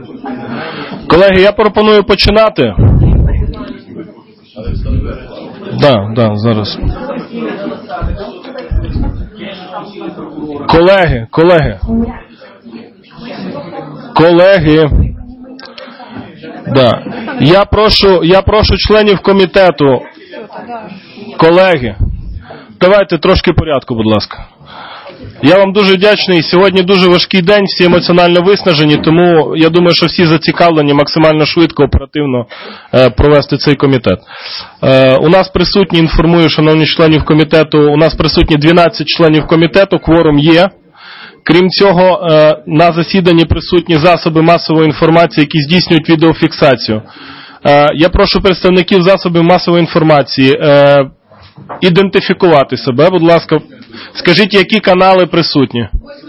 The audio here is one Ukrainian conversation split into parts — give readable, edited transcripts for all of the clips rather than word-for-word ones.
Колеги, я пропоную починати. Да, зараз. Колеги. Да. Я прошу членів комітету. Колеги, давайте трошки порядку, будь ласка. Я вам дуже вдячний. Сьогодні дуже важкий день, всі емоціонально виснажені, тому я думаю, що всі зацікавлені максимально швидко, оперативно провести цей комітет. У нас присутні, інформую, шановні членів комітету, у нас присутні 12 членів комітету, кворум є. Крім цього, на засіданні присутні засоби масової інформації, які здійснюють відеофіксацію. Я прошу представників засобів масової інформації ідентифікувати себе, будь ласка. Скажіть, які канали присутні?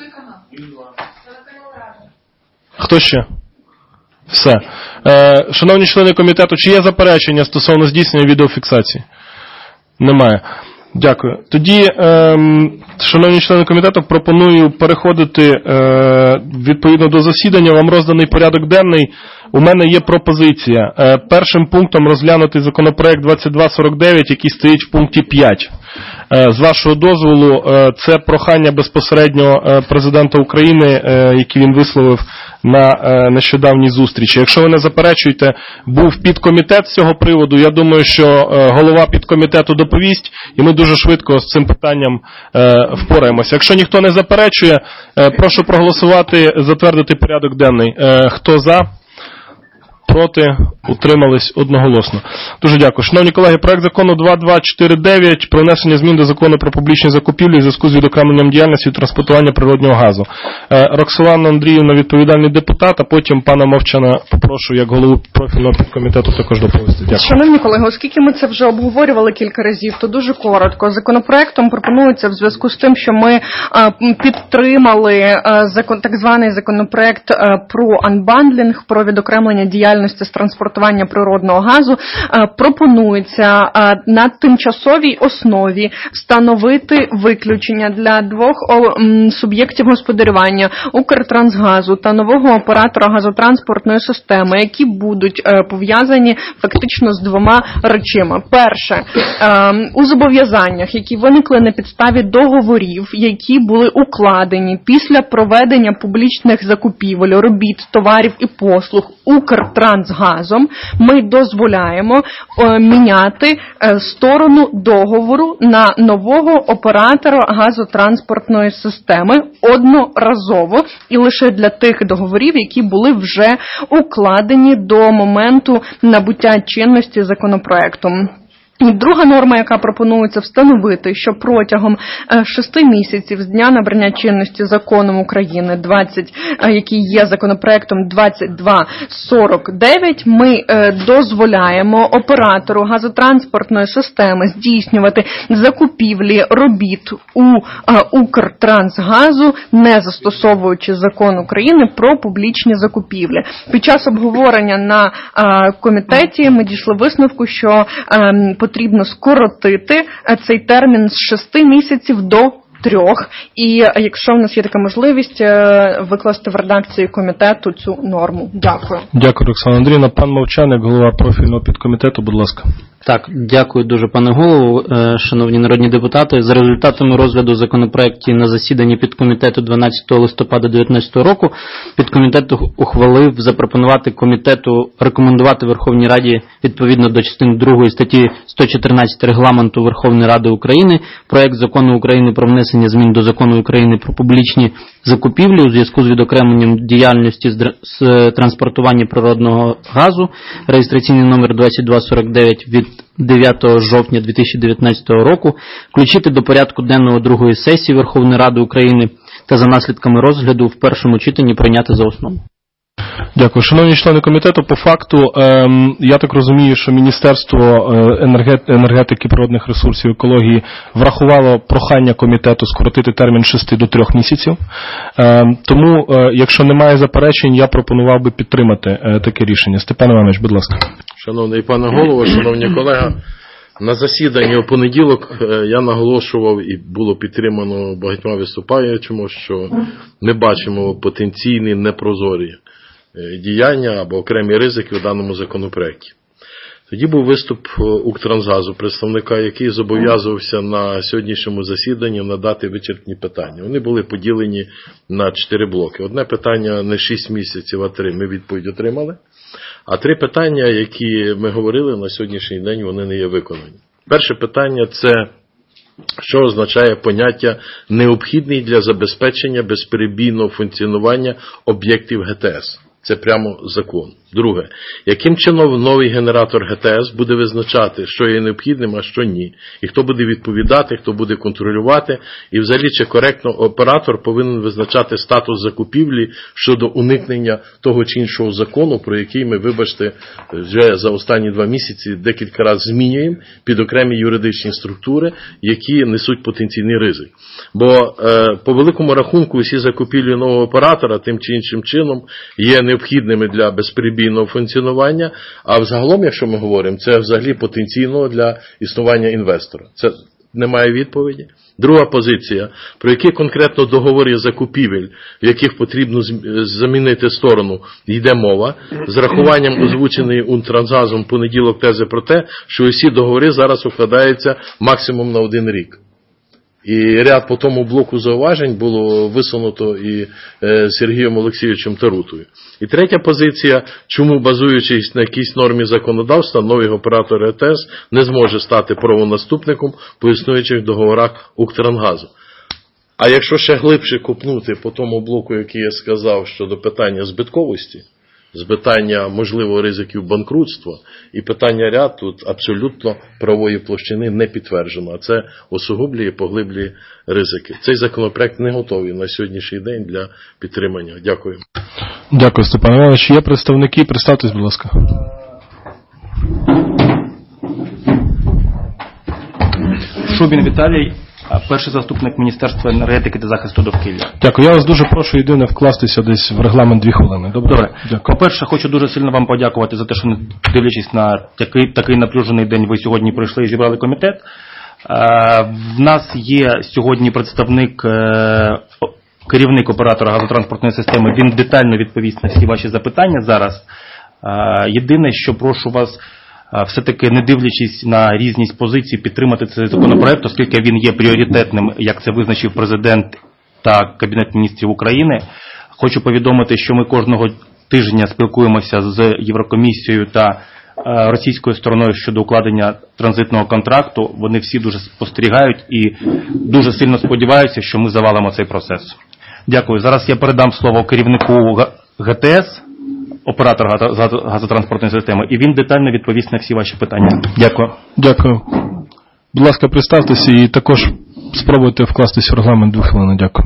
Хто ще? Все. Шановні члени комітету, чи є заперечення стосовно здійснення відеофіксації? Немає. Дякую. Тоді, шановні члени комітету, пропоную переходити відповідно до засідання. Вам розданий порядок денний. У мене є пропозиція. Першим пунктом розглянути законопроект 2249, який стоїть в пункті 5. З вашого дозволу, це прохання безпосередньо президента України, який він висловив на нещодавній зустрічі. Якщо ви не заперечуєте, був підкомітет з цього приводу, я думаю, що голова підкомітету доповість, і ми дуже швидко з цим питанням впораємося. Якщо ніхто не заперечує, прошу проголосувати, затвердити порядок денний. Хто за? Проти, утримались одноголосно. Дуже дякую. Шановні колеги, проект закону 2249 про внесення змін до закону про публічні закупівлі в зв'язку з відокремленням діяльності і транспортування природнього газу. Роксолана Андріївна, відповідальний депутат, а потім пана Мовчана попрошу, як голову профільного підкомітету, також доповісти. Дякую. Шановні колеги, оскільки ми це вже обговорювали кілька разів, то дуже коротко. Законопроектом пропонується в зв'язку з тим, що ми підтримали так званий законопроект про анбандлінг, про відокремлення діяльності з транспортування природного газу, пропонується на тимчасовій основі встановити виключення для двох суб'єктів господарювання Укртрансгазу та нового оператора газотранспортної системи, які будуть пов'язані фактично з двома речами. Перше, у зобов'язаннях, які виникли на підставі договорів, які були укладені після проведення публічних закупівель, робіт, товарів і послуг Укртрансгазом, ми дозволяємо міняти сторону договору на нового оператора газотранспортної системи одноразово і лише для тих договорів, які були вже укладені до моменту набуття чинності законопроектом. І друга норма, яка пропонується встановити, що протягом 6 місяців з дня набрання чинності законом України, який є законопроектом 2249, ми дозволяємо оператору газотранспортної системи здійснювати закупівлі робіт у Укртрансгазу, не застосовуючи закон України про публічні закупівлі. Під час обговорення на комітеті ми дійшли висновку, що потрібно скоротити цей термін з 6 місяців до 3. І якщо в нас є така можливість, викласти в редакції комітету цю норму. Дякую. Дякую, Роксана Андріївна. Пан Мовчан, як голова профільного підкомітету, будь ласка. Так, дякую дуже, пане голово, шановні народні депутати. За результатами розгляду законопроектів на засіданні підкомітету 12 листопада 2019 року, підкомітет ухвалив запропонувати комітету рекомендувати Верховній Раді відповідно до частини 2 статті 114 Регламенту Верховної Ради України проект Закону України про внесення змін до Закону України про публічні закупівлі у зв'язку з відокремленням діяльності з транспортування природного газу, реєстраційний номер 2249 від 9 жовтня 2019 року, включити до порядку денного 2-ї сесії Верховної Ради України та за наслідками розгляду в першому читанні прийняти за основу. Дякую. Шановні члени комітету, по факту, я так розумію, що Міністерство енергетики, природних ресурсів, екології врахувало прохання комітету скоротити термін 6 до 3 місяців. Тому, якщо немає заперечень, я пропонував би підтримати таке рішення. Степан Іванович, будь ласка. Шановний пане голово, шановні колеги, на засіданні у понеділок я наголошував і було підтримано багатьма виступаючими, що ми бачимо потенційні непрозорі діяння або окремі ризики у даному законопроекті. Тоді був виступ Укртрансгазу, представника, який зобов'язувався на сьогоднішньому засіданні надати вичерпні питання. Вони були поділені на 4 блоки. Одне питання не 6 місяців, а 3. Ми відповідь отримали. А 3 питання, які ми говорили на сьогоднішній день, вони не є виконані. Перше питання – це що означає поняття «необхідний для забезпечення безперебійного функціонування об'єктів ГТС». Це прямо закон. Друге, яким чином новий генератор ГТС буде визначати, що є необхідним, а що ні. І хто буде відповідати, хто буде контролювати. І взагалі, чи коректно оператор повинен визначати статус закупівлі щодо уникнення того чи іншого закону, про який ми, вибачте, вже за останні 2 місяці декілька разів змінюємо під окремі юридичні структури, які несуть потенційний ризик. Бо по великому рахунку всі закупівлі нового оператора тим чи іншим чином є необхідними для безперебійного функціонування, а взагалом, якщо ми говоримо, це взагалі потенційно для існування інвестора. Це немає відповіді. Друга позиція, про які конкретно договори закупівель, в яких потрібно замінити сторону, йде мова, з рахуванням озвученої Укртрансгазом в понеділок тези про те, що усі договори зараз укладаються максимум на 1 рік. І ряд по тому блоку зауважень було висунуто і Сергієм Олексійовичем Тарутою. І третя позиція, чому, базуючись на якійсь нормі законодавства, новий оператор ГТС не зможе стати правонаступником по існуючих договорах Укртрансгазу. А якщо ще глибше копнути по тому блоку, який я сказав, щодо питання збитковості, з питання можливого ризиків банкрутства і питання ряд тут абсолютно правової площини не підтверджено, а це осугублює і поглиблює ризики. Цей законопроект не готовий на сьогоднішній день для підтримання. Дякую. Дякую, Степан Іванович. Є представники, представтесь, будь ласка. Шубін Віталій, перший заступник Міністерства енергетики та захисту довкілля. Дякую. Я вас дуже прошу єдине вкластися десь в регламент 2 хвилини. Добре? Дякую. По-перше, хочу дуже сильно вам подякувати за те, що, не дивлячись на такий напружений день, ви сьогодні прийшли і зібрали комітет. В нас є сьогодні представник, керівник оператора газотранспортної системи. Він детально відповість на всі ваші запитання зараз. Єдине, що прошу вас все-таки, не дивлячись на різність позицій, підтримати цей законопроект, оскільки він є пріоритетним, як це визначив президент та Кабінет міністрів України. Хочу повідомити, що ми кожного тижня спілкуємося з Єврокомісією та російською стороною щодо укладення транзитного контракту. Вони всі дуже спостерігають і дуже сильно сподіваються, що ми завалимо цей процес. Дякую. Зараз я передам слово керівнику ГТС, оператор газотранспортної системи, і він детально відповість на всі ваші питання. Дякую. Дякую. Будь ласка, представтеся і також спробуйте вкластися в регламент 2 хвилини. Дякую.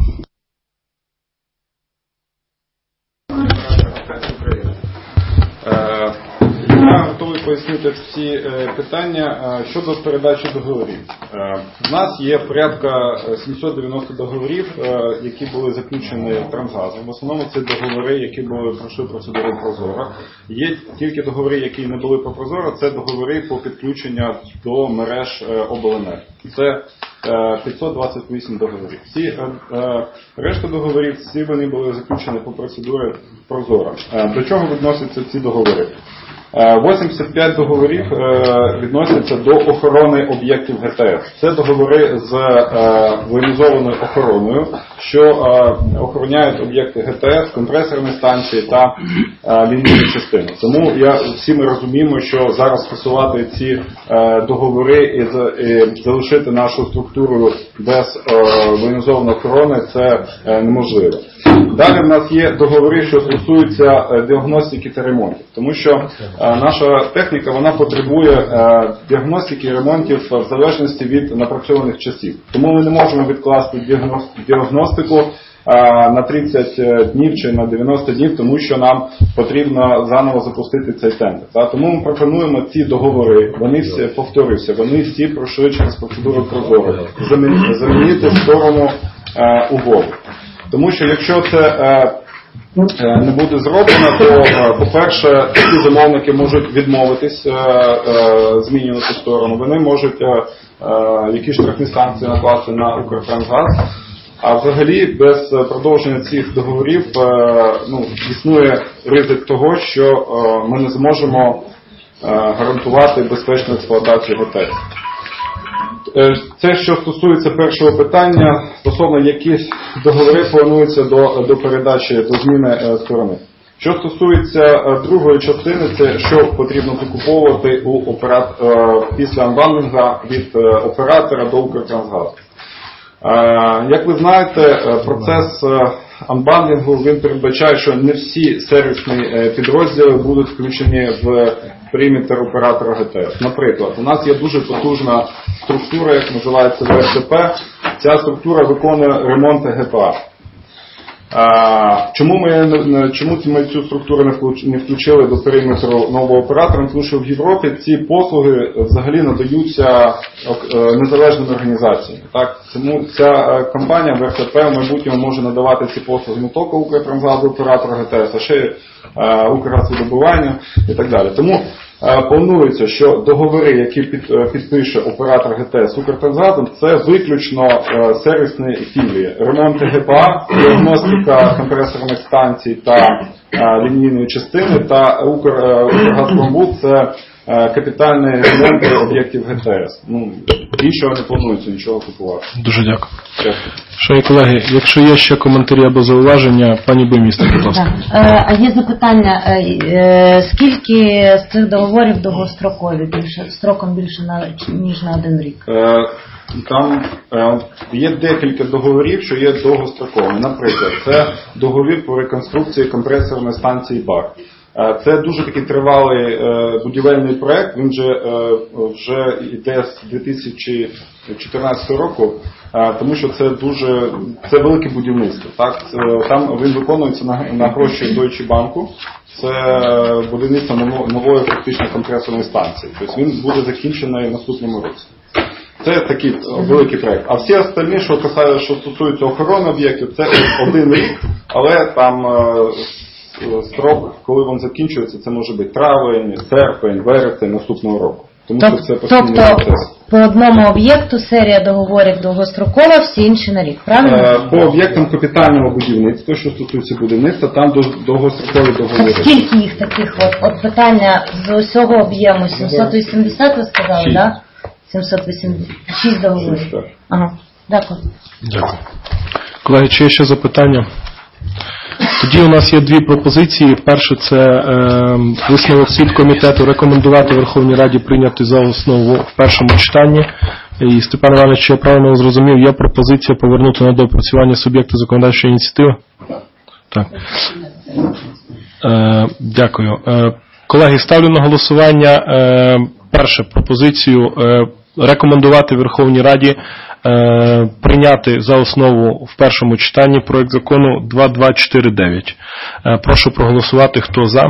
Я готовий пояснити всі питання щодо передачі договорів. У нас є порядка 790 договорів, які були заключені Трансгазом. В основному це договори, які пройшли процедуру Прозоро. Є тільки договори, які не були по Прозоро, це договори по підключенню до мереж обленерго. Це 528 договорів. Решта договорів, всі вони були заключені по процедурі Прозоро. До чого відносяться ці договори? 85 договорів відносяться до охорони об'єктів ГТС. Це договори з воєнізованою охороною, що охороняють об'єкти ГТС, компресорні станції та лінійні частини. Тому всі ми розуміємо, що зараз скасувати ці договори і залишити нашу структуру без воєнізованої охорони – це неможливо. Далі в нас є договори, що стосуються діагностики та ремонтів, тому що наша техніка, вона потребує діагностики і ремонтів в залежності від напрацьованих часів. Тому ми не можемо відкласти діагностику на 30 днів чи на 90 днів, тому що нам потрібно заново запустити цей тендер. Тому ми пропонуємо ці договори, вони всі, повторюся, вони всі пройшли через процедуру Прозоро, замінити сторону угоди. Тому що якщо це не буде зроблено, то, по-перше, такі замовники можуть відмовитись змінювати сторону. Вони можуть якісь штрафні санкції накласти на Укртрансгаз. А взагалі без продовження цих договорів існує ризик того, що ми не зможемо гарантувати безпечну експлуатацію ГТС. Це що стосується першого питання, стосовно яких договори плануються до передачі, до зміни сторони. Що стосується другої частини, це що потрібно закуповувати після анбандлінга від оператора до Укртрансгазу. Як ви знаєте, процес анбандлінгу він передбачає, що не всі сервісні підрозділи будуть включені в периметр оператора ГТС. Наприклад, у нас є дуже потужна структура, як називається ВСП. Ця структура виконує ремонти ГПА. Чому ми цю структуру не включили до периметру нового оператора? Тому що в Європі ці послуги взагалі надаються незалежними організаціями. Так? Тому ця компанія ВРТП в майбутньому може надавати ці послуги не тільки Укртрансгазу, оператора ГТС, а ще й Укргазвидобування і так далі. Тому планується, що договори, які підпише оператор ГТС з Укртрансгазом, це виключно сервісні філії. Ремонти ГПА, діагностика компресорних станцій та лінійної частини, та Укргазпромбуд – це капітальні ремонти об'єктів ГТС. Іншого не планується, нічого купувати. Дуже дякую. Шановні колеги, якщо є ще коментарі або зауваження, пані Боймістер, будь ласка. А є запитання, скільки з цих договорів довгострокові, строком більше ніж на 1 рік? Там є декілька договорів, що є довгостроковими. Наприклад, це договір по реконструкції компресорної станції БАК. Це дуже такий тривалий будівельний проект, він вже йде з 2014 року, тому що це велике будівництво. Так? Там він виконується на гроші Deutsche Bank. Це будівництво нової фактично компресорної станції. Тобто він буде закінчений в наступному році. Це такий великий проект. А всі остальні, що стосуються охорони об'єктів, це 1 рік, але там строк, коли він закінчується, це може бути травень, серпень, вересень наступного року. Тому що це постійний процес. По одному об'єкту серія договорів довгострокова, всі інші на рік, правильно? По об'єктам капітального будівництва, що стосується будівництва, там довгострокові договори. Скільки їх таких? От питання з усього об'єму 780, ви сказали, так? 786 договорів. Ага, дякую. Дякую. Колеги, чи є ще запитання? Тоді у нас є 2 пропозиції. Перше, це висновок комітету рекомендувати Верховній Раді прийняти за основу в першому читанні. І, Степан Іванович, я правильно зрозумів, є пропозиція повернути на доопрацювання суб'єкту законодавчої ініціативи? Так. Дякую. Колеги, ставлю на голосування перше пропозицію рекомендувати Верховній Раді прийняти за основу в першому читанні проект закону 2249. Прошу проголосувати, хто за.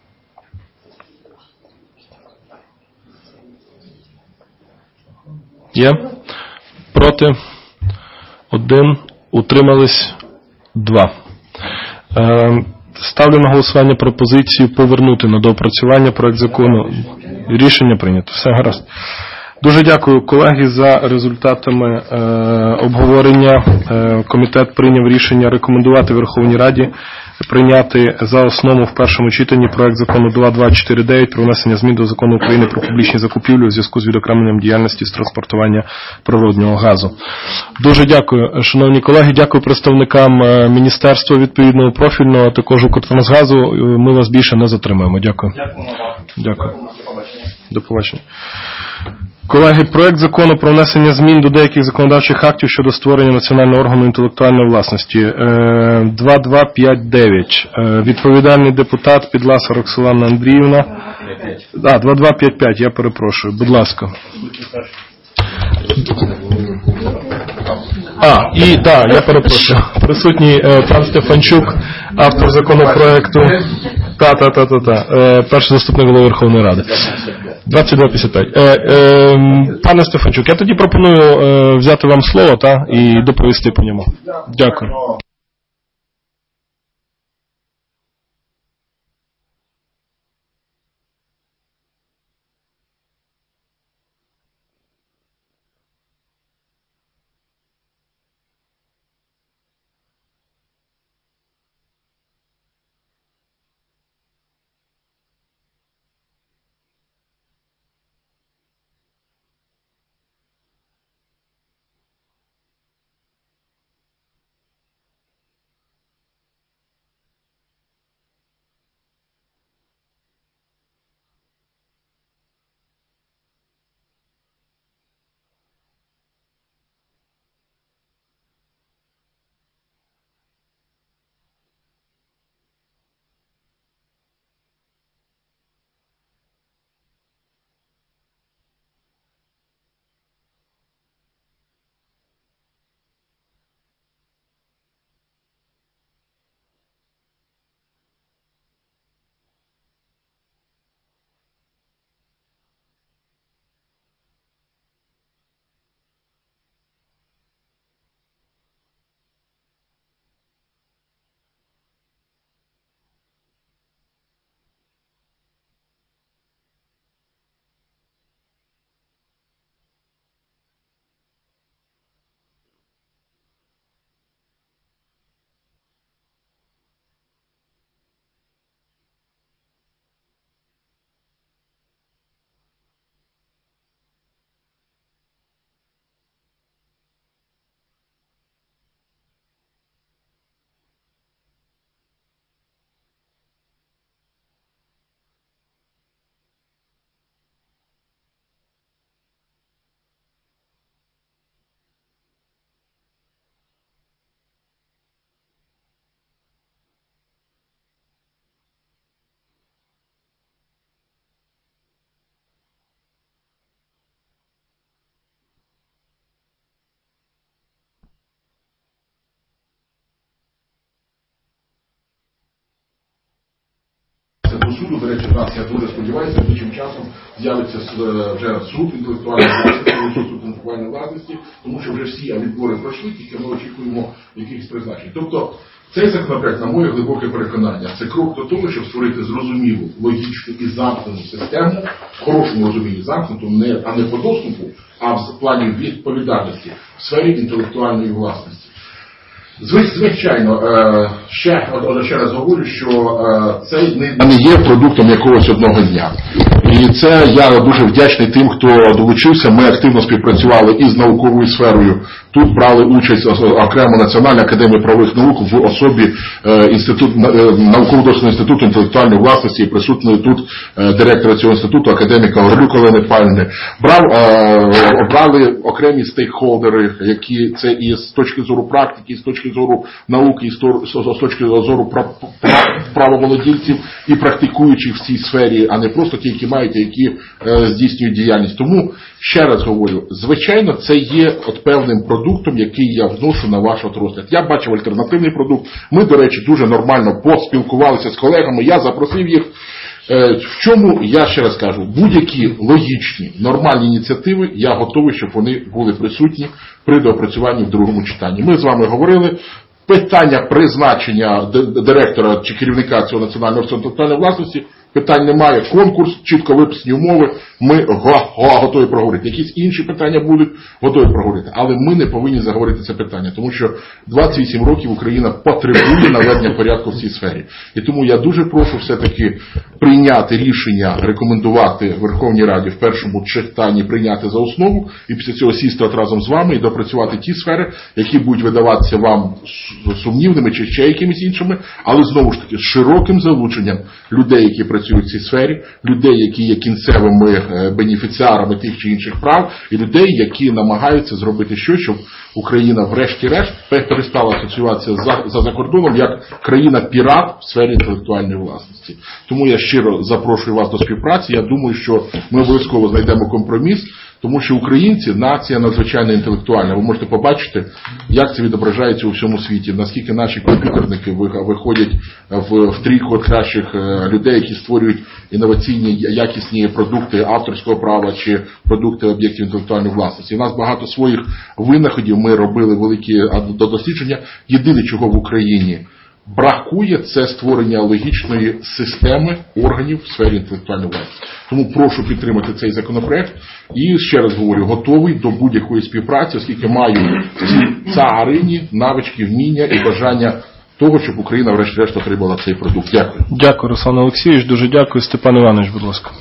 Є? Проти? 1. Утримались? 2. Ставлю на голосування пропозицію повернути на доопрацювання проект закону. Рішення прийнято. Все гаразд. Дуже дякую, колеги, за результатами обговорення. Комітет прийняв рішення рекомендувати Верховній Раді прийняти за основу в першому читанні проект закону 2249 про внесення змін до Закону України про публічні закупівлі у зв'язку з відокремленням діяльності з транспортування природнього газу. Дуже дякую, шановні колеги, дякую представникам Міністерства відповідного профільного, а також Укртрансгазу. Ми вас більше не затримаємо. Дякую. Дякую. До побачення. Колеги, проект закону про внесення змін до деяких законодавчих актів щодо створення національного органу інтелектуальної власності 2259. Відповідальний депутат Підласа Роксолана Андріївна. 2255, я перепрошую. Будь ласка. Я перепрошую. Присутній пан Стефанчук, автор законопроекту. Перший заступник голови Верховної Ради. 2255. Пане Стефанчук, я тоді пропоную взяти вам слово і доповісти по ньому. Дякую. до суду. До речі, в нас, я дуже сподіваюся, ближчим часом з'явиться вже суд інтелектуальної власності, суд інтелектуальної власності, тому що вже всі відбори пройшли, тільки ми очікуємо якихось призначень. Тобто, цей законопроект, на моє глибоке переконання, це крок до того, щоб створити зрозумілу, логічну і замкнену систему, в хорошому розумінні замкнуту, а не по доступу, а в плані відповідальності в сфері інтелектуальної власності. Звичайно, ще раз говорю, що це не є продуктом якогось одного дня. І це я дуже вдячний тим, хто долучився. Ми активно співпрацювали із науковою сферою. Тут брали участь окремо Національна академія правових наук в особі науково-дослідного інституту інтелектуальної власності, і присутньої тут директора цього інституту, академіка Орлюк Олени Павлівни. Обрали окремі стейкхолдери, які це і з точки зору практики, і з точки зору науки, і з точки зору правоволодільців і практикуючих в цій сфері, а не просто ті, які мають, які здійснюють діяльність. Тому, ще раз говорю, звичайно, це є певним продуктом, який я вношу на ваш розгляд. Я бачив альтернативний продукт. Ми, до речі, дуже нормально поспілкувалися з колегами, я запросив їх. В чому, я ще раз кажу, будь-які логічні, нормальні ініціативи, я готовий, щоб вони були присутні при доопрацюванні в другому читанні. Ми з вами говорили, питання призначення директора чи керівника цього національного інтелектуальної власності, питань немає, конкурс, чітко виписані умови, ми готові проговорити. Якісь інші питання будуть, готові проговорити. Але ми не повинні заговорити це питання, тому що 28 років Україна потребує наведення порядку в цій сфері. І тому я дуже прошу все-таки прийняти рішення, рекомендувати Верховній Раді в першому читанні прийняти за основу, і після цього сісти разом з вами і допрацювати ті сфери, які будуть видаватися вам сумнівними чи ще якимись іншими, але знову ж таки з широким залученням людей, які працюють в цій сфері, людей, які є кінцевими бенефіціарами тих чи інших прав, і людей, які намагаються зробити щось, щоб Україна врешті-решт перестала асоціюватися за кордоном як країна-пірат в сфері інтелектуальної власності. Тому я щиро запрошую вас до співпраці. Я думаю, що ми обов'язково знайдемо компроміс, тому що українці – нація надзвичайно інтелектуальна. Ви можете побачити, як це відображається у всьому світі, наскільки наші комп'ютерники виходять в трійку кращих людей, які створюють інноваційні, якісні продукти авторського права чи продукти об'єктів інтелектуальної власності. У нас багато своїх винаходів, ми робили великі дослідження. Єдине, чого в Україні бракує, це створення логічної системи органів в сфері інтелектуальної власності. Тому прошу підтримати цей законопроект і, ще раз говорю, готовий до будь-якої співпраці, оскільки маю ці царині, навички, вміння і бажання того, щоб Україна врешті-решт отримала цей продукт. Дякую. Дякую, Руслан Олексійович. Дуже дякую. Степан Іванович, будь ласка.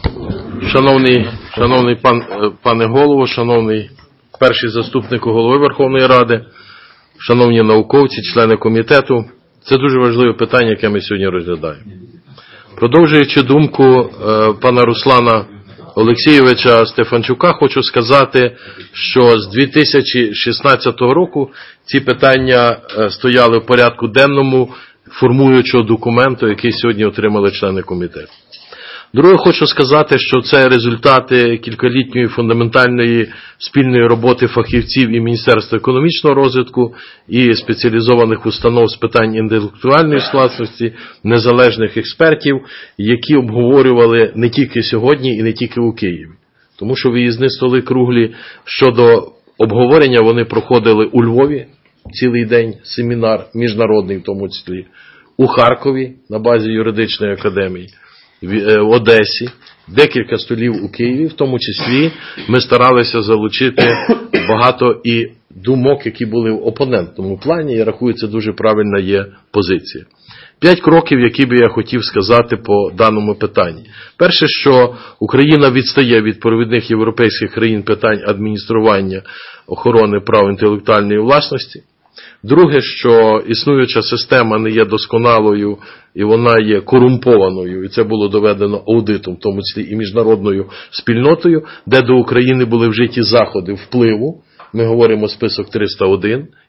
Шановний пане голово, шановний перший заступник голови Верховної Ради, шановні науковці, члени комітету, це дуже важливе питання, яке ми сьогодні розглядаємо. Продовжуючи думку пана Руслана Олексійовича Стефанчука, хочу сказати, що з 2016 року ці питання стояли в порядку денному формуючого документу, який сьогодні отримали члени комітету. Друге, хочу сказати, що це результати кількалітньої фундаментальної спільної роботи фахівців і Міністерства економічного розвитку, і спеціалізованих установ з питань інтелектуальної власності, незалежних експертів, які обговорювали не тільки сьогодні і не тільки у Києві. Тому що виїзні столи круглі щодо обговорення вони проходили у Львові, цілий день семінар міжнародний в тому числі, у Харкові на базі юридичної академії, в Одесі, декілька столів у Києві, в тому числі ми старалися залучити багато і думок, які були в опонентному плані, я рахую, це дуже правильна є позиція. 5 кроків, які би я хотів сказати по даному питанні. Перше, що Україна відстає від провідних європейських країн питань адміністрування охорони прав інтелектуальної власності. Друге, що існуюча система не є досконалою і вона є корумпованою, і це було доведено аудитом, в тому числі і міжнародною спільнотою, де до України були вжиті заходи впливу, ми говоримо список 301,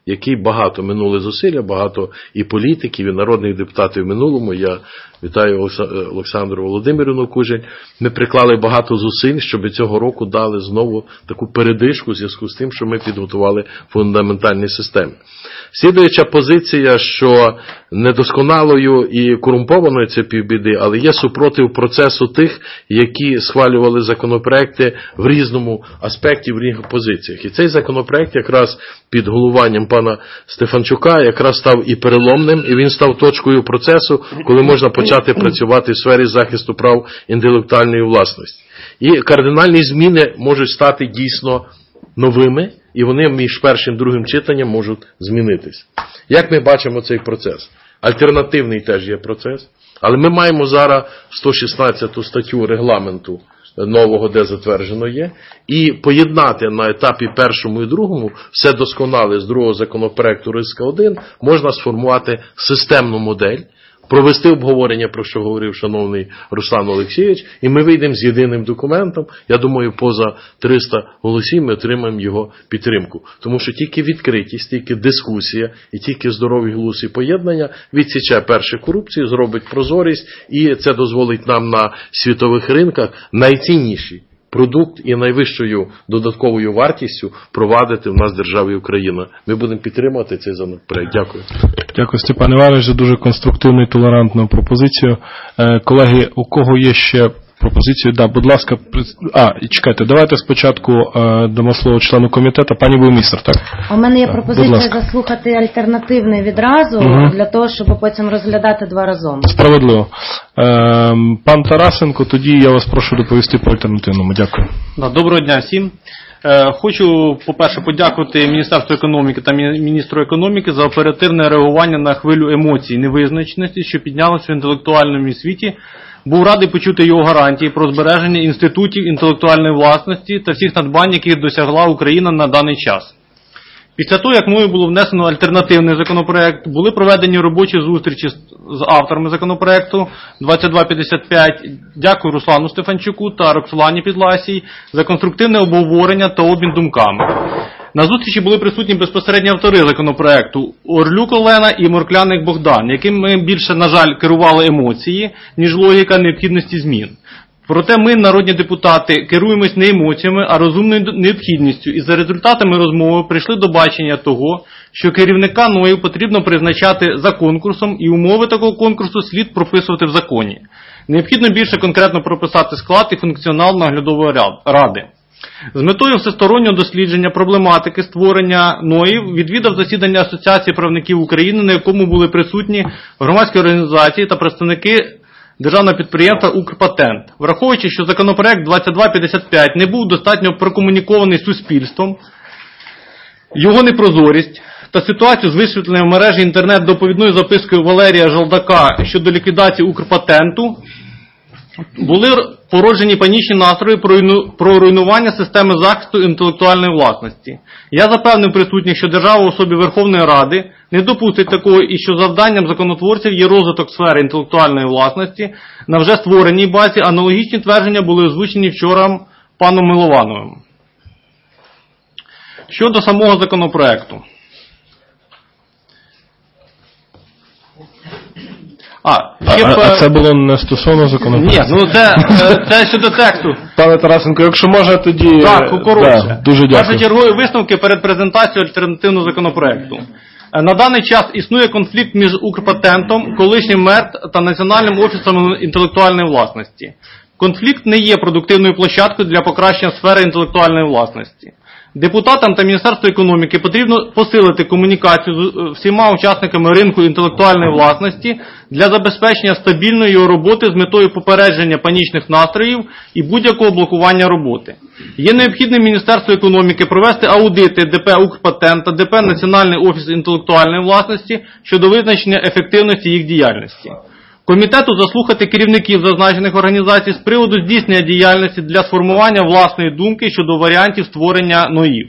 який багато минули зусилля, багато і політиків, і народних депутатів в минулому. Я вітаю Олександру Володимирівну Кужель. Ми приклали багато зусиль, щоб цього року дали знову таку передишку в зв'язку з тим, що ми підготували фундаментальні системи. Слідуюча позиція, що недосконалою і корумпованою це півбіди, але є супротив процесу тих, які схвалювали законопроекти в різному аспекті, в різних позиціях. І цей законопроект якраз під головуванням пана Стефанчука якраз став і переломним, і він став точкою процесу, коли можна почати працювати в сфері захисту прав інтелектуальної власності. І кардинальні зміни можуть стати дійсно новими, і вони між першим і другим читанням можуть змінитись. Як ми бачимо цей процес? Альтернативний теж є процес, але ми маємо зараз 116 статтю регламенту нового, де затверджено є, і поєднати на етапі першому і другому все досконале з другого законопроекту РИСКа-1 можна сформувати системну модель, провести обговорення, про що говорив шановний Руслан Олексійович, і ми вийдемо з єдиним документом. Я думаю, поза 300 голосів ми отримаємо його підтримку. Тому що тільки відкритість, тільки дискусія і тільки здоровий глузд і поєднання відсіче перше корупцію, зробить прозорість, і це дозволить нам на світових ринках найцінніші продукт і найвищою додатковою вартістю провадити в нас державі Україна. Ми будемо підтримувати цей законопроект. Дякую. Дякую, Степан Іванович, за дуже конструктивну і толерантну пропозицію. Колеги, у кого є ще пропозицію? Да, будь ласка. Чекайте, давайте спочатку дамо слово члену комітету. Пані Буймістер, так? У мене є пропозиція заслухати альтернативний відразу, для того, щоб потім розглядати два разом. Справедливо. Пан Тарасенко, тоді я вас прошу доповісти по альтернативному. Дякую. Доброго дня всім. Хочу, по-перше, подякувати Міністерству економіки та міністру економіки за оперативне реагування на хвилю емоцій невизначеності, що піднялося в інтелектуальному світі. Був радий почути його гарантії про збереження інститутів інтелектуальної власності та всіх надбань, яких досягла Україна на даний час. Після того, як мною було внесено альтернативний законопроект, були проведені робочі зустрічі з авторами законопроекту 2255. Дякую Руслану Стефанчуку та Роксолані Підласій за конструктивне обговорення та обмін думками. На зустрічі були присутні безпосередні автори законопроекту Орлюк Олена і Моркляник Богдан, якими більше, на жаль, керували емоції, ніж логіка необхідності змін. Проте ми, народні депутати, керуємось не емоціями, а розумною необхідністю, і за результатами розмови прийшли до бачення того, що керівника НОІ потрібно призначати за конкурсом, і умови такого конкурсу слід прописувати в законі. Необхідно більше конкретно прописати склад і функціонал наглядової ради. З метою всестороннього дослідження проблематики створення НОІВ відвідав засідання Асоціації правників України, на якому були присутні громадські організації та представники державного підприємства «Укрпатент». Враховуючи, що законопроект 2255 не був достатньо прокомунікований з суспільством, його непрозорість та ситуацію з висвітленням в мережі інтернет доповідною запискою Валерія Жалдака щодо ліквідації «Укрпатенту», були породжені панічні настрої про руйнування системи захисту інтелектуальної власності. Я запевнив присутніх, що держава в особі Верховної Ради не допустить такого, і що завданням законотворців є розвиток сфери інтелектуальної власності на вже створеній базі. Аналогічні твердження були озвучені вчора паном Миловановим. Щодо самого законопроекту. А це було не стосовно законопроекту? Ні, це щодо тексту. Пане Тарасенко, якщо можна, тоді... Так, коротше. Да, дуже дякую. Першочергові висновки перед презентацією альтернативного законопроекту. На даний час існує конфлікт між Укрпатентом, колишнім МЕРТ та Національним офісом інтелектуальної власності. Конфлікт не є продуктивною площадкою для покращення сфери інтелектуальної власності. Депутатам та Міністерству економіки потрібно посилити комунікацію з всіма учасниками ринку інтелектуальної власності для забезпечення стабільної його роботи з метою попередження панічних настроїв і будь-якого блокування роботи. Є необхідним Міністерству економіки провести аудити ДП «Укрпатент» та ДП «Національний офіс інтелектуальної власності» щодо визначення ефективності їх діяльності. Комітету заслухати керівників зазначених організацій з приводу здійснення діяльності для сформування власної думки щодо варіантів створення НОІВ.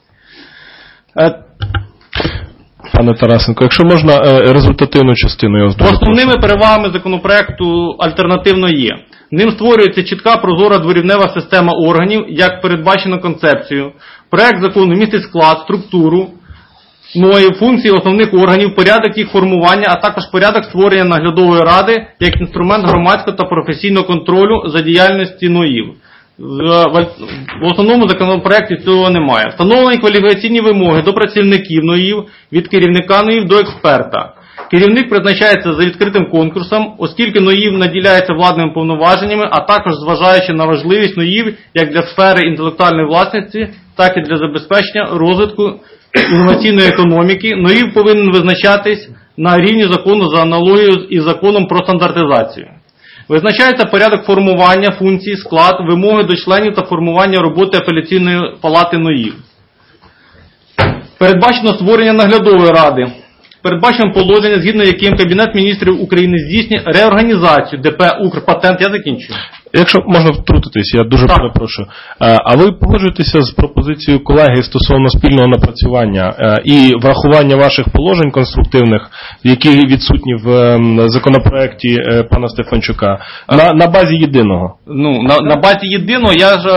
Пане Тарасенко, якщо можна, результативну частину я озвучу. Основними перевагами законопроекту альтернативно є. Ним створюється чітка прозора дворівнева система органів, як передбачено концепцією. Проект закону містить склад, структуру функції основних органів, порядок їх формування, а також порядок створення наглядової ради як інструмент громадського та професійного контролю за діяльністю НОІВ. В основному законопроекті цього немає. Встановлені кваліфікаційні вимоги до працівників НОІВ, від керівника НОІВ до експерта. Керівник призначається за відкритим конкурсом, оскільки НОІВ наділяється владними повноваженнями, а також зважаючи на важливість НОІВ як для сфери інтелектуальної власності, так і для забезпечення розвитку інноваційної економіки, НОІВ повинен визначатись на рівні закону за аналогією із законом про стандартизацію. Визначається порядок формування функцій, склад, вимоги до членів та формування роботи апеляційної палати НОІВ. Передбачено створення наглядової ради. Передбачено положення, згідно яким Кабінет міністрів України здійснює реорганізацію ДП «Укрпатент». Я закінчую. Якщо можна втрутитись, я дуже перепрошую. А ви погоджуєтеся з пропозицією колеги стосовно спільного напрацювання і врахування ваших положень конструктивних, які відсутні в законопроекті пана Стефанчука, на базі єдиного? На базі єдиного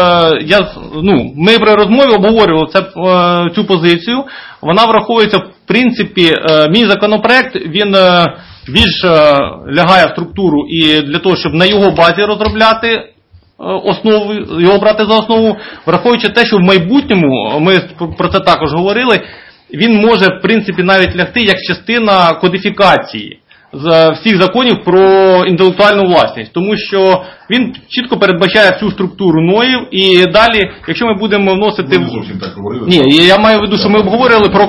ми при розмові обговорювали цю позицію. Вона враховується, в принципі, мій законопроект, він більш лягає в структуру і для того, щоб на його базі розробляти основу, його брати за основу, враховуючи те, що в майбутньому, ми про це також говорили, він може, в принципі, навіть лягти як частина кодифікації з всіх законів про інтелектуальну власність, тому що він чітко передбачає всю структуру НОІВ, і далі, якщо ми будемо вносити... Ви не зовсім так говорили. Ні, я маю в виду, що ми обговорили про...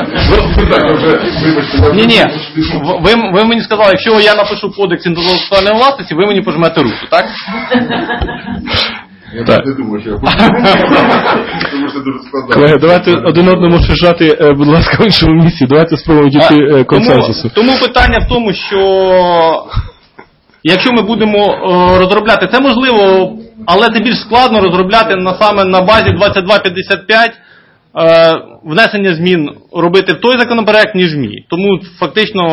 Ні, ви мені сказали, якщо я напишу кодекс інтелектуальної власності, ви мені пожмете руку, так? Я не думаю, що я буду. Тому що дуже складно. Колеги, давайте один одному шижати, будь ласка, в іншому місці. Давайте спробуємо дійти консенсусу. Тому питання в тому, що якщо ми будемо розробляти, це можливо, але це більш складно розробляти саме на базі 2255, внесення змін робити в той законопроект, ніж мій. Тому фактично...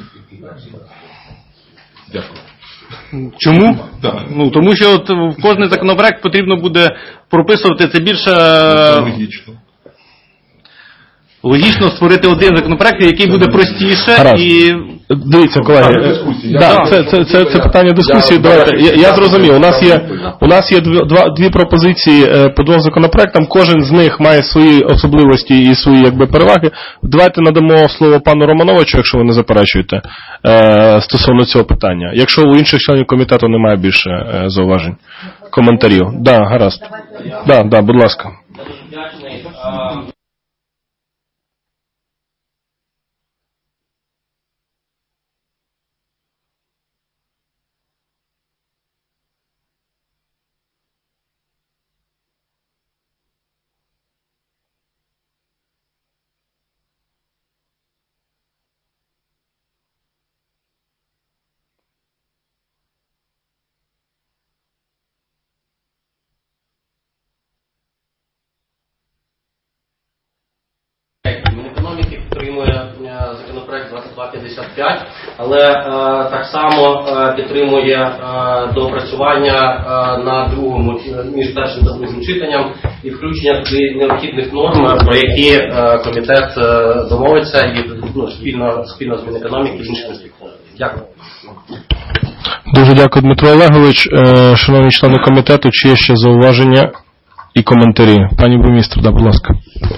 Дякую. Чому? Тому що в кожний законопроект потрібно буде прописувати це більше... Логічно створити один законопроект, який буде простіше. Гаразд. І... Дивіться, колеги, це питання дискусії. Я зрозумів, у нас є дві пропозиції по двом законопроектам, кожен з них має свої особливості і свої переваги. Давайте надамо слово пану Романовичу, якщо ви не заперечуєте, стосовно цього питання. Якщо у інших членів комітету немає більше зауважень, коментарів. Гаразд. Будь ласка. Мінекономіки підтримує законопроект 2255, але так само підтримує доопрацювання на другому, між першим та другим читанням і включення туди необхідних норм, про які комітет домовиться і спільно з Мінекономіки і іншими стейкхолдерами. Дякую. Дуже дякую, Дмитро Олегович. Шановні члени комітету, чи є ще зауваження і коментарі? Пані Бурмістр, будь ласка.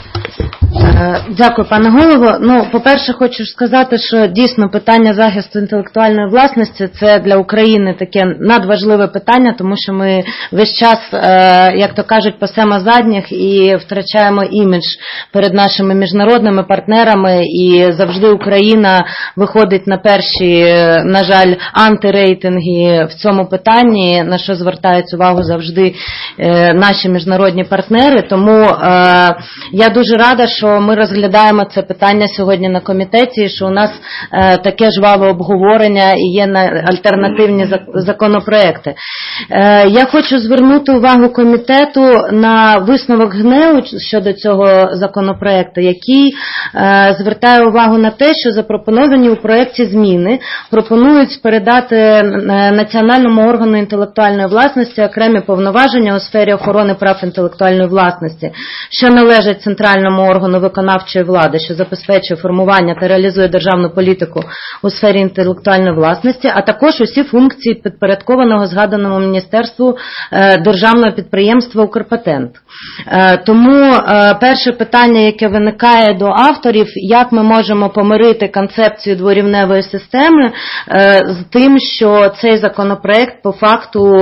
Дякую, пане голово. По-перше, хочу сказати, що дійсно питання захисту інтелектуальної власності – це для України таке надважливе питання, тому що ми весь час, як то кажуть, пасемо задніх і втрачаємо імідж перед нашими міжнародними партнерами, і завжди Україна виходить на перші, на жаль, антирейтинги в цьому питанні, на що звертають увагу завжди наші міжнародні партнери. Тому я дуже рада, що ми розглядаємо це питання сьогодні на комітеті, що у нас таке жваве обговорення і є альтернативні законопроекти. Я хочу звернути увагу комітету на висновок ГНЕУ щодо цього законопроекту, який звертає увагу на те, що запропоновані у проєкті зміни пропонують передати Національному органу інтелектуальної власності окремі повноваження у сфері охорони прав інтелектуальної власності, що належать центральному органу органу виконавчої влади, що забезпечує формування та реалізує державну політику у сфері інтелектуальної власності, а також усі функції підпорядкованого згаданому міністерству державного підприємства «Укрпатент». Тому перше питання, яке виникає до авторів, як ми можемо помирити концепцію дворівневої системи з тим, що цей законопроект по факту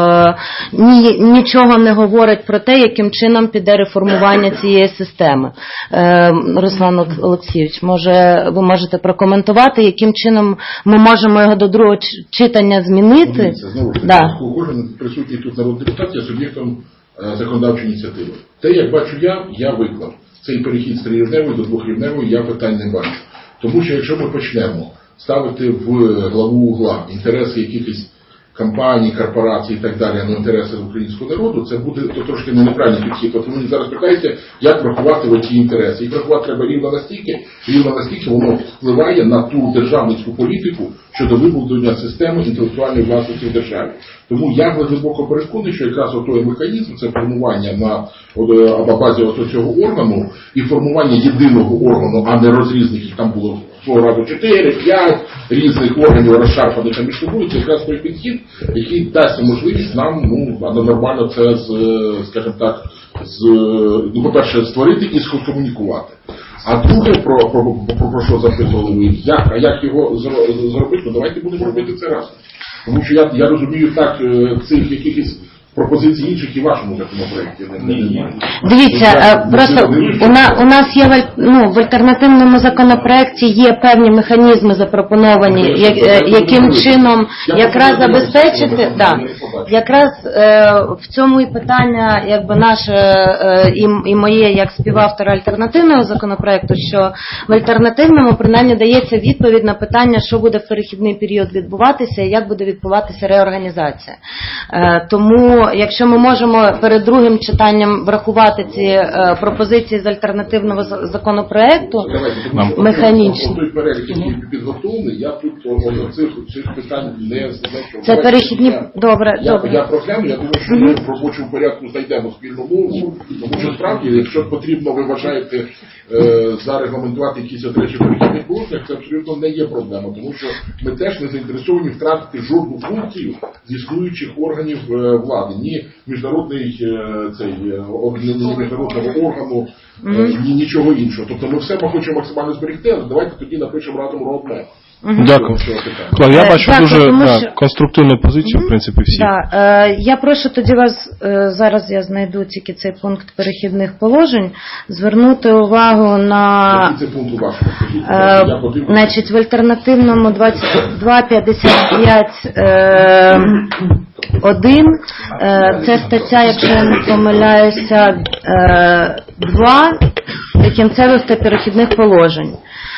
нічого не говорить про те, яким чином піде реформування цієї системи. Руслан Олексійович, може, ви можете прокоментувати, яким чином ми можемо його до другого читання змінити? Знову ж таки, кожен присутній тут народний депутат є суб'єктом законодавчої ініціативи. Те, як бачу я виклав. Цей перехід з трирівневої до двохрівневої я питань не бачу. Тому що якщо ми почнемо ставити в главу угла інтереси якихось компаній, корпорацій і так далі, а не інтереси українського народу, це буде трошки неправильний підхід. Тобто мені зараз питаєте, як врахувати ці інтереси. Їх врахувати треба рівно настільки воно впливає на ту державницьку політику щодо вибудування системи інтелектуальної власності в державі. Тому я глибоко переконаний, що якраз той механізм, це формування на базі цього органу і формування єдиного органу, а не розрізних, їх там було свого разу 4-5 різних органів розшарпаних між собою, це якраз той підхід, який дасть можливість нам нормально це, скажімо так, по-перше, створити і скомунікувати. А друге, про що запитували ви, як його зробити, давайте будемо робити це разом. Тому що я розумію так, цих якихось пропозицій інших і в вашому законопроекті. Дивіться, просто у нас є в альтернативному законопроекті є певні механізми запропоновані, яким чином якраз забезпечити, якраз в цьому і питання, якби наше і моє як співавтора альтернативного законопроекту, що в альтернативному принаймні дається відповідь на питання, що буде в перехідний період відбуватися і як буде відбуватися реорганізація. Тому якщо ми можемо перед другим читанням врахувати ці пропозиції з альтернативного законопроекту, механічно. Той перелік, який підготовлений, я тут цих питань не знаю. Це перехідні... Добре. Я прогляну, я думаю, що ми в робочому порядку знайдемо спільну мову, тому що справді, якщо потрібно, ви вважаєте, зарегламентувати якісь речі в перехідних положеннях, це абсолютно не є проблема, тому що ми теж не заінтересовані втратити жодну функцію з існуючих органів влади, ні міжнародного органу, ні нічого іншого. Тобто ми все хочемо максимально зберегти, але давайте тоді напишемо разом roadmap. Дякую. Я бачу дуже конструктивну позицію, в принципі, всі. Я прошу тоді вас, зараз я знайду тільки цей пункт перехідних положень, звернути увагу на... Який це пункт у вашому? Значить, в альтернативному 22.55.1, це стаття, якщо я не помиляюся, 2 прикінцевих та перехідних положень.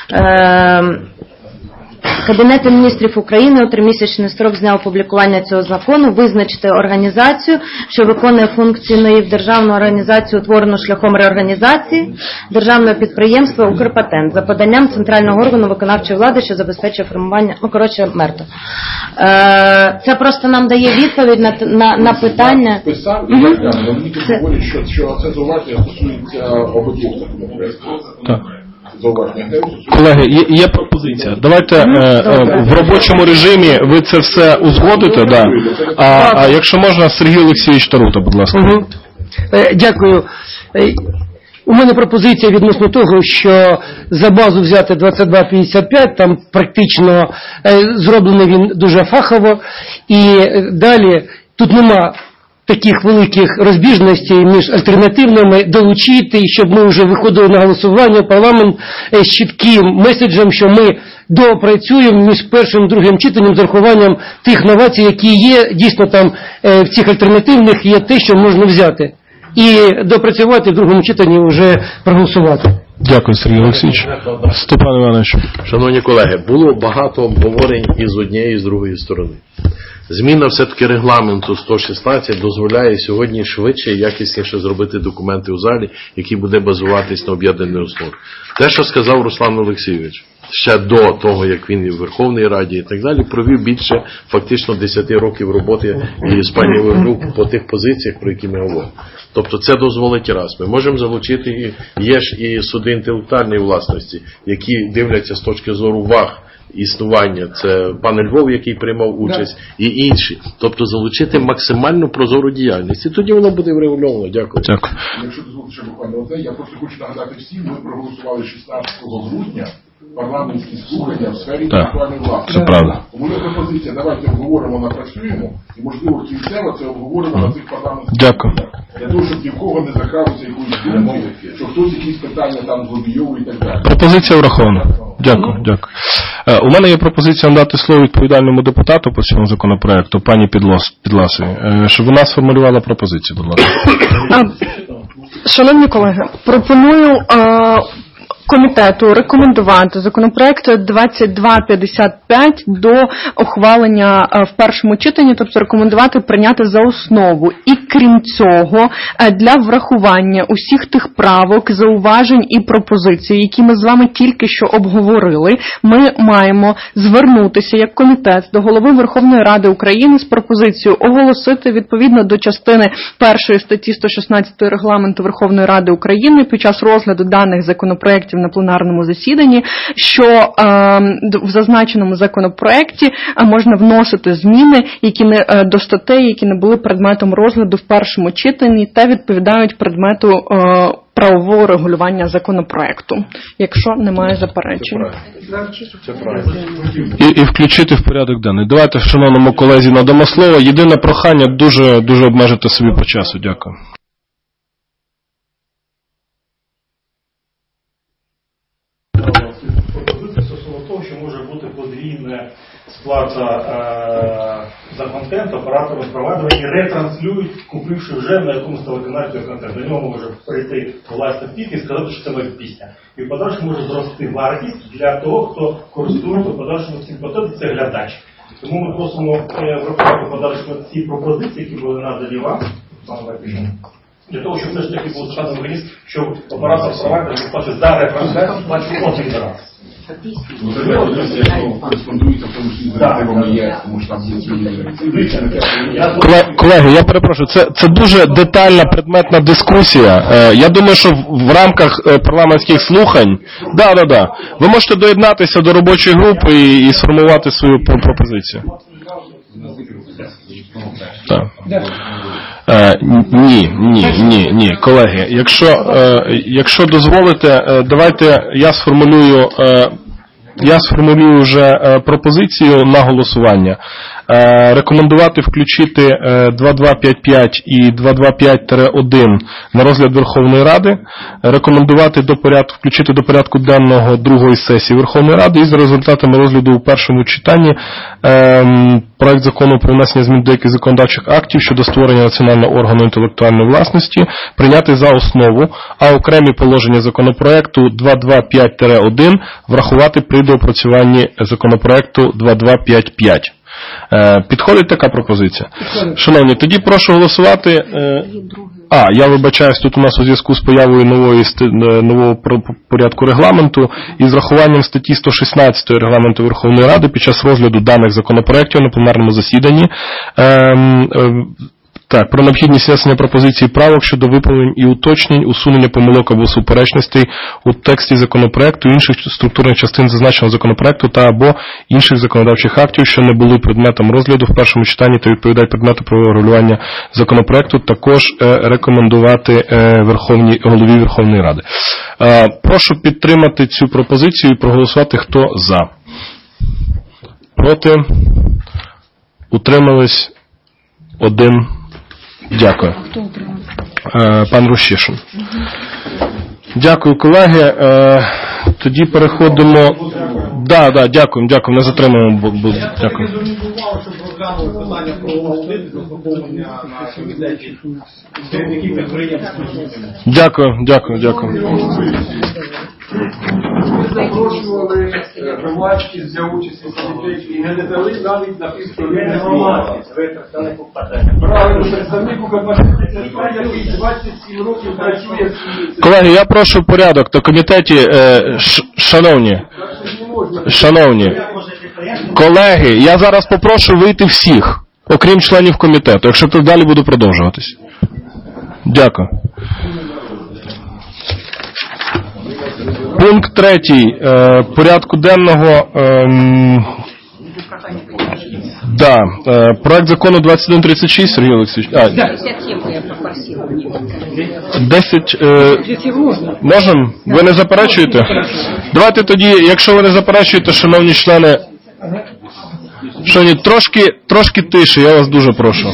Кабінету міністрів України у 3-місячний строк з дня опублікування цього закону визначити організацію, що виконує функції НАІВ, державну організацію, утворену шляхом реорганізації державного підприємства «Укрпатент» за поданням центрального органу виконавчої влади, що забезпечує формування, мертво. Це просто нам дає відповідь на питання. Писав, і я гляну, мені тут говорять, що це зауваження стосується обидвох законопроектів. Так. Колеги, є пропозиція. Давайте в робочому режимі ви це все узгодите, а якщо можна, Сергій Олексійович Тарута, будь ласка. Дякую. У мене пропозиція відносно того, що за базу взяти 22.55, там практично зроблений він дуже фахово, і далі тут нема таких великих розбіжностей між альтернативними, долучити, щоб ми вже виходили на голосування, парламент з чітким меседжем, що ми доопрацюємо між першим і другим читанням з урахуванням тих новацій, які є, дійсно там в цих альтернативних є те, що можна взяти. І допрацювати в другому читанні вже проголосувати. Дякую, Сергій Олексійович. Степан Іванович. Шановні колеги, було багато обговорень і з однієї, і з другої сторони. Зміна все-таки регламенту 116 дозволяє сьогодні швидше і якісніше зробити документи у залі, які буде базуватись на об'єднаній основі. Те, що сказав Руслан Олексійович, ще до того, як він і в Верховній Раді і так далі, провів більше фактично 10 років роботи і з пані Вигрук по тих позиціях, про які ми говоримо. Тобто це дозволить раз. Ми можемо залучити, є ж і суди інтелектуальної власності, які дивляться з точки зору ваг існування. Це пан Львов, який приймав участь, і інші. Тобто залучити максимально прозору діяльність. І тоді воно буде врегульовано. Дякую. Дякую. Якщо дозволите ще буквально одне, я просто хочу нагадати всім, ми проголосували 16 грудня парламентські слухання в сфері інтелектуальної власності. Це правда. Тому є пропозиція, давайте обговоримо, напрацюємо, і можливо кінцево це обговоримо на цих парламентських Дякую. слуханнях. Для того, щоб ні в кого не закралося якоюсь думкою, що хтось якісь питання там злобійовує і так далі. Пропозиція врахована. Дякую. У мене є пропозиція надати слово відповідальному депутату по цьому законопроекту, пані Підласовій, щоб вона сформулювала пропозицію, будь ласка. Шановні колеги, пропоную комітету рекомендувати законопроект 2255 до ухвалення в першому читанні, тобто рекомендувати прийняти за основу. І крім цього, для врахування усіх тих правок, зауважень і пропозицій, які ми з вами тільки що обговорили, ми маємо звернутися як комітет до Голови Верховної Ради України з пропозицією оголосити відповідно до частини 1 статті 116 Регламенту Верховної Ради України під час розгляду даних законопроєктів на пленарному засіданні, що в зазначеному законопроекті можна вносити зміни, які не до статей, які не були предметом розгляду в першому читанні та відповідають предмету правового регулювання законопроекту, якщо немає заперечень. Це правильно. І включити в порядок денний. Давайте шановному колезі надамо слово. Єдине прохання дуже обмежити собі по часу. Дякую. Стосовно того, що може бути подвійна сплата за контент оператором провайдера і ретранслюють, купивши вже на якомусь телеканалі той контент. До нього може прийти власник піки і сказати, що це моя пісня. І в подальшому може зрости вартість для того, хто користується в подальшому цим контентом, це глядач. Тому ми просимо врахувати в подальшому ці пропозиції, які були надані вам, для того, щоб все ж таки був згаданий механізм, що оператор провайдер сплачує за ретрансляцію, сплачує один раз. Кореспондується в тому числі з директивами ЄС, тому що там є Колеги, я перепрошую, це дуже детальна предметна дискусія. Я думаю, що в рамках парламентських слухань, ви можете доєднатися до робочої групи і сформувати свою пропозицію. Так. Ні, колеги, якщо дозволите, давайте я сформулюю вже пропозицію на голосування. Рекомендувати включити 2255 і 225-1 на розгляд Верховної Ради, рекомендувати включити до порядку денного другої сесії Верховної Ради і за результатами розгляду у першому читанні проект закону про внесення змін до деяких законодавчих актів щодо створення національного органу інтелектуальної власності прийняти за основу, а окремі положення законопроекту 225-1 врахувати при доопрацюванні законопроекту 2255. Підходить така пропозиція? Шановні, тоді прошу голосувати. Я вибачаюсь, тут у нас у зв'язку з появою нового порядку регламенту і з рахуванням статті 116 Регламенту Верховної Ради під час розгляду даних законопроектів на пленарному засіданні про необхідність внесення пропозицій правок щодо виправлень і уточнень, усунення помилок або суперечностей у тексті законопроекту, інших структурних частин зазначеного законопроекту та або інших законодавчих актів, що не були предметом розгляду в першому читанні та відповідають предмету правового регулювання законопроекту, також рекомендувати голові Верховної Ради. Прошу підтримати цю пропозицію і проголосувати, хто за. Проти? Утримались? 1. Дякую. Пан Рущишин. Дякую, колеги. Тоді переходимо. Дякую, не затримуємо. Дякую. Дякую. Ми запрошували громадськість для участі в комітеті і не додали навіть написку правильно представнику громадськості, який 27 років працює. Колеги, я прошу порядок на комітеті, шановні колеги, я зараз попрошу вийти всіх, окрім членів комітету, якщо то далі буду продовжуватись. Дякую. Пункт 3 порядку денного. Проект закону 2136, Сергій Олексійович. 57 я попросила. 10. Можемо? Ви не заперечуєте? Давайте тоді, якщо ви не заперечуєте, шановні члени, трошки тише, я вас дуже прошу.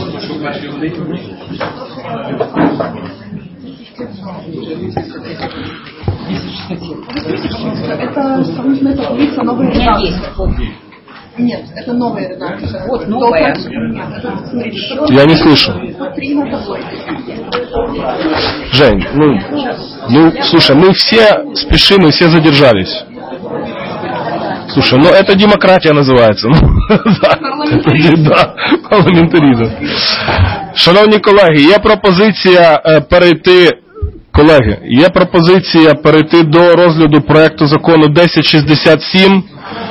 Это совместная таблица, новая редакция. Нет, это новая редакция. Вот новая. Я не слышу. Жень, слушай, мы все спешим и все задержались. Слушай, это демократия називається. Парламентаризм. Шановні колеги, є пропозиція перейти до розгляду проекту закону 1067.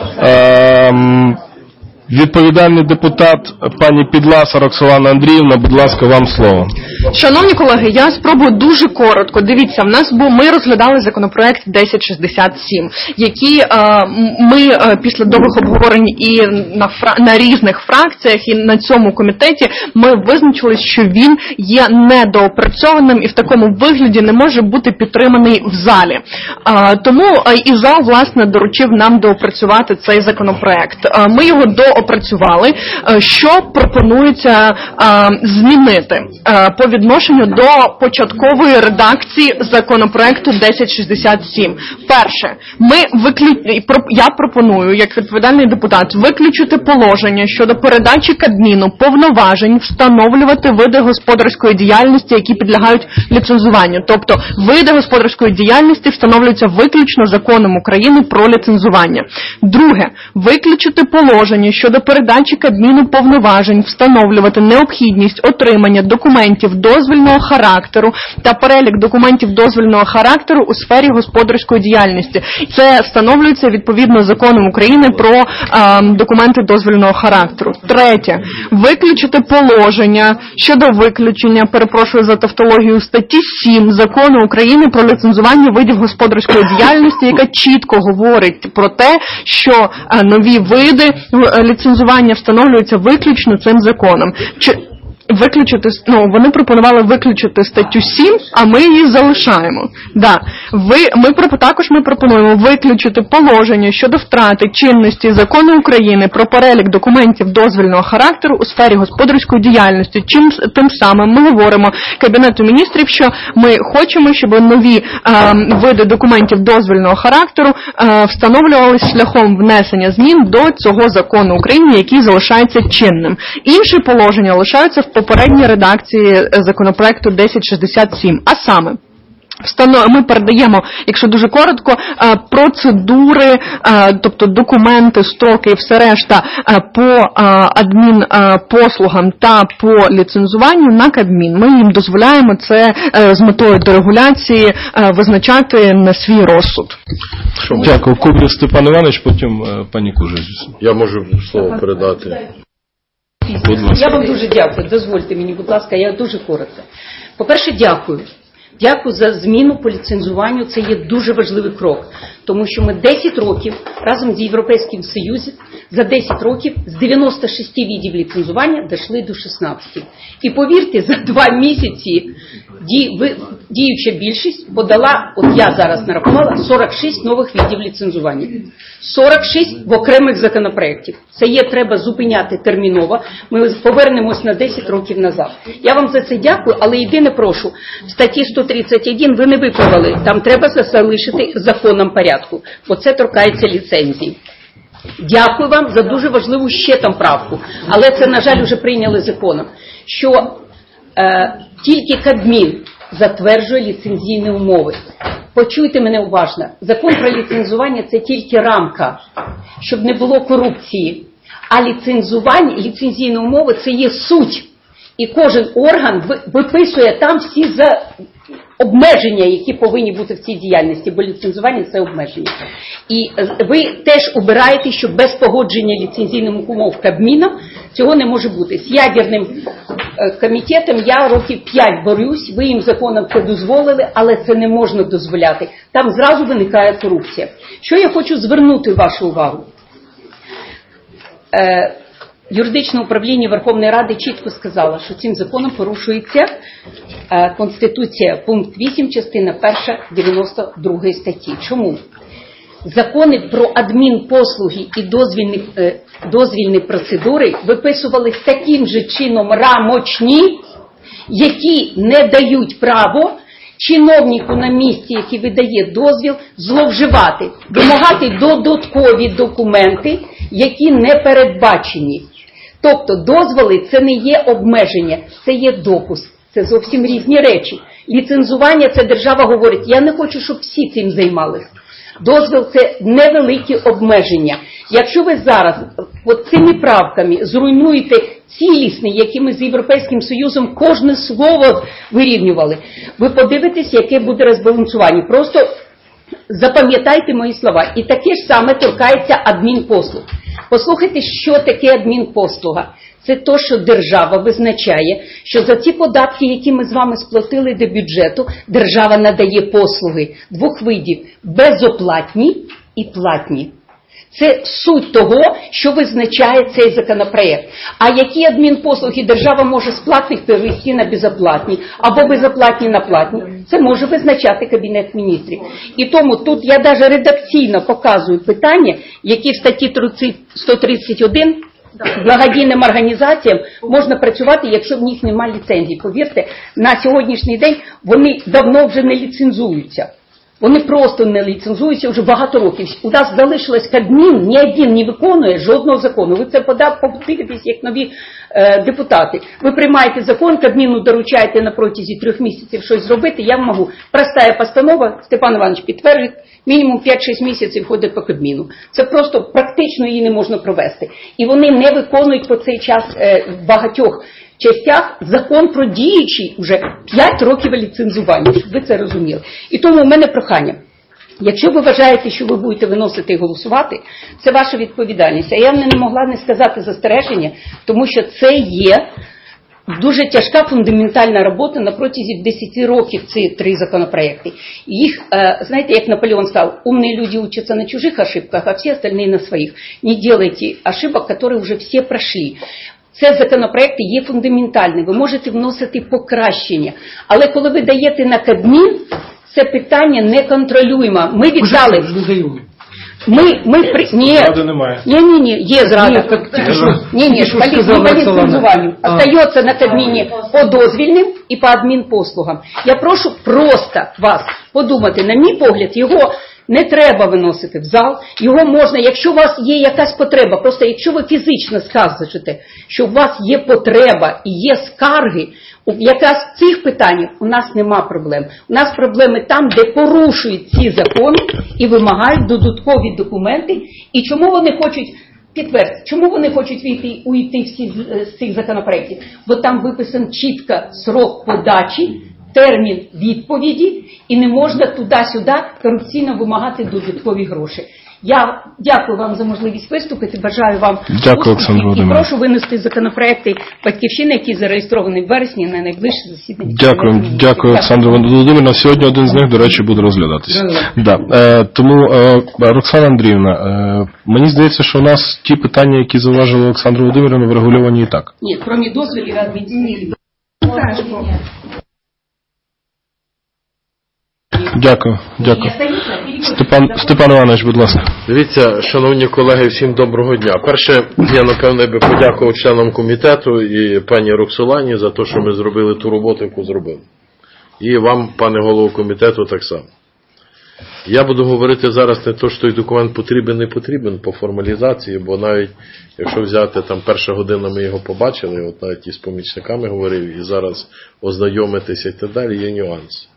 Відповідальний депутат пані Підласа Роксолана Андріївна, будь ласка, вам слово. Шановні колеги, я спробую дуже коротко. Дивіться, ми розглядали законопроект 1067, який ми після довгих обговорень і на різних фракціях, і на цьому комітеті ми визначили, що він є недоопрацьованим і в такому вигляді не може бути підтриманий в залі. Тому і зал, власне, доручив нам доопрацювати цей законопроект. Ми його доопрацювали, що пропонується змінити по відношенню до початкової редакції законопроекту 1067. Перше, я пропоную, як відповідальний депутат, виключити положення щодо передачі Кабміну повноважень встановлювати види господарської діяльності, які підлягають ліцензуванню. Тобто, види господарської діяльності встановлюються виключно законом України про ліцензування. Друге, виключити положення щодо передачі Кабміну повноважень встановлювати необхідність отримання документів дозвільного характеру та перелік документів дозвільного характеру у сфері господарської діяльності. Це встановлюється відповідно законом України про документи дозвільного характеру. Третє, виключити положення щодо виключення, перепрошую за тавтологію, статті 7 закону України про ліцензування видів господарської діяльності, яка чітко говорить про те, що нові види ліцензування встановлюються виключно цим законом. Вони пропонували виключити статтю 7, а ми її залишаємо. Також ми пропонуємо виключити положення щодо втрати чинності закону України про перелік документів дозвільного характеру у сфері господарської діяльності. Тим самим ми говоримо Кабінету міністрів, що ми хочемо, щоб нові види документів дозвільного характеру встановлювалися шляхом внесення змін до цього закону України, який залишається чинним. Інші положення лишаються в попередній редакції законопроекту 1067. А саме, ми передаємо, якщо дуже коротко, процедури, тобто документи, строки і все решта по адмінпослугам та по ліцензуванню на Кабмін. Ми їм дозволяємо це з метою дерегуляції визначати на свій розсуд. Дякую. Кубрів Степан Іванович, потім пані Кужель. Я можу слово передати. Я вам дуже дякую. Дозвольте мені, будь ласка, я дуже коротко. По-перше, дякую. Дякую за зміну по ліцензуванню. Це є дуже важливий крок. Тому що ми 10 років разом з Європейським Союзом за 10 років з 96 видів ліцензування дійшли до 16. І повірте, за 2 місяці діюча більшість подала, от я зараз нарахувала, 46 нових видів ліцензування. 46 в окремих законопроєктів. Це є треба зупиняти терміново. Ми повернемось на 10 років назад. Я вам за це дякую, але єдине прошу, в статті 131 ви не виправили. Там треба залишити законом порядку, бо це торкається ліцензії. Дякую вам за дуже важливу ще там правку, але це, на жаль, вже прийняли законом, що тільки Кабмін затверджує ліцензійні умови. почуйте мене уважно, закон про ліцензування – це тільки рамка, щоб не було корупції. А ліцензування, ліцензійні умови – це є суть. І кожен орган виписує там всі обмеження, які повинні бути в цій діяльності, бо ліцензування – це обмеження. І ви теж обираєте, що без погодження ліцензійних умов Кабміна цього не може бути. З ядерним комітетом я років 5 борюсь, ви їм законом це дозволили, але це не можна дозволяти. Там зразу виникає корупція. Що я хочу звернути вашу увагу? Юридичне управління Верховної Ради чітко сказало, що цим законом порушується Конституція, пункт 8, частина 1, 92 статті. Чому? Закони про адмінпослуги і дозвільні процедури виписувались таким же чином рамочні, які не дають право чиновнику на місці, який видає дозвіл, зловживати, вимагати додаткові документи, які не передбачені. Тобто дозволи – це не є обмеження, це є допуск. Це зовсім різні речі. Ліцензування – це держава говорить, я не хочу, щоб всі цим займалися. Дозвіл – це невеликі обмеження. Якщо ви зараз от цими правками зруйнуєте цілісний, які ми з Європейським Союзом кожне слово вирівнювали, ви подивитесь, яке буде розбалансування. Просто запам'ятайте мої слова. І таке ж саме торкається адмінпослуг. Послухайте, що таке адмінпослуга. Це то, що держава визначає, що за ті податки, які ми з вами сплатили до бюджету, держава надає послуги двох видів – безоплатні і платні. Це суть того, що визначає цей законопроект. А які адмінпослуги держава може з платних перевести на безоплатні, або безоплатні на платні, це може визначати Кабінет міністрів. І тому тут я навіть редакційно показую питання, які в статті 131 благодійним організаціям можна працювати, якщо в них немає ліцензії. Повірте, на сьогоднішній день вони давно вже не ліцензуються. Вони просто не ліцензуються вже багато років. У нас залишилось Кабмін, ні один не виконує жодного закону. Ви це подивитесь, як нові депутати. Ви приймаєте закон, Кабміну доручаєте на протязі 3 місяців щось зробити, я можу. Проста постанова, Степан Іванович підтвердить, мінімум 5-6 місяців ходить по Кабміну. Це просто практично її не можна провести. І вони не виконують по цей час в багатьох частях закон про діючий уже 5 років ліцензування, щоб ви це розуміли. І тому у мене прохання. Якщо ви вважаєте, що ви будете виносити і голосувати, це ваша відповідальність. А я не могла не сказати застереження, тому що це є дуже тяжка фундаментальна робота на протязі 10 років ці 3 законопроекти. Їх, знаєте, як Наполеон сказав, умные люди учатся на чужих ошибках, а всі остальные на своїх. Не делайте ошибок, которые уже всі пройшли. Це законопроекти є фундаментальні, ви можете вносити покращення. Але коли ви даєте на Кабмін, це питання неконтролюємо. Ми віддали. Ні, є зрада. Ні, по ліцензуванню. Остається на Кабміні по дозвільним і по адмінпослугам. Я прошу просто вас подумати, на мій погляд, його не треба виносити в зал, його можна, якщо у вас є якась потреба, просто якщо ви фізично скажете, що у вас є потреба і є скарги, якраз в цих питаннях у нас нема проблем. У нас проблеми там, де порушують ці закони і вимагають додаткові документи. І чому вони хочуть, підтвердити, чому вони хочуть уйти всі з цих законопроєктів? Бо там виписан чітко срок подачі, термін відповіді, і не можна туди-сюди корупційно вимагати додаткові гроші. Я дякую вам за можливість виступити, бажаю вам успіхів і прошу винести законопроекти Батьківщини, які зареєстровані в вересні на найближче засідання. Дякую, Олександра Володимирівна. Сьогодні один з них, до речі, буде розглядатися. Тому, Роксана Андріївна, мені здається, що у нас ті питання, які зауважила Олександра Володимирівна, врегульовані і так. Ні, крім дозволів і адміністрації. Дякую. Степан Іванович, будь ласка. Дивіться, шановні колеги, всім доброго дня. Перше, я, напевне, би подякував членам комітету і пані Роксолані за те, що ми зробили ту роботу, яку зробили. І вам, пане голово комітету, так само. Я буду говорити зараз не те, що той документ потрібен, не потрібен по формалізації, бо навіть, якщо взяти, там перша година ми його побачили, от навіть із помічниками говорив, і зараз ознайомитися і так далі, є нюанси.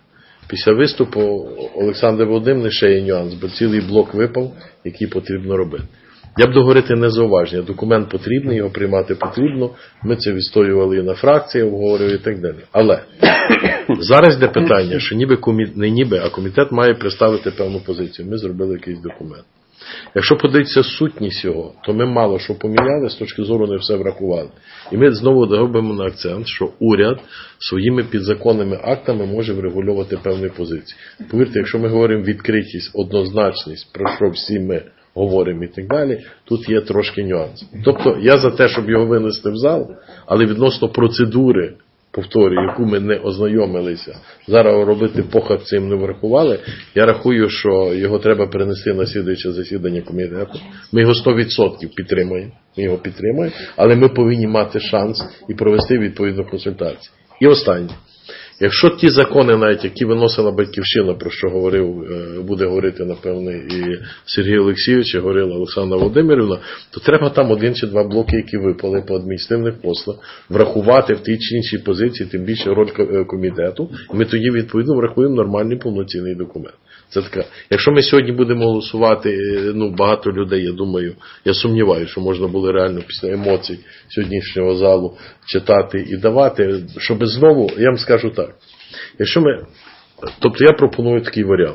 Після виступу Олександра Володимирівни ще є нюанс, бо цілий блок випав, який потрібно робити. Я б договорити не зауваження. Документ потрібний, його приймати потрібно. Ми це відстоювали і на фракції, обговорювали і так далі. Але зараз йде питання, що комітет має представити певну позицію. Ми зробили якийсь документ. Якщо подивитися сутність його, то ми мало що поміняли, з точки зору не все врахували. І ми знову робимо на акцент, що уряд своїми підзаконними актами може врегульовувати певні позиції. Повірте, якщо ми говоримо відкритість, однозначність, про що всі ми говоримо і так далі, тут є трошки нюанс. Тобто я за те, щоб його винести в зал, але відносно процедури, повторюю, яку ми не ознайомилися, зараз робити похабцем не врахували, я рахую, що його треба перенести на слідуюче засідання комітету. Ми його 100% підтримуємо, але ми повинні мати шанс і провести відповідну консультацію. І останнє. Якщо ті закони, навіть які виносила Батьківщина, про що буде говорити, напевне, і Сергій Олексійович, і говорила Олександра Володимирівна, то треба там 1 чи 2 блоки, які випали по адміністративних послуг, врахувати в тій чи іншій позиції, тим більше роль комітету, і ми тоді відповідно врахуємо нормальний повноцінний документ. Це така. Якщо ми сьогодні будемо голосувати, багато людей, я думаю, я сумніваюся, що можна було реально після емоцій сьогоднішнього залу читати і давати, щоб знову, я вам скажу так, тобто я пропоную такий варіант.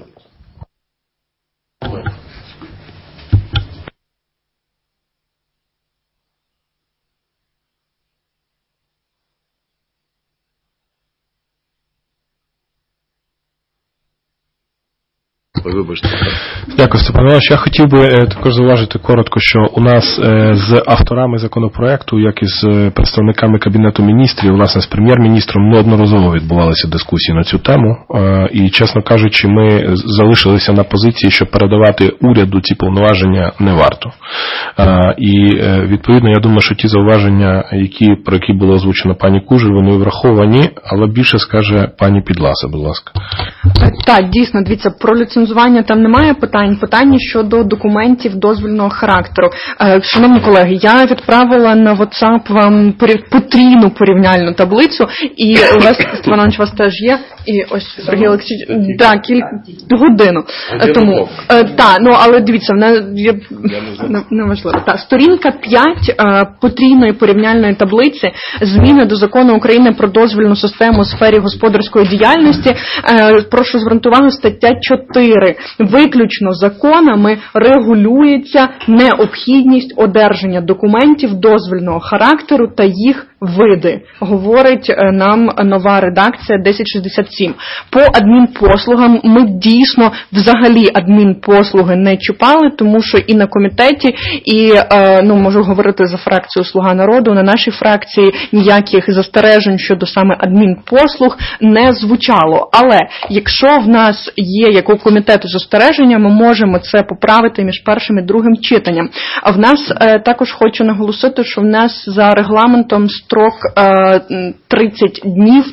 Вибачте. Дякую, Степан Іванович. Я хотів би також зауважити коротко, що у нас з авторами законопроекту, як і з представниками Кабінету міністрів, власне, з прем'єр-міністром неодноразово відбувалися дискусії на цю тему. І, чесно кажучи, ми залишилися на позиції, що передавати уряду ці повноваження не варто. І, відповідно, я думаю, що ті зауваження, про які було озвучено пані Кужель, вони враховані, але більше скаже пані Підласа, будь ласка. Так, дійсно, дивіться, про ліцензування там немає питань. Питання щодо документів дозвільного характеру. Шановні колеги, я відправила на WhatsApp вам потрійну порівняльну таблицю, і у вас, Степан Іванович, у вас теж є, і ось Сергій Олексійович, годину. Тому, але дивіться, неважливо. Сторінка 5 потрійної порівняльної таблиці, зміни до Закону України про дозвільну систему у сфері господарської діяльності. Прошу звернути увагу, стаття 4. Виключно законами регулюється необхідність одержання документів дозвільного характеру та їх види. Говорить нам нова редакція 1067. По адмінпослугам ми дійсно взагалі адмінпослуги не чіпали, тому що і на комітеті, і, можу говорити за фракцію «Слуга народу», на нашій фракції ніяких застережень щодо саме адмінпослуг не звучало. Але якщо в нас є, як у комітету, застереження, ми можемо це поправити між першим і другим читанням. А в нас також хочу наголосити, що в нас за регламентом строк 30 днів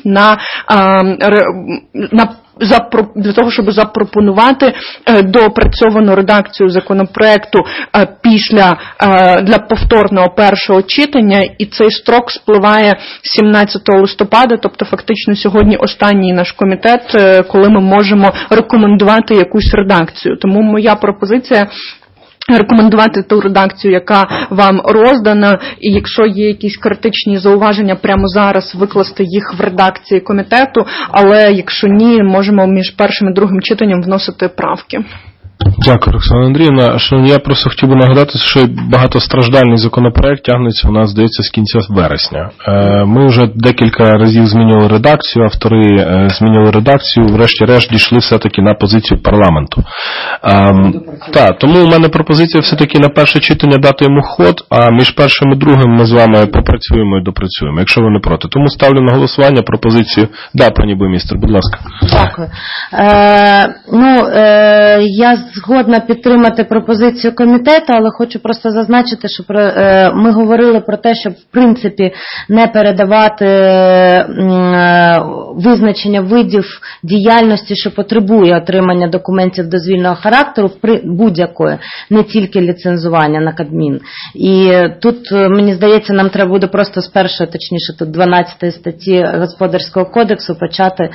для того, щоб запропонувати доопрацьовану редакцію законопроекту для повторного першого читання, і цей строк спливає 17 листопада, тобто фактично сьогодні останній наш комітет, коли ми можемо рекомендувати якусь редакцію. Тому моя пропозиція рекомендувати ту редакцію, яка вам роздана, і якщо є якісь критичні зауваження, прямо зараз викласти їх в редакції комітету, але якщо ні, можемо між першим і другим читанням вносити правки. Дякую, Оксана Андріївна. Я просто хотів би нагадати, що багатостраждальний законопроект тягнеться у нас, здається, з кінця вересня. Ми вже декілька разів змінювали редакцію, автори змінювали редакцію, врешті-решт дійшли все-таки на позицію парламенту. Тому у мене пропозиція все-таки на перше читання дати йому ход, а між першим і другим ми з вами попрацюємо і допрацюємо, якщо ви не проти. Тому ставлю на голосування пропозицію. Пані Буймістер, будь ласка. Дякую. Я згодна підтримати пропозицію комітету, але хочу просто зазначити, що ми говорили про те, щоб в принципі не передавати визначення видів діяльності, що потребує отримання документів дозвільного характеру, будь-якої, не тільки ліцензування на Кабмін. І тут, мені здається, нам треба буде просто з першої, точніше, тут 12 статті Господарського кодексу почати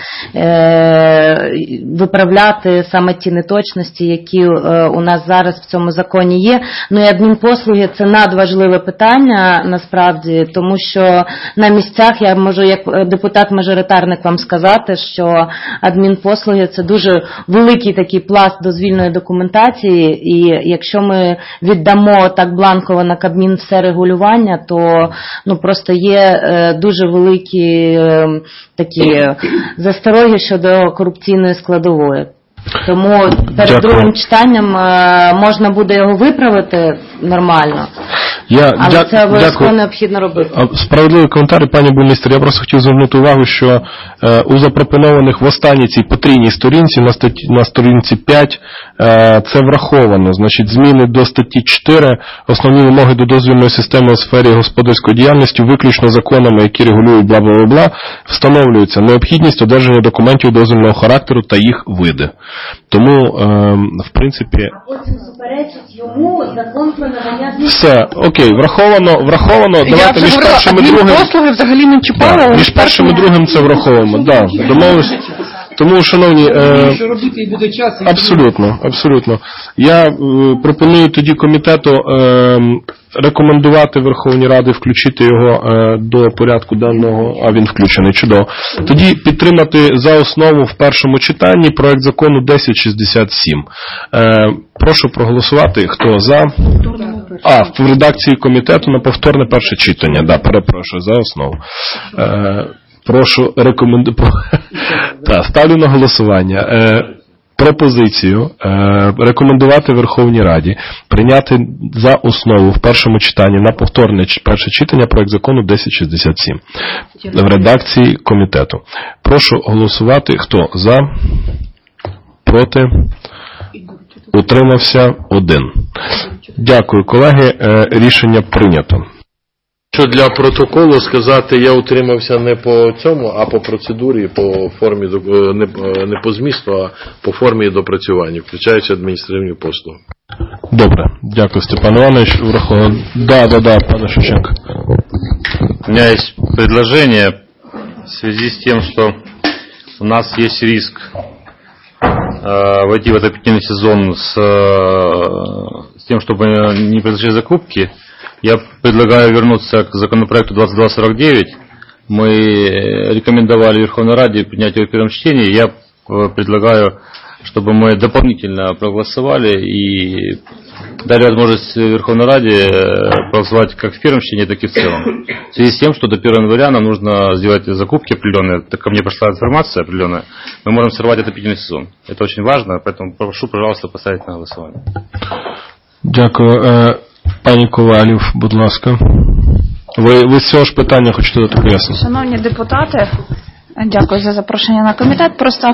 виправляти саме ті неточності, які у нас зараз в цьому законі є. Ну і адмінпослуги – це надважливе питання, насправді, тому що на місцях, я можу як депутат-мажоритарник вам сказати, що адмінпослуги – це дуже великий такий пласт дозвільної документації, і якщо ми віддамо так бланково на Кабмін все регулювання, то просто є дуже великі такі застороги щодо корупційної складової. Тому перед другим читанням можна буде його виправити нормально, але це обов'язково необхідно робити. Справедливий коментар, пані Буймістер. Я просто хотів звернути увагу, що у запропонованих в останній цій потрійній сторінці, на сторінці 5, це враховано. Значить, зміни до статті 4, основні вимоги до дозвільної системи у сфері господарської діяльності, виключно законами, які регулюють бла-бла-бла, встановлюється необхідність одержання документів дозвільного характеру та їх види. Тому, в принципі... А потім суперечить йому закон про надання... Все, окей, враховано. Давайте між першим і другим... послуги взагалі не чіпали. Між першим і другим це враховуємо, да, домовились. Тому, шановні, абсолютно. Я пропоную тоді комітету рекомендувати Верховній Раді включити його до порядку денного, а він включений, чудово. Тоді підтримати за основу в першому читанні проект закону 1067. Прошу проголосувати, хто за. В редакції комітету на повторне перше читання. Да, перепрошую, за основу. Прошу ставлю на голосування пропозицію рекомендувати Верховній Раді прийняти за основу в першому читанні на повторне перше читання проект закону 1067 в редакції комітету. Прошу голосувати, хто за, проти, утримався 1. Дякую, колеги, рішення прийнято. Що для протоколу сказати, я утримався не по цьому, а по процедурі, по формі, не по змісту, а по формі допрацювання, включаючи адміністративні послуги. Добре, дякую, Степан Иванович. Да, пане Шевченко. У меня есть предложение в связи с тем, что у нас есть риск войти в этот пятничный сезон с тем, чтобы не произошли закупки. Я предлагаю вернуться к законопроекту 2249. Мы рекомендовали Верховной Раде принять его в первом чтении. Я предлагаю, чтобы мы дополнительно проголосовали и дали возможность Верховной Раде проголосовать как в первом чтении, так и в целом. В связи с тем, что до 1 января нам нужно сделать закупки определенные, так ко мне пришла информация определенная, мы можем сорвать этот пятничный сезон. Это очень важно, поэтому прошу, пожалуйста, поставить на голосование. Дякую. Пані Ковалів, будь ласка. Ви з цього ж питання хочете дати пояснення? Шановні депутати, дякую за запрошення на комітет. Просто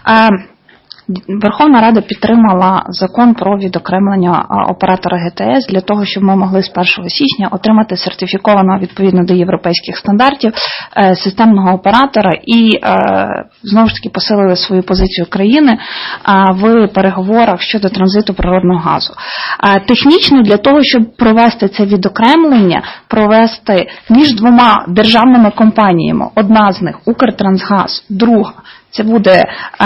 Верховна Рада підтримала закон про відокремлення оператора ГТС для того, щоб ми могли з 1 січня отримати сертифікованого відповідно до європейських стандартів системного оператора і знову ж таки посилили свою позицію країни в переговорах щодо транзиту природного газу. Технічно для того, щоб провести це відокремлення, провести між двома державними компаніями, одна з них Укртрансгаз, друга це буде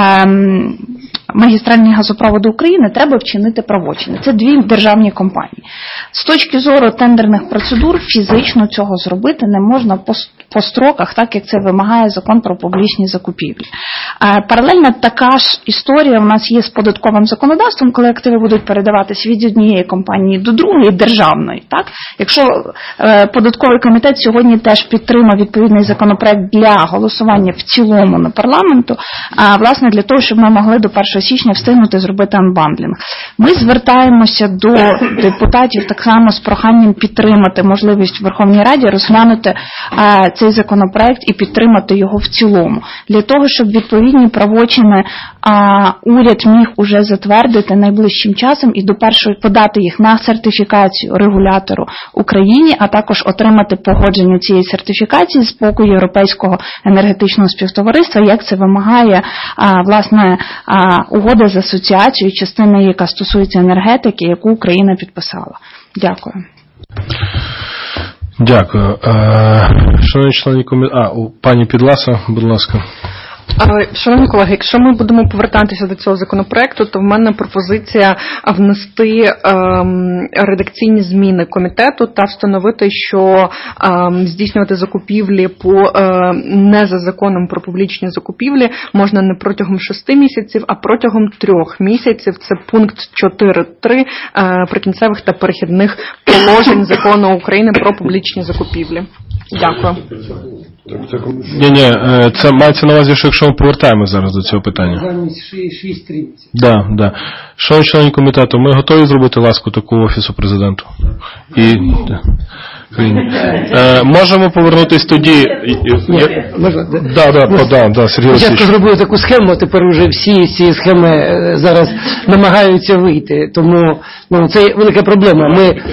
магістральні газопроводи України, треба вчинити правочини. Це дві державні компанії. З точки зору тендерних процедур фізично цього зробити не можна по строках, так як це вимагає закон про публічні закупівлі. Паралельно така ж історія у нас є з податковим законодавством, коли активи будуть передаватися від однієї компанії до другої державної. Так? Якщо податковий комітет сьогодні теж підтримав відповідний законопроект для голосування в цілому на парламенту, власне для того, щоб ми могли до 1 січня встигнути зробити анбандлінг. Ми звертаємося до депутатів так само з проханням підтримати можливість в Верховній Раді розглянути цей законопроект і підтримати його в цілому. Для того, щоб відповідні правочини уряд міг уже затвердити найближчим часом і до першої подати їх на сертифікацію регулятору Україні, а також отримати погодження цієї сертифікації з боку Європейського енергетичного співтовариства, як це вимагає власне угода з асоціацією, частина, яка стосується енергетики, яку Україна підписала. Дякую. Дякую. Шановні члени комітету, пані Підласа, будь ласка. Шановні колеги, якщо ми будемо повертатися до цього законопроекту, то в мене пропозиція внести редакційні зміни комітету та встановити, що здійснювати закупівлі не за законом про публічні закупівлі можна не протягом 6 місяців, а протягом 3 місяців. Це пункт 4.3 прикінцевих та перехідних положень Закону України про публічні закупівлі. Дякую. Ні, це мається на увазі, що якщо ми повертаємо зараз до цього питання. Замість 6 місяців. Да. Шановні члени комітету, ми готові зробити ласку таку Офісу Президенту? Можемо повернутися тоді. Да, Сергій Олексійович. Спочатку зробили таку схему, а тепер вже всі ці схеми зараз намагаються вийти. Тому це велика проблема.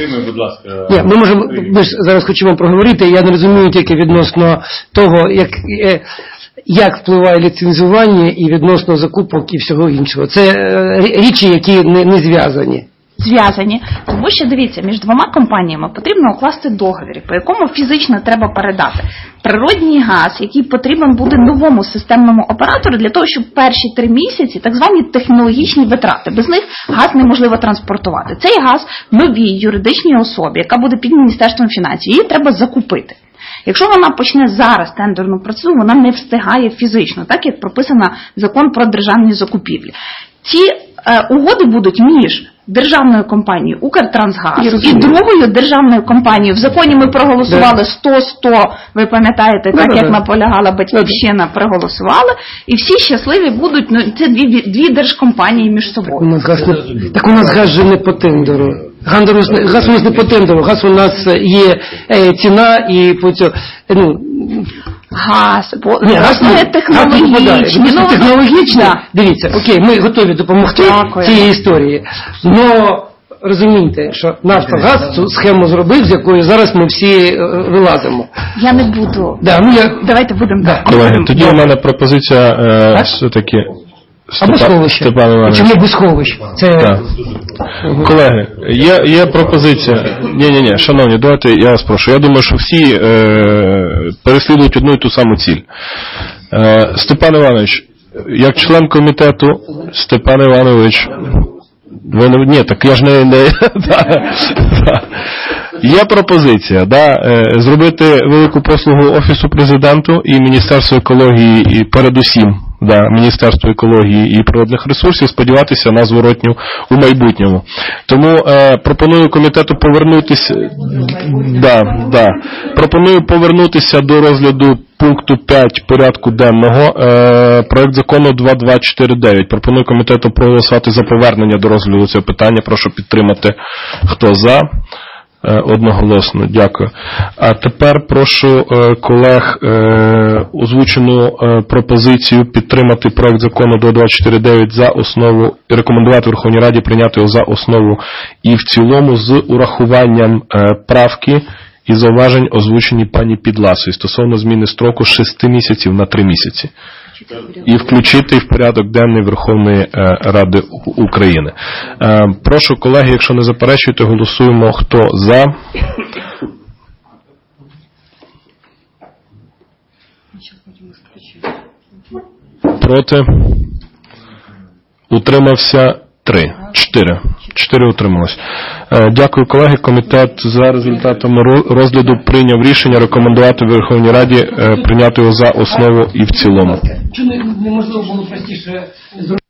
Ми ж зараз хочемо проговорити, я не розумію тільки відносно того, як впливає ліцензування і відносно закупок і всього іншого. Це річі, які не зв'язані. Зв'язані, тому що, дивіться, між двома компаніями потрібно укласти договір, по якому фізично треба передати природній газ, який потрібен буде новому системному оператору для того, щоб перші 3 місяці, так звані технологічні витрати, без них газ неможливо транспортувати. Цей газ новій юридичній особі, яка буде під Міністерством фінансів, її треба закупити. Якщо вона почне зараз тендерну процедуру, вона не встигає фізично, так як прописано Закон про державні закупівлі. Ці угоди будуть між державною компанією «Укртрансгаз» і другою державною компанією. В законі ми проголосували 100-100, ви пам'ятаєте, так як наполягала Батьківщина, проголосували, і всі щасливі будуть, це дві держкомпанії між собою. Так у нас газ же не по тендеру. Газ у нас не по тендеру, газ у нас є ціна і по цьому, газ не технологічний. Технологічно, дивіться, окей, ми готові допомогти цій історії, но розумієте, що Нафтогаз цю схему зробив, з якої зараз ми всі вилазимо. Я не буду. Давайте будемо. Колеги, тоді у мене пропозиція все-таки або сховище. Чому без сховищ? Колеги, є пропозиція. Ні, шановні, давайте я вас прошу. Я думаю, що всі переслідують одну і ту саму ціль. Степан Іванович, як член комітету, Степан Іванович, ні, так я ж не є пропозиція, зробити велику послугу Офісу Президенту і Міністерству екології, і передусім Міністерству екології і природних ресурсів, сподіватися на зворотню у майбутньому. Тому пропоную комітету повернутися до розгляду пункту 5 порядку денного, проект закону 2249. Пропоную комітету проголосувати за повернення до розгляду цього питання. Прошу підтримати. Хто за? Одноголосно, дякую. А тепер прошу колег озвучену пропозицію підтримати проект закону до 249 за основу і рекомендувати Верховній Раді прийняти його за основу і в цілому з урахуванням правки і зауважень, озвучені пані Підласою стосовно зміни строку з 6 місяців на 3 місяці. І включити в порядок денний Верховної Ради України. Прошу, колеги, якщо не заперечуєте, голосуємо. Хто за? Проти? Утримався 3. 4 утрималось. Дякую, колеги. Комітет за результатами розгляду прийняв рішення рекомендувати Верховній Раді прийняти його за основу і в цілому. Чи неможливо було простіше зробити?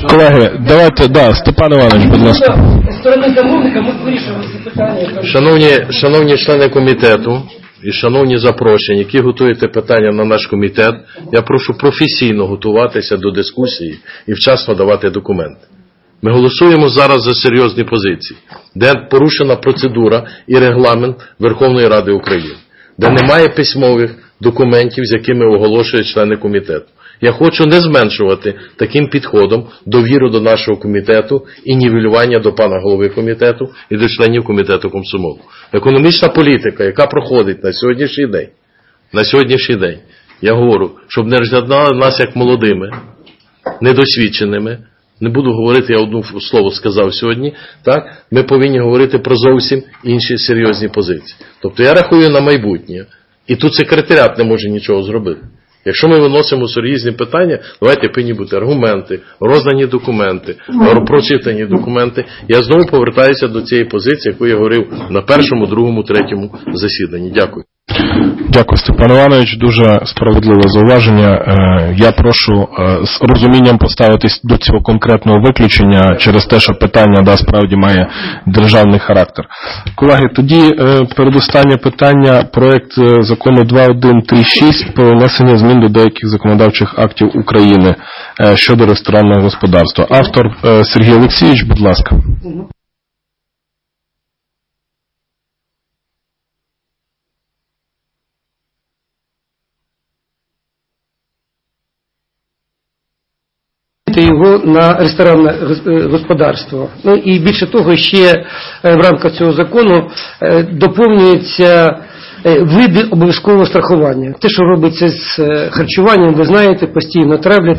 Колеги, давайте, Степан Іванович, будь ласка. Сторони замовника ми вирішимо ці питання. Шановні члени комітету і шановні запрошені, які готуєте питання на наш комітет, я прошу професійно готуватися до дискусії і вчасно давати документи. Ми голосуємо зараз за серйозні позиції, де порушена процедура і регламент Верховної Ради України, де немає письмових документів, з якими оголошують члени комітету. Я хочу не зменшувати таким підходом довіру до нашого комітету і нівелювання до пана голови комітету і до членів комітету комсомолу. Економічна політика, яка проходить на сьогоднішній день, я говорю, щоб не розглядали нас як молодими, недосвідченими, не буду говорити, я одне слово сказав сьогодні, так, ми повинні говорити про зовсім інші серйозні позиції. Тобто я рахую на майбутнє, і тут секретаріат не може нічого зробити. Якщо ми виносимо серйозні питання, давайте повинні бути аргументи, роздані документи, прочитані документи. Я знову повертаюся до цієї позиції, яку я говорив на першому, другому, третьому засіданні. Дякую. Дякую, Степан Іванович. Дуже справедливе зауваження. Я прошу з розумінням поставитись до цього конкретного виключення через те, що питання справді має державний характер. Колеги, тоді передостаннє питання, проект закону 2136 про внесення змін до деяких законодавчих актів України щодо ресторанного господарства. Автор Сергій Олексійович, будь ласка. Його на ресторанне господарство. Ну і більше того, ще в рамках цього закону доповнюються види обов'язкового страхування. Те, що робиться з харчуванням, ви знаєте, постійно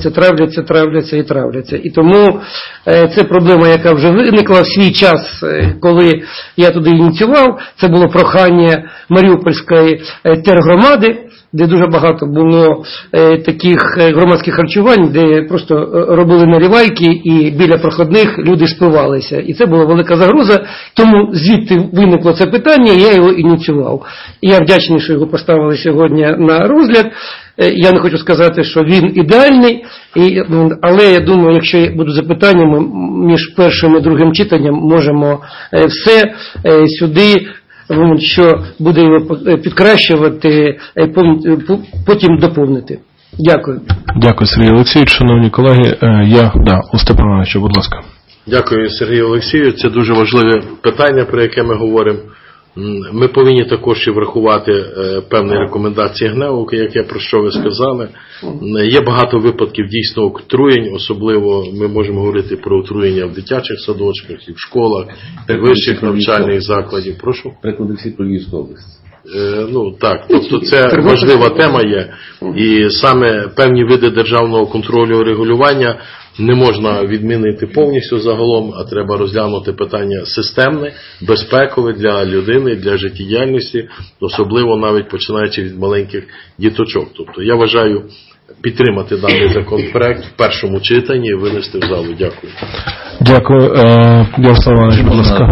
травляться. І тому це проблема, яка вже виникла в свій час, коли я туди ініціював. Це було прохання Маріупольської тергромади, де дуже багато було таких громадських харчувань, де просто робили наливайки і біля проходних люди спивалися. І це була велика загроза, тому звідти виникло це питання, і я його ініціював. І я вдячний, що його поставили сьогодні на розгляд. Я не хочу сказати, що він ідеальний, але я думаю, якщо будуть запитання, ми між першим і другим читанням можемо все сюди, що буде його підкращувати, потім доповнити. Дякую. Дякую, Сергій Олексійович. Шановні колеги, у Степана Івановича, будь ласка. Дякую, Сергій Олексійович. Це дуже важливе питання, про яке ми говоримо. Ми повинні також і врахувати певні рекомендації ГНЕУ, про що ви сказали. Є багато випадків дійсно отруєнь, особливо ми можемо говорити про отруєння в дитячих садочках, і в школах, і в вищих навчальних закладів. Прошу? Приклади всі про Львівську область. Так, тобто це важлива тема є. І саме певні види державного контролю і регулювання не можна відмінити повністю загалом, а треба розглянути питання системне, безпекове для людини, для життєдіяльності, особливо навіть починаючи від маленьких діточок. Тобто я вважаю підтримати даний законопроект в першому читанні і винести в залу. Дякую. Дякую. Ярослав Іванович, будь ласка.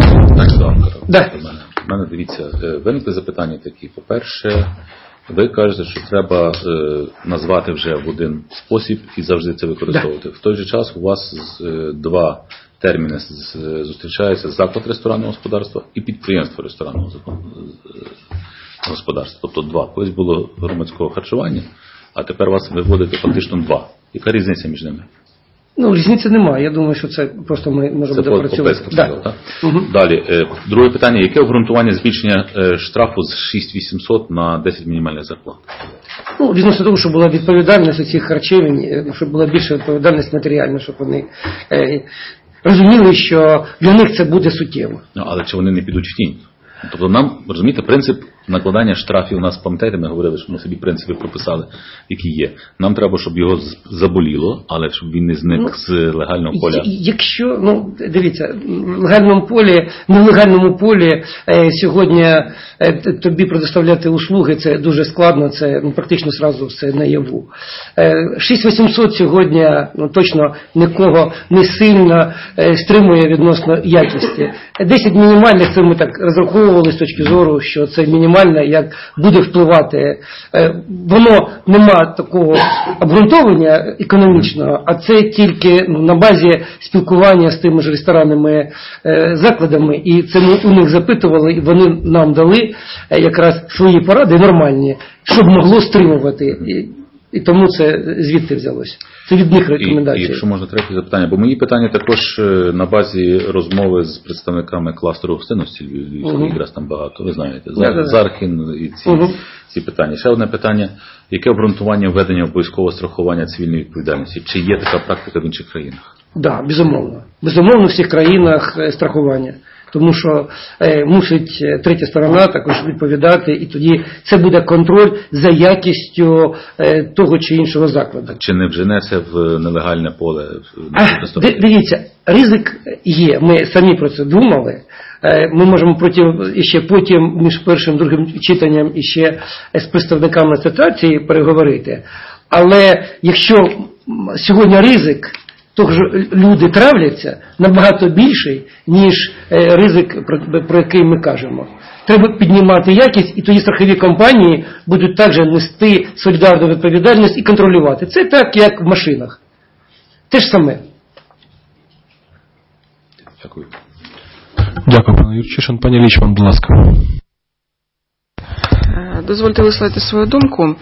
У мене, дивіться, виникли запитання такі. По-перше, ви кажете, що треба назвати вже в один спосіб і завжди це використовувати. В той же час у вас два терміни зустрічаються: заклад ресторанного господарства і підприємство ресторанного господарства. Тобто два. Колись було громадського харчування, а тепер вас виводите фактично два. Яка різниця між ними? Різниці немає. Я думаю, що це просто ми можемо допрацювати. Далі. Друге питання. Яке обґрунтування збільшення штрафу з 6800 на 10 мінімальних зарплат? Відносно того, щоб була відповідальність у цих харчевень, щоб була більша відповідальність матеріальна, щоб вони розуміли, що для них це буде суттєво. Але чи вони не підуть в тінь? Тобто нам, розумієте, принцип накладання штрафів у нас, пам'ятаєте, ми говорили, що ми собі принципи прописали, які є. Нам треба, щоб його заболіло, але щоб він не зник з легального поля. Якщо, дивіться, в нелегальному полі сьогодні тобі предоставляти услуги, це дуже складно, це практично зразу все наяву. 6800 сьогодні точно нікого не сильно стримує відносно якості. 10 мінімальних, це ми так розраховували з точки зору, що це мінімальний мінімальне, як буде впливати. Воно нема такого обґрунтовування економічного, а це тільки на базі спілкування з тими ж ресторанними закладами, і це ми у них запитували, і вони нам дали якраз свої поради нормальні, щоб могло стримувати. І тому це звідти взялося. Це від них рекомендації. І якщо можна третє запитання, бо мої питання також на базі розмови з представниками кластеру гостинності Львівської, якраз там багато, ви знаєте, Зархін і ці питання. Ще одне питання, яке обґрунтування введення обов'язкового страхування цивільної відповідальності? Чи є така практика в інших країнах? Так, безумовно. Безумовно, в всіх країнах страхування. Тому що мусить третя сторона також відповідати, і тоді це буде контроль за якістю того чи іншого закладу. Чи не вжене це в нелегальне поле? Дивіться, ризик є. Ми самі про це думали. Ми можемо потім між першим і другим читанням іще з представниками асоціації переговорити. Але якщо сьогодні ризик, того ж люди травляться набагато більший, ніж ризик, про який ми кажемо. Треба піднімати якість, і тоді страхові компанії будуть також нести солідарну відповідальність і контролювати. Це так, як в машинах. Те ж саме. Дякую. Дякую, пане Юрчишин. Пані Лічман, будь ласка. Дозвольте висловити свою думку.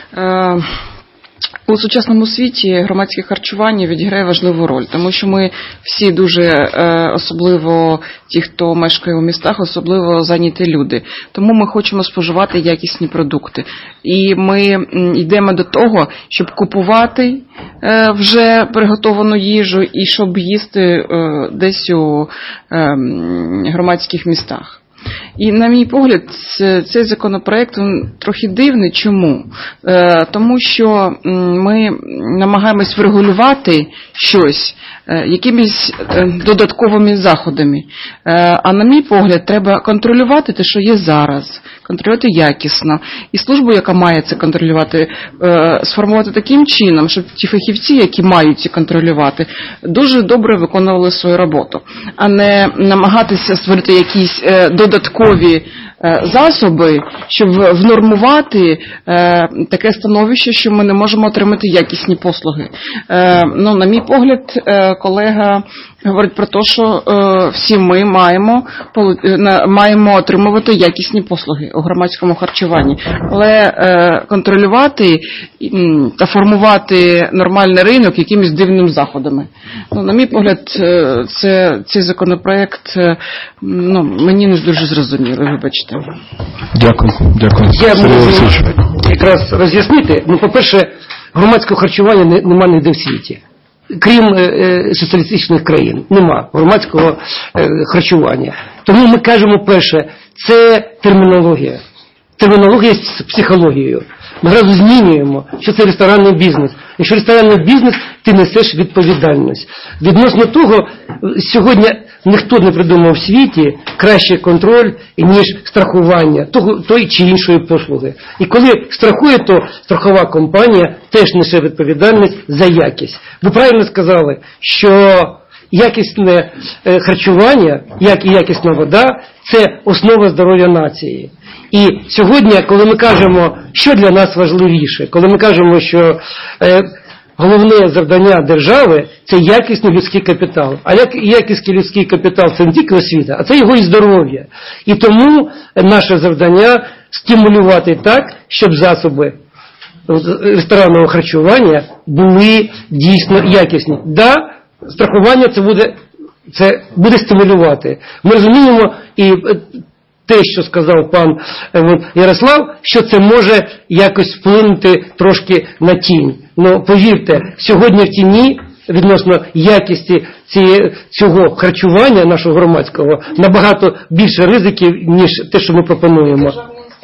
У сучасному світі громадське харчування відіграє важливу роль, тому що ми всі дуже, особливо ті, хто мешкає у містах, особливо зайняті люди. Тому ми хочемо споживати якісні продукти. І ми йдемо до того, щоб купувати вже приготовану їжу і щоб їсти десь у громадських містах. І, на мій погляд, цей законопроект трохи дивний. Чому? Тому що ми намагаємось врегулювати щось якимись додатковими заходами. А, на мій погляд, треба контролювати те, що є зараз, контролювати якісно. І службу, яка має це контролювати, сформувати таким чином, щоб ті фахівці, які мають це контролювати, дуже добре виконували свою роботу, а не намагатися створити якісь додаткові засоби, щоб внормувати таке становище, що ми не можемо отримати якісні послуги. На мій погляд, колега говорить про те, що всі ми маємо отримувати якісні послуги у громадському харчуванні. Але контролювати та формувати нормальний ринок якимись дивними заходами. На мій погляд, цей законопроект мені не дуже зрозумілий, вибачте. Дякую. Я можу якраз роз'яснити. По-перше, громадського харчування нема ніде в світі. Крім соціалістичних країн, нема громадського харчування. Тому ми кажемо, перше, це термінологія. Термінологія з психологією. Ми одразу змінюємо, що це ресторанний бізнес. Якщо ресторанний бізнес, ти несеш відповідальність. Відносно того, сьогодні ніхто не придумав в світі кращий контроль, ніж страхування тої чи іншої послуги. І коли страхує, то страхова компанія теж несе відповідальність за якість. Ви правильно сказали, що якісне харчування, як і якісна вода, це основа здоров'я нації. І сьогодні, коли ми кажемо, що для нас важливіше, коли ми кажемо, що головне завдання держави – це якісний людський капітал. А якісний людський капітал – це не тільки освіта, а це його і здоров'я. І тому наше завдання – стимулювати так, щоб засоби ресторанного харчування були дійсно якісні. Да, страхування це буде стимулювати. Ми розуміємо і те, що сказав пан Ярослав, що це може якось вплинути трошки на тінь. Но повірте, сьогодні в тіні відносно якості цього харчування нашого громадського набагато більше ризиків, ніж те, що ми пропонуємо.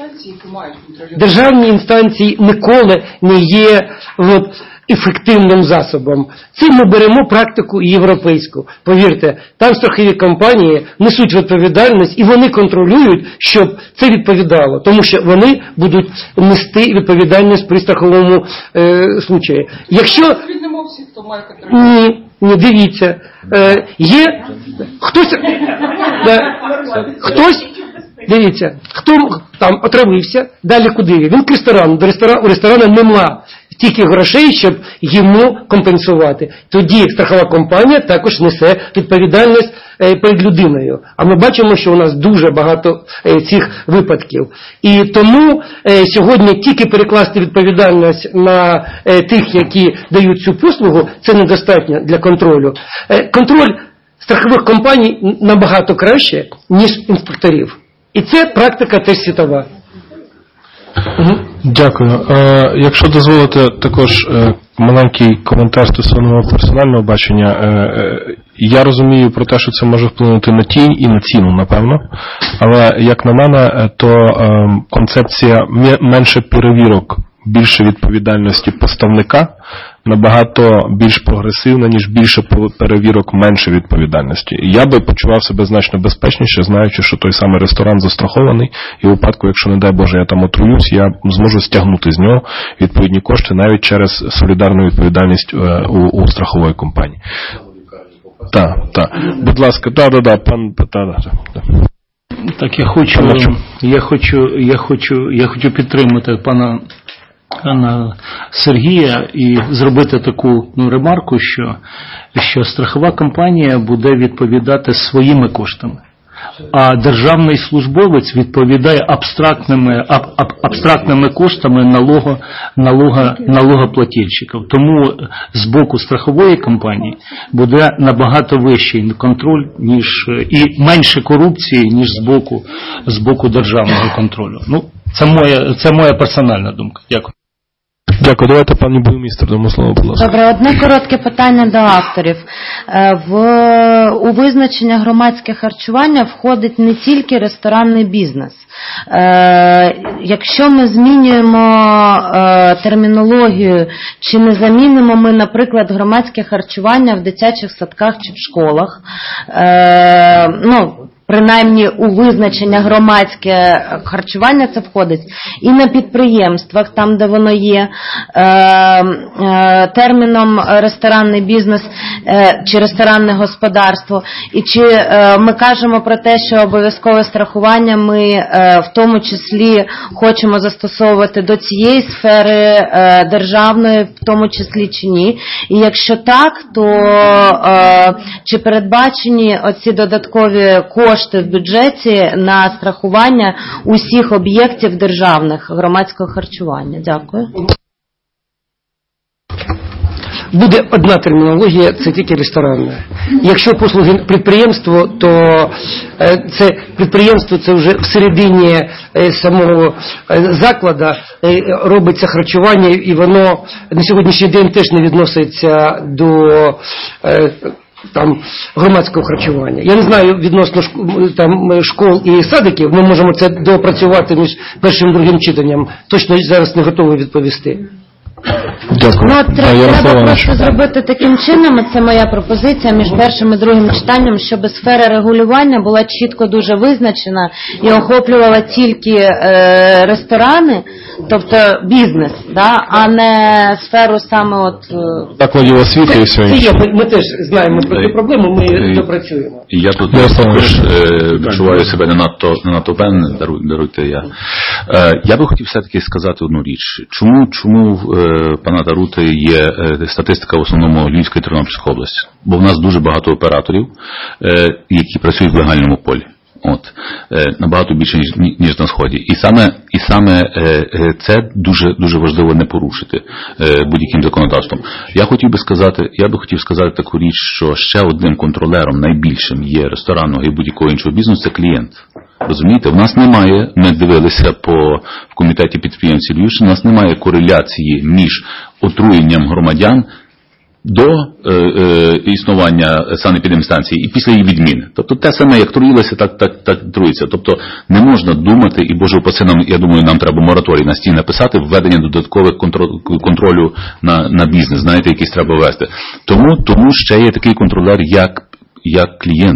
Державні інстанції ніколи не є ефективним засобом. Цим ми беремо практику європейську. Повірте, там страхові компанії несуть відповідальність і вони контролюють, щоб це відповідало. Тому що вони будуть нести відповідальність при страховому случаї. Якщо... Ні, дивіться. Є... Хтось... Дивіться, хто там отравився, далі куди він? Він к ресторану, у ресторану нема тільки грошей, щоб йому компенсувати. Тоді страхова компанія також несе відповідальність перед людиною. А ми бачимо, що у нас дуже багато цих випадків. І тому сьогодні тільки перекласти відповідальність на тих, які дають цю послугу, це недостатньо для контролю. Контроль страхових компаній набагато краще, ніж інспекторів. І це практика теж світова. Дякую. Якщо дозволите також маленький коментар стосовно мого персонального бачення. Я розумію про те, що це може вплинути на тінь і на ціну, напевно. Але, як на мене, то концепція менше перевірок, більше відповідальності поставника набагато більш прогресивна, ніж більше перевірок, менше відповідальності. І я би почував себе значно безпечніше, знаючи, що той самий ресторан застрахований, і у випадку, якщо, не дай Боже, я там отруюсь, я зможу стягнути з нього відповідні кошти навіть через солідарну відповідальність у страхової компанії. Так. Будь ласка, пан. Так, я хочу підтримати пана Сергія і зробити таку ремарку, що страхова компанія буде відповідати своїми коштами, а державний службовець відповідає абстрактними коштами налогоплательщиків. Тому з боку страхової компанії буде набагато вищий контроль, і менше корупції, ніж з боку державного контролю. Це моя персональна думка. Дякую. Дякую. Давайте пані Буймістер дамо слово, будь ласка. Добре, одне коротке питання до авторів. У визначення громадське харчування входить не тільки ресторанний бізнес. Якщо ми змінюємо термінологію, чи не замінимо ми, наприклад, громадське харчування в дитячих садках чи в школах, принаймні у визначення громадське харчування це входить, і на підприємствах, там де воно є, терміном ресторанний бізнес чи ресторанне господарство, і чи ми кажемо про те, що обов'язкове страхування ми в тому числі хочемо застосовувати до цієї сфери державної, в тому числі чи ні, і якщо так, то чи передбачені оці додаткові кошти в бюджеті на страхування усіх об'єктів державних громадського харчування? Дякую. Буде одна термінологія, це тільки ресторанна. Якщо послуги підприємство, то це підприємство, це вже всередині самого закладу робиться харчування, і воно на сьогоднішній день теж не відноситься до громадського харчування. Я не знаю відносно школ і садиків, ми можемо це доопрацювати між першим і другим читанням. Точно зараз не готовий відповісти. Треба просто зробити таким чином, це моя пропозиція, між першим і другим читанням, щоб сфера регулювання була чітко дуже визначена і охоплювала тільки ресторани, тобто бізнес, а не сферу саме закладів освіти і все інше. Ми теж знаємо про цю проблему, ми її допрацюємо. Я тут також відчуваю себе не надто впевнений, даруйте я. Я би хотів все-таки сказати одну річ. Чому пана Тарути є статистика в основному Львівської і Тернопільської області? Бо в нас дуже багато операторів, які працюють в легальному полі. Набагато більше, ніж на Сході. І саме це дуже важливо не порушити будь-яким законодавством. Я би хотів сказати таку річ, що ще одним контролером найбільшим є ресторанного і будь-якого іншого бізнесу – це клієнт. Розумієте, в нас немає, ми дивилися в комітеті підприємців Львівщини, у нас немає кореляції між отруєнням громадян до існування санепідемстанції і після її відміни. Тобто те саме, як труїлося, так труїться. Тобто не можна думати, і Боже упаси нам, я думаю, нам треба мораторій на стіл написати, введення додаткових контролю на бізнес, знаєте, якийсь треба ввести. Тому ще є такий контролер, як клієнт.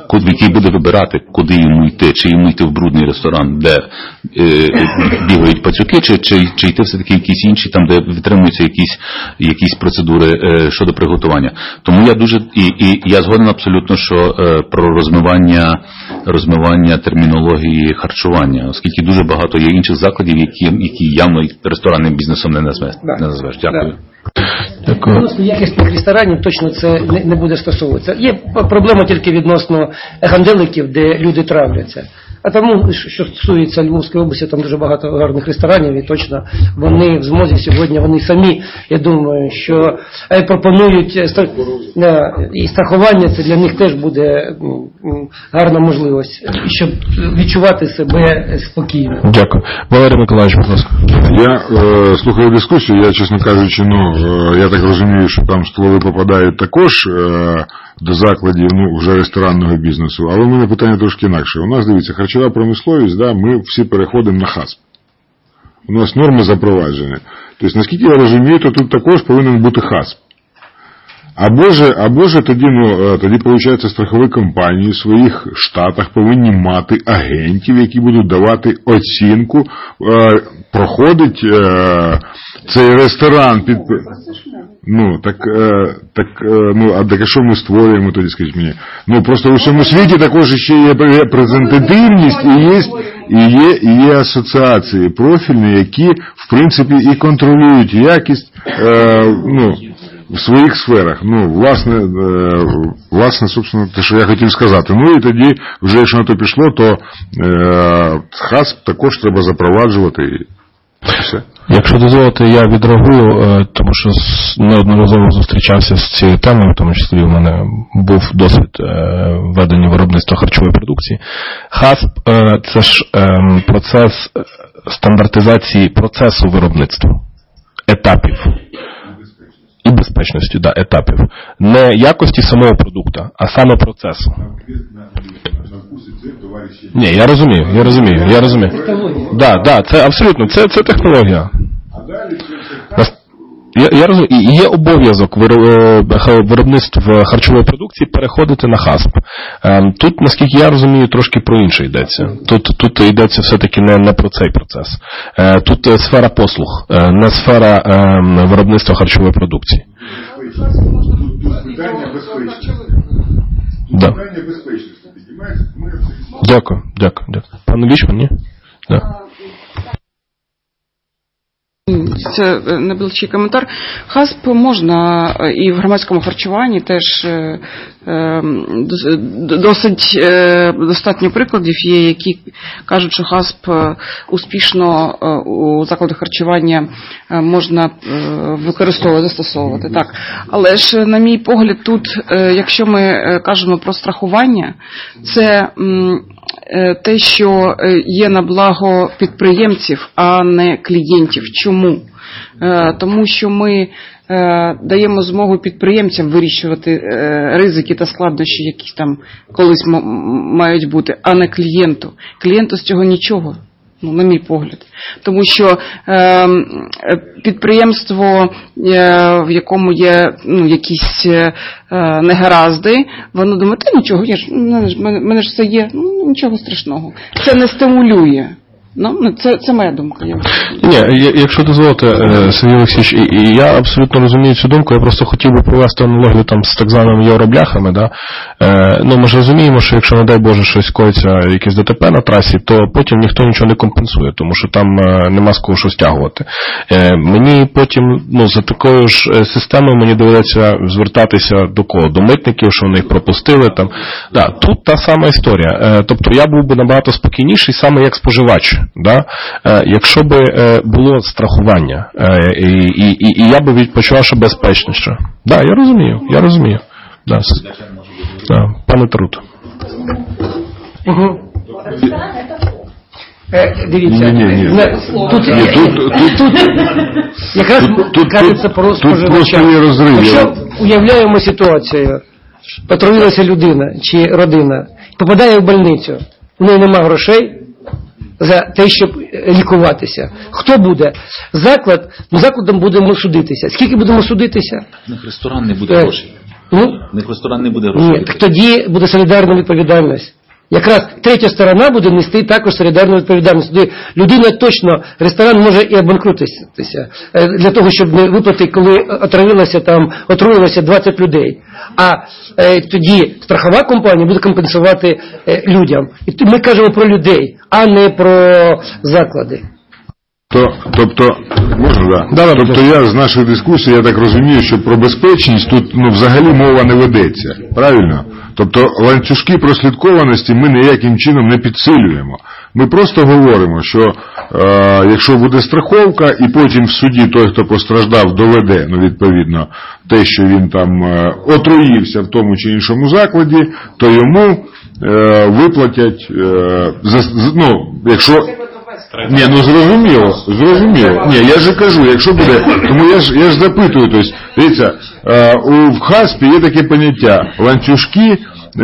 який буде вибирати, куди йому йти, чи йому йти в брудний ресторан, де бігають пацюки, чи йти все-таки якісь інші, там, де витримуються якісь процедури щодо приготування. Тому я дуже, і я згоден абсолютно, що про розмивання термінології харчування, оскільки дуже багато є інших закладів, які явно ресторанним бізнесом не назвеш. Дякую. Відносно якісних ресторанів точно це не буде стосовуватися. Є проблема тільки відносно ганделиків, де люди травляться. А тому, що стосується Львовської області, там дуже багато гарних ресторанів, і точно вони в змозі сьогодні, вони самі, я думаю, що пропонують і страхування, це для них теж буде гарна можливість, щоб відчувати себе спокійно. Дякую. Валерій Миколаївич, будь ласка. Я слухаю дискусію, я, чесно кажучи, я так розумію, що там столові попадають також до закладів, вже ресторанного бізнесу, але у мене питання трошки інакше. У нас, дивіться, харчова промисловість, ми всі переходимо на ХАСП. У нас норми запроваджені. Тобто, наскільки я розумію, то тут також повинен бути ХАСП. Або ж тоді, виходить, страхові компанії в своїх штатах повинні мати агентів, які будуть давати оцінку, проходить цей ресторан під... А що ми створюємо тоді, скажіть мені? Просто у всьому світі також ще є презентативність і є асоціації профільні, які, в принципі, і контролюють якість, в своїх сферах. Власне, собственно, те, що я хотів сказати. І тоді, вже якщо на то пішло, то ХАСП також треба запроваджувати. Все. Якщо дозволите, я відреагую, тому що неодноразово зустрічався з цією темою, в тому числі в мене був досвід ведення виробництва харчової продукції. ХАСП – це ж процес стандартизації процесу виробництва, етапів. І безпечності, етапів. Не якості самого продукту, а саме процесу. Ні, я розумію. Це абсолютно, це технологія. Я розумію, і є обов'язок виробництва харчової продукції переходити на ХАСП. Тут, наскільки я розумію, трошки про інше йдеться. Тут йдеться все-таки не про цей процес. Тут сфера послуг, не сфера виробництва харчової продукції. Питання безпечності. Дякую. Пане Лічман, ні? Це невеличкий коментар. ХАСП можна і в громадському харчуванні теж достатньо прикладів є, які кажуть, що ХАСП успішно у закладах харчування можна використовувати, застосовувати. Так. Але ж, на мій погляд, тут, якщо ми кажемо про страхування, це те, що є на благо підприємців, а не клієнтів. Чому? Тому що ми даємо змогу підприємцям вирішувати ризики та складнощі, які там колись мають бути, а не клієнту. Клієнту з цього нічого, на мій погляд. Тому що підприємство, в якому є якісь негаразди, воно думає, нічого, мене ж все є, нічого страшного. Це не стимулює. Це моя думка. Ні, якщо дозволите, Сергій Олексійович, і я абсолютно розумію цю думку, я просто хотів би провести аналогію там з так званими євробляхами, да? Ми ж розуміємо, що якщо, не дай Боже, щось коїться, якесь ДТП на трасі, то потім ніхто нічого не компенсує, тому що там нема з кого що стягувати. Мені потім, за такою ж системою мені доведеться звертатися до кого? До митників, що вони їх пропустили там. Да, тут та сама історія. Тобто я був би набагато спокійніший саме як споживач. Да? Якщо б було страхування, і я би відпочивав, що безпечніше. Да, я розумію. Да. Пане Тарут. Дивіться, тут якраз кажеться про споживача. Якщо уявляємо ситуацію, отруїлася людина чи родина, попадає в больницю, у неї немає грошей за те, щоб лікуватися. Хто буде? Заклад, закладом будемо судитися. Скільки будемо судитися? Ресторан не буде грошей. В них ресторан не буде Ні, грошей. так тоді буде солідарна відповідальність. Якраз третя сторона буде нести також солідарну відповідальність. Тоді людина точно, ресторан може і обанкрутитися для того, щоб не виплатити, коли отруїлося 20 людей. А тоді страхова компанія буде компенсувати людям. І ми кажемо про людей, а не про заклади. Тобто, можна, да? Тобто я з нашої дискусії, я так розумію, що про безпечність тут взагалі мова не ведеться. Правильно? Тобто ланцюжки прослідкованості ми ніяким чином не підсилюємо. Ми просто говоримо, що якщо буде страховка і потім в суді той, хто постраждав, доведе, відповідно, те, що він там отруївся в тому чи іншому закладі, то йому виплатять, якщо... Ні, зрозуміло. Ні, я ж кажу, якщо буде, тому я ж запитую, тобто, дивіться, в ХАСПі є таке поняття ланцюжки,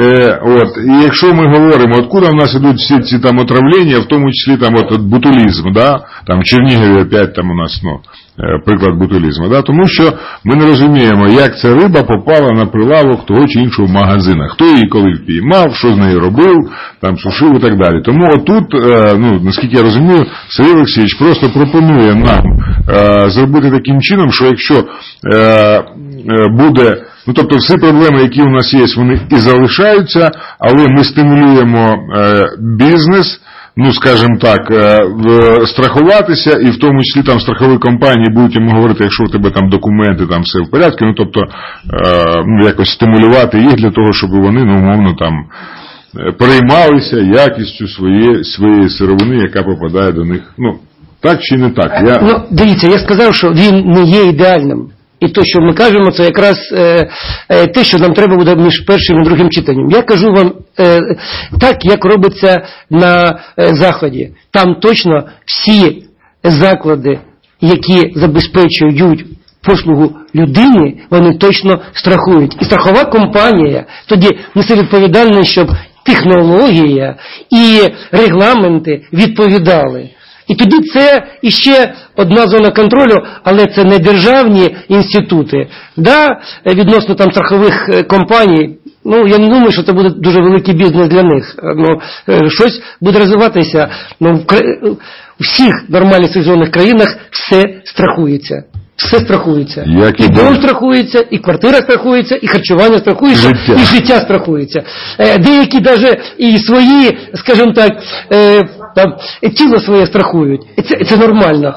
і якщо ми говоримо, откуда в нас ідуть всі ці там отравлення, в тому числі там ботулізм, да, там в Чернігові опять там у нас, приклад ботулізму, да, тому що ми не розуміємо, як ця риба попала на прилавок того чи іншого магазина, хто її коли впіймав, що з нею робив, там сушив і так далі. Тому отут, наскільки я розумію, Сергій Олексійович просто пропонує нам зробити таким чином, що якщо буде, тобто всі проблеми, які у нас є, вони і залишаються, але ми стимулюємо бізнес, скажімо так, страхуватися, і в тому числі там страхові компанії будуть йому говорити, якщо в тебе там документи, там все в порядку, тобто якось стимулювати їх для того, щоб вони, умовно, там переймалися якістю своєї сировини, яка попадає до них. Так чи не так? Дивіться, я сказав, що він не є ідеальним. І те, що ми кажемо, це якраз те, що нам треба буде між першим і другим читанням. Я кажу вам так, як робиться на Заході. Там точно всі заклади, які забезпечують послугу людині, вони точно страхують. І страхова компанія тоді несе відповідальність, щоб технологія і регламенти відповідали. І тоді це іще одна зона контролю, але це не державні інститути. Відносно там страхових компаній, я не думаю, що це буде дуже великий бізнес для них. Щось буде розвиватися. У всіх нормальних цивілізованих країнах все страхується. Все страхується. І дом страхується, і квартира страхується, і харчування страхується, і життя страхується. Деякі навіть і свої, скажімо так, тіло своє страхують. Це нормально.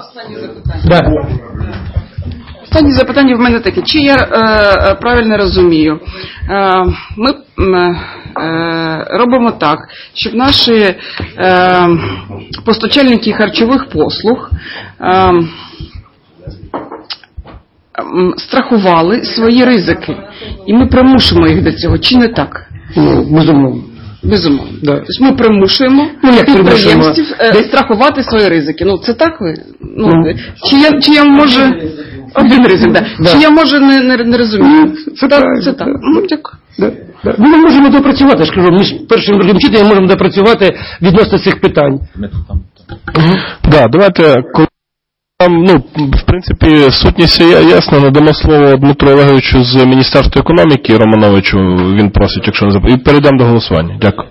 Останнє запитання в мене таке. Чи я правильно розумію? Ми робимо так, щоб наші постачальники харчових послуг страхували свої ризики. І ми примушуємо їх до цього. Чи не так? Безумовно. Безумовно. Тобто ми примушуємо підприємців страхувати свої ризики. Це так ви? Чи я можу... Один ризик, да. Чи я можу не розумію? Це так. Дякую. Ми можемо допрацювати, я ж кажу, між першим і другим читанням можемо допрацювати відносно цих питань. Давайте... в принципі, сутність ясна. Надамо слово Дмитру Олеговичу з Міністерства економіки, Романовичу, він просить, якщо не забуде. І перейдемо до голосування. Дякую.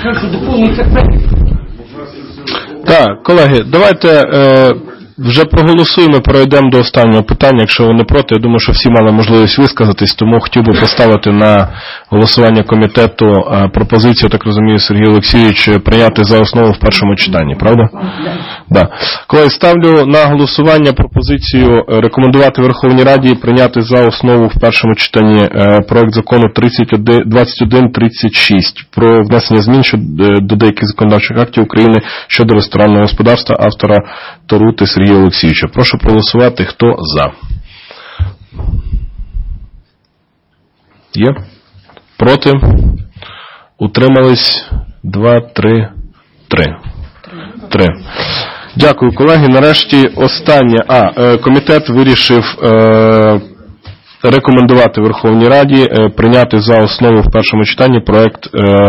доповнюється. Так, колеги, давайте вже проголосуємо, перейдемо до останнього питання, якщо ви не проти. Я думаю, що всі мали можливість висказатись, тому хотів би поставити на голосування комітету пропозицію, так розумію, Сергій Олексійович, прийняти за основу в першому читанні, правда? Да. Колеги, ставлю на голосування пропозицію рекомендувати Верховній Раді прийняти за основу в першому читанні проект закону 2136 про внесення змін до деяких законодавчих актів України щодо ресторанного господарства, автора Торути Сергія Олексійовича. Прошу проголосувати, хто за. Є? Проти? Утримались? 2, 3, 3. 3. Дякую, колеги. Нарешті останнє. Комітет вирішив рекомендувати Верховній Раді прийняти за основу в першому читанні проект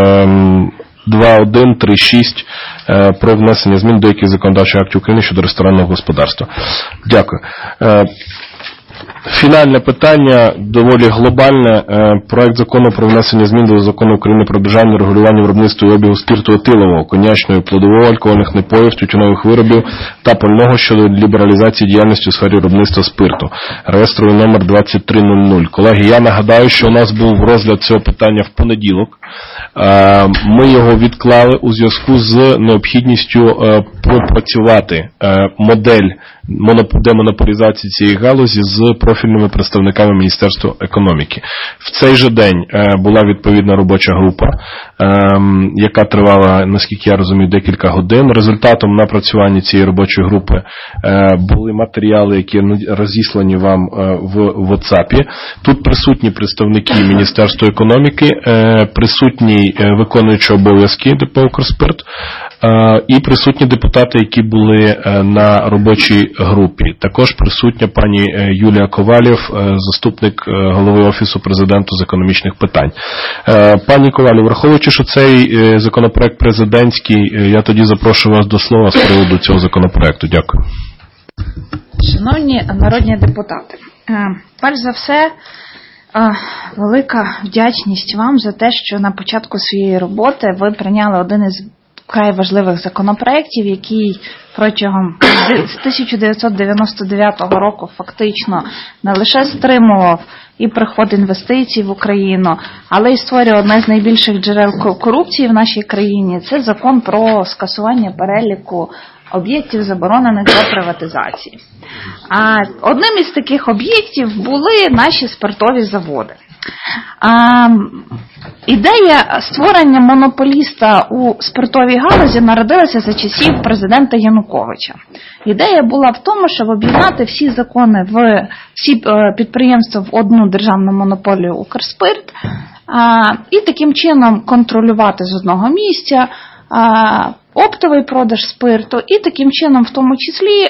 2136 про внесення змін до деяких законодавчих актів України щодо ресторанного господарства. Дякую. Фінальне питання, доволі глобальне. Проект закону про внесення змін до Закону України про державне регулювання виробництва і обігу спирту етилового, коньячного і плодового, алкогольних напоїв, тютюнових виробів та пального щодо лібералізації діяльності у сфері виробництва спирту. Реєстровий номер 2300. Колеги, я нагадаю, що у нас був розгляд цього питання в понеділок. Ми його відклали у зв'язку з необхідністю пропрацювати модель демонополізації цієї галузі з профільними представниками Міністерства економіки. В цей же день була відповідна робоча група, яка тривала, наскільки я розумію, декілька годин. Результатом напрацювання цієї робочої групи були матеріали, які розіслані вам в WhatsApp. Тут присутні представники Міністерства економіки, присутній виконуючий обов'язки ДП «Укрспирт» і присутні депутати, які були на робочій групі. Також присутня пані Юлія Ковалєв, заступник голови Офісу Президента з економічних питань. Пані Ковалєв, враховуючи, що цей законопроект президентський, я тоді запрошую вас до слова з приводу цього законопроекту. Дякую. Шановні народні депутати, перш за все, велика вдячність вам за те, що на початку своєї роботи ви прийняли один із вкрай важливих законопроєктів, який протягом з 1999 року фактично не лише стримував і приход інвестицій в Україну, але й створює одне з найбільших джерел корупції в нашій країні. Це закон про скасування переліку об'єктів, заборонених до приватизації. А одним із таких об'єктів були наші спиртові заводи. Ідея створення монополіста у спиртовій галузі народилася за часів президента Януковича. Ідея була в тому, щоб об'єднати всі закони, всі підприємства в одну державну монополію «Укрспирт» і таким чином контролювати з одного місця оптовий продаж спирту і таким чином в тому числі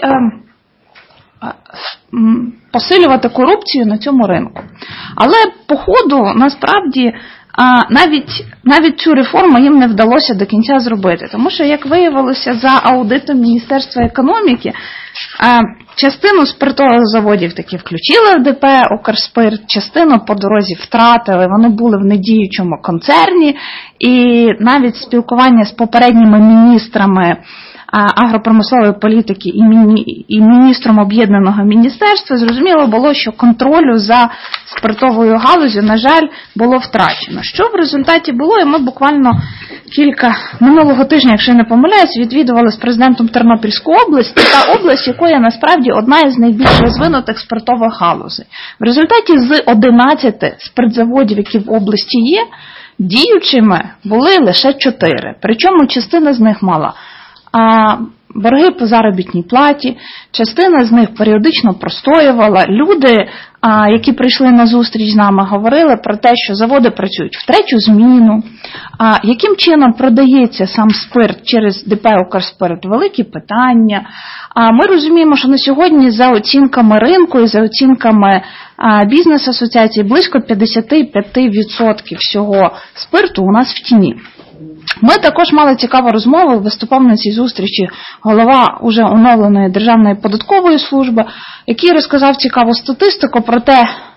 посилювати корупцію на цьому ринку. Але по ходу, насправді, навіть цю реформу їм не вдалося до кінця зробити. Тому що, як виявилося за аудитом Міністерства економіки, частину спиртових заводів таки включили в ДП «Укрспирт», частину по дорозі втратили, вони були в недіючому концерні, і навіть спілкування з попередніми міністрами агропромислової політики і міністром об'єднаного міністерства, зрозуміло було, що контролю за спиртовою галузю, на жаль, було втрачено. Що в результаті було, і ми буквально минулого тижня, якщо я не помиляюсь, відвідували з президентом Тернопільську область, та область, якої насправді одна із найбільш розвинутих спиртових галузей. В результаті з 11 спиртзаводів, які в області є, діючими були лише 4. Причому частина з них мала борги по заробітній платі, частина з них періодично простоювала. Люди, які прийшли на зустріч з нами, говорили про те, що заводи працюють в третю зміну. Яким чином продається сам спирт через ДП «Укрспирт» – великі питання. Ми розуміємо, що на сьогодні за оцінками ринку і за оцінками бізнес-асоціації близько 55% всього спирту у нас в тіні. Ми також мали цікаву розмову, виступав на цій зустрічі голова уже оновленої Державної податкової служби, який розказав цікаву статистику про те,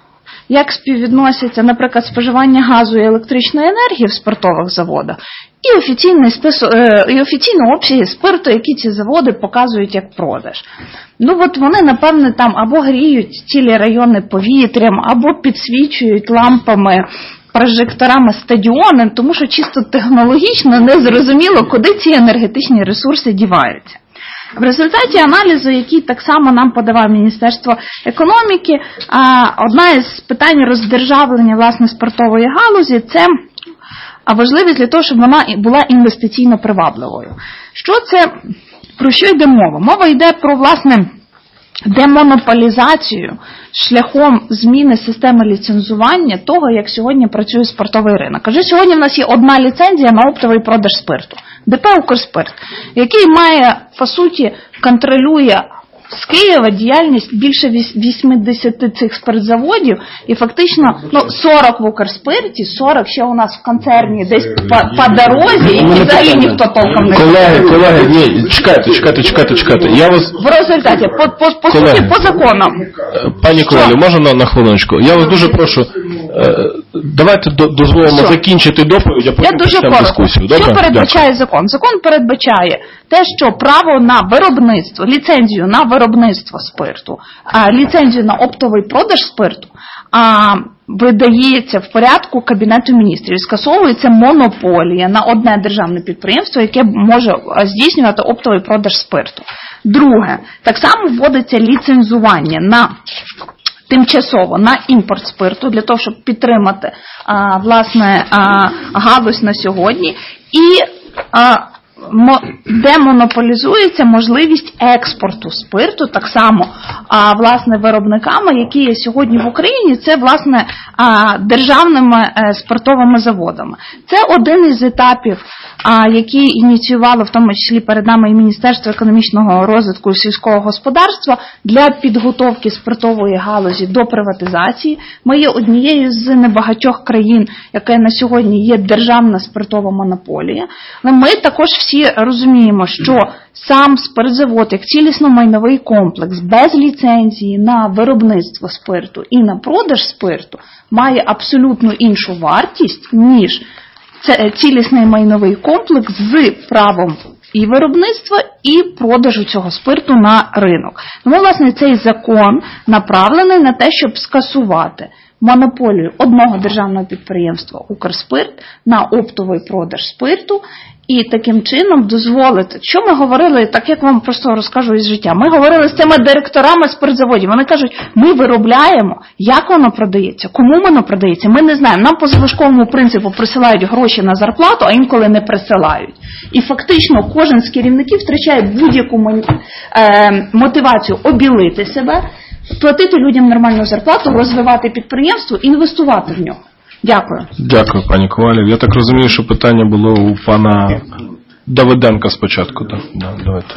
як співвідносяться, наприклад, споживання газу і електричної енергії в спиртових заводах, і офіційні обсяги спирту, які ці заводи показують як продаж. Ну от вони, напевне, там або гріють цілі райони повітрям, або підсвічують лампами, прожекторами стадіони, тому що чисто технологічно не зрозуміло, куди ці енергетичні ресурси діваються. В результаті аналізу, який так само нам подавав Міністерство економіки, одна із питань роздержавлення, власне, спиртової галузі – це важливість для того, щоб вона була інвестиційно привабливою. Що це, про що йде мова? Мова йде про, власне, демонополізацію шляхом зміни системи ліцензування того, як сьогодні працює спиртовий ринок. Кажу, сьогодні в нас є одна ліцензія на оптовий продаж спирту. ДП «Укрспирт», який має, по суті, контролює з Києва діяльність більше 80 цих спиртзаводів, і фактично 40 в «Укрспирті», 40 ще у нас в концерні десь по дорозі, які взагалі ніхто толком не Колеги, ні, чекайте. Я вас... В результаті, по суті, по законам. Пані Ковалю, можна на хвилиночку? Я вас дуже прошу, давайте дозволимо закінчити доповідь, а потім почнемо дискусію. Що передбачає закон? Закон передбачає те, що право на виробництво, ліцензію на виробництво спирту, ліцензію на оптовий продаж спирту видається в порядку Кабінету міністрів. Скасовується монополія на одне державне підприємство, яке може здійснювати оптовий продаж спирту. Друге, так само вводиться ліцензування на тимчасово на імпорт спирту для того, щоб підтримати власне галузь на сьогодні, і демонополізується можливість експорту спирту так само власне виробниками, які є сьогодні в Україні, це власне державними спиртовими заводами. Це один із етапів, які ініціювало в тому числі перед нами і Міністерство економічного розвитку і сільського господарства для підготовки спиртової галузі до приватизації. Ми є однією з небагатьох країн, яка на сьогодні є державна спиртова монополія. Але ми також всі розуміємо, що сам спиртзавод, як цілісно-майновий комплекс, без ліцензії на виробництво спирту і на продаж спирту, має абсолютно іншу вартість, ніж цілісний майновий комплекс з правом і виробництва, і продажу цього спирту на ринок. Тому, власне, цей закон направлений на те, щоб скасувати монополію одного державного підприємства «Укрспирт» на оптовий продаж спирту і таким чином дозволити. Що ми говорили, так як вам просто розкажу із життя, ми говорили з цими директорами спиртзаводів, вони кажуть, ми виробляємо, як воно продається, кому воно продається, ми не знаємо, нам по залишковому принципу присилають гроші на зарплату, а інколи не присилають. І фактично кожен з керівників втрачає будь-яку мотивацію обілити себе, платити людям нормальну зарплату, розвивати підприємство, інвестувати в нього. Дякую. Дякую, пані Ковалів. Я так розумію, що питання було у пана Давиденка спочатку. Так, давайте.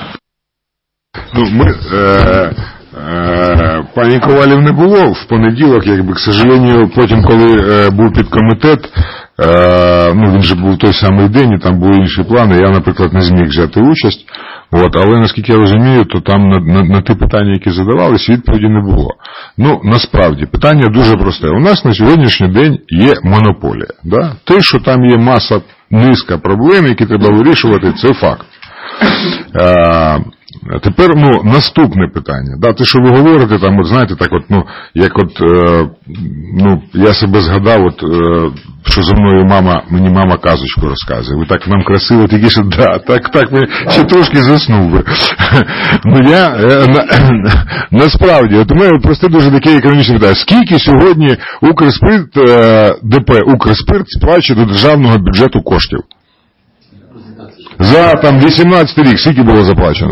Пані Ковалів не було в понеділок, к сожалению, потім, коли був підкомітет, він же був той самий день, і там були інші плани, я, наприклад, не зміг взяти участь, але, наскільки я розумію, то там на ті питання, які задавались, відповіді не було. Насправді, питання дуже просте. У нас на сьогоднішній день є монополія. Да? Те, що там є маса, низка проблем, які треба вирішувати, це факт. Тепер, наступне питання. Да, те, що ви говорите, там, знаєте, так я себе згадав, що за мною мені мама казочку розказує. Ви так нам красиво, тільки що, так, ми ще трошки заснув би. Насправді, у мене просто дуже таке економічне питання. Скільки сьогодні Укрспирт, ДП Укрспирт сплачує до державного бюджету коштів? За 18 рік скільки було заплачено?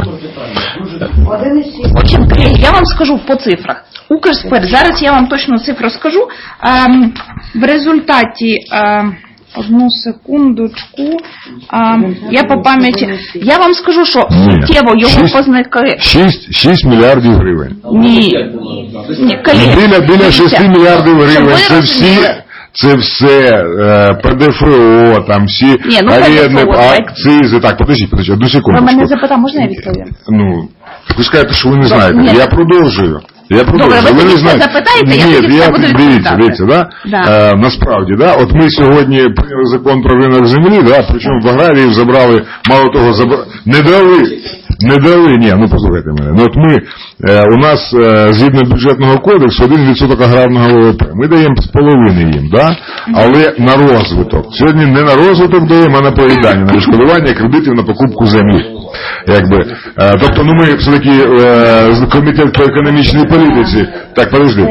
Я вам скажу по цифрах. Укрспирт, зараз я вам точно цифру скажу. В результаті, одну секундочку, я по пам'яті, я вам скажу, що суттєво його показники... 6 мільярдів гривень. Ні, біля 6 мільярдів гривень, це все ПДФО, там всі арендні акцизи. Так, подождіть, одну секунду. Ви мене запитали, можна я відповім? Ви скажете, що ви не знаєте. Ні. Я продовжую. Добре, ви тоді все запитаєте, я тоді все буду відповідати. Дивіться, да? Насправді, да? От ми сьогодні прийняли закон про ринок землі, да? Причому в аграріїв забрали, мало того, не дали, ні, ну послухайте мене. Ну, от ми, у нас згідно бюджетного кодексу 1% аграрного ВВП. Ми даємо з половини їм, да? Але на розвиток. Сьогодні не на розвиток даємо, а на поїдання, на відшкодування кредитів на покупку землі. Якби. Тобто, ну ми все-таки комітет по економічній політиці. Так, подожди.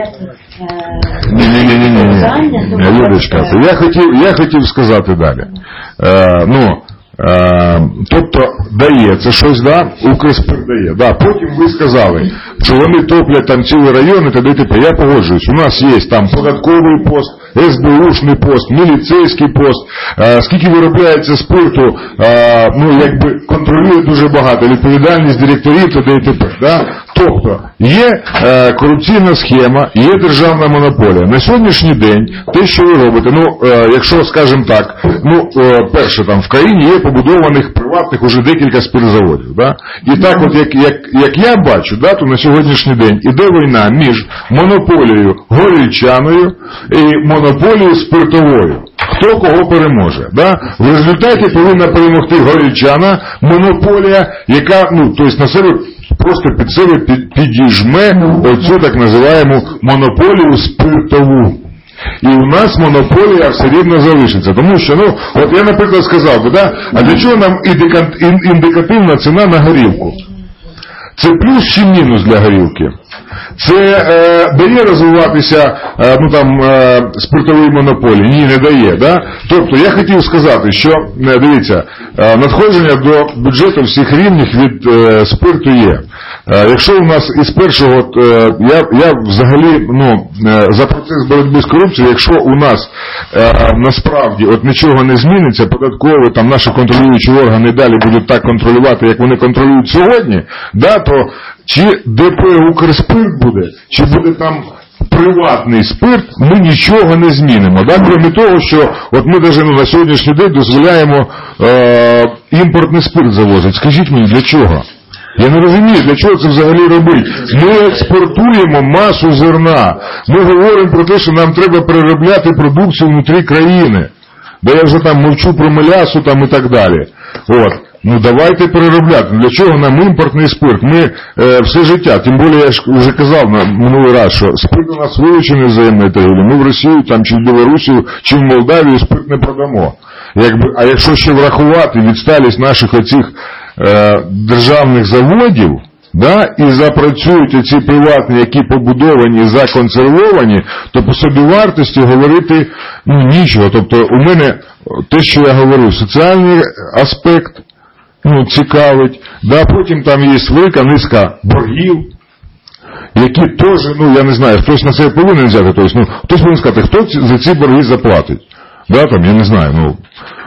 Ні. Людочка, я хотів сказати далі. Тобто дає, це щось, да, Укрспирт дає. Да. Потім ви сказали, що вони топлять там цілі райони, та т.п. Я погоджуюсь. У нас є там податковий пост, СБУшний пост, міліцейський пост, скільки виробляється спирту, ну, якби контролює дуже багато, відповідальність директорів та т.п. Да? Тобто, є корупційна схема, є державна монополія. На сьогоднішній день, те, що ви робите, ну, якщо, скажімо так, ну, перше, там, в країні є побудованих приватних уже декілька спиртзаводів, да? І так, от, як я бачу, да, то на сьогоднішній день іде війна між монополією горілчаною і монополією спиртовою. Хто кого переможе, да? В результаті повинна перемогти горілчана, монополія, яка, ну, тобто на себе просто під себе підіжме оцю так називаємо монополію спиртову. І у нас монополія все рівно залишиться. Тому що, ну, от я, наприклад, сказав би, да, а для чого нам індикативна ціна на горілку? Це плюс чи мінус для горілки? Це дає розвиватися ну, там, спиртовій монополії? Ні, не дає. Да? Тобто я хотів сказати, що, дивіться, надходження до бюджету всіх рівнів від спирту є. Якщо у нас із першого, я взагалі ну, за процес боротьби з корупцією, якщо у нас насправді от нічого не зміниться, податкові, там наші контролюючі органи далі будуть так контролювати, як вони контролюють сьогодні, да, то чи ДП Укрспирт буде, чи буде там приватний спирт, ми нічого не змінимо. Да? Крім того, що от ми навіть на сьогоднішній день дозволяємо імпортний спирт завозити. Скажіть мені, для чого? Я не розумію, для чого це взагалі робити. Ми експортуємо масу зерна. Ми говоримо про те, що нам треба переробляти продукцію внутрі країни. Да я вже там мовчу про мелясу там і так далі. От. Ну давайте переробляти. Для чого нам імпортний спирт? Ми все життя, тим більше я ж вже казав на минулий раз, що спирт у нас вилучений взаємної торгівлі. Ми в Росію, там, чи в Білорусію, чи в Молдавію спирт не продамо. А якщо ще врахувати відсталість наших оцих державних заводів, да, і запрацюють оці приватні, які побудовані, законсервовані, то по собівартості говорити ну, нічого. Тобто у мене те, що я говорю, соціальний аспект ну, цікавить, да, потім там є велика низка боргів, які теж, ну я не знаю, хтось на це повинен взяти, тобто, ну, хтось повинен сказати, хто за ці борги заплатить. Да, там, я не знаю, ну.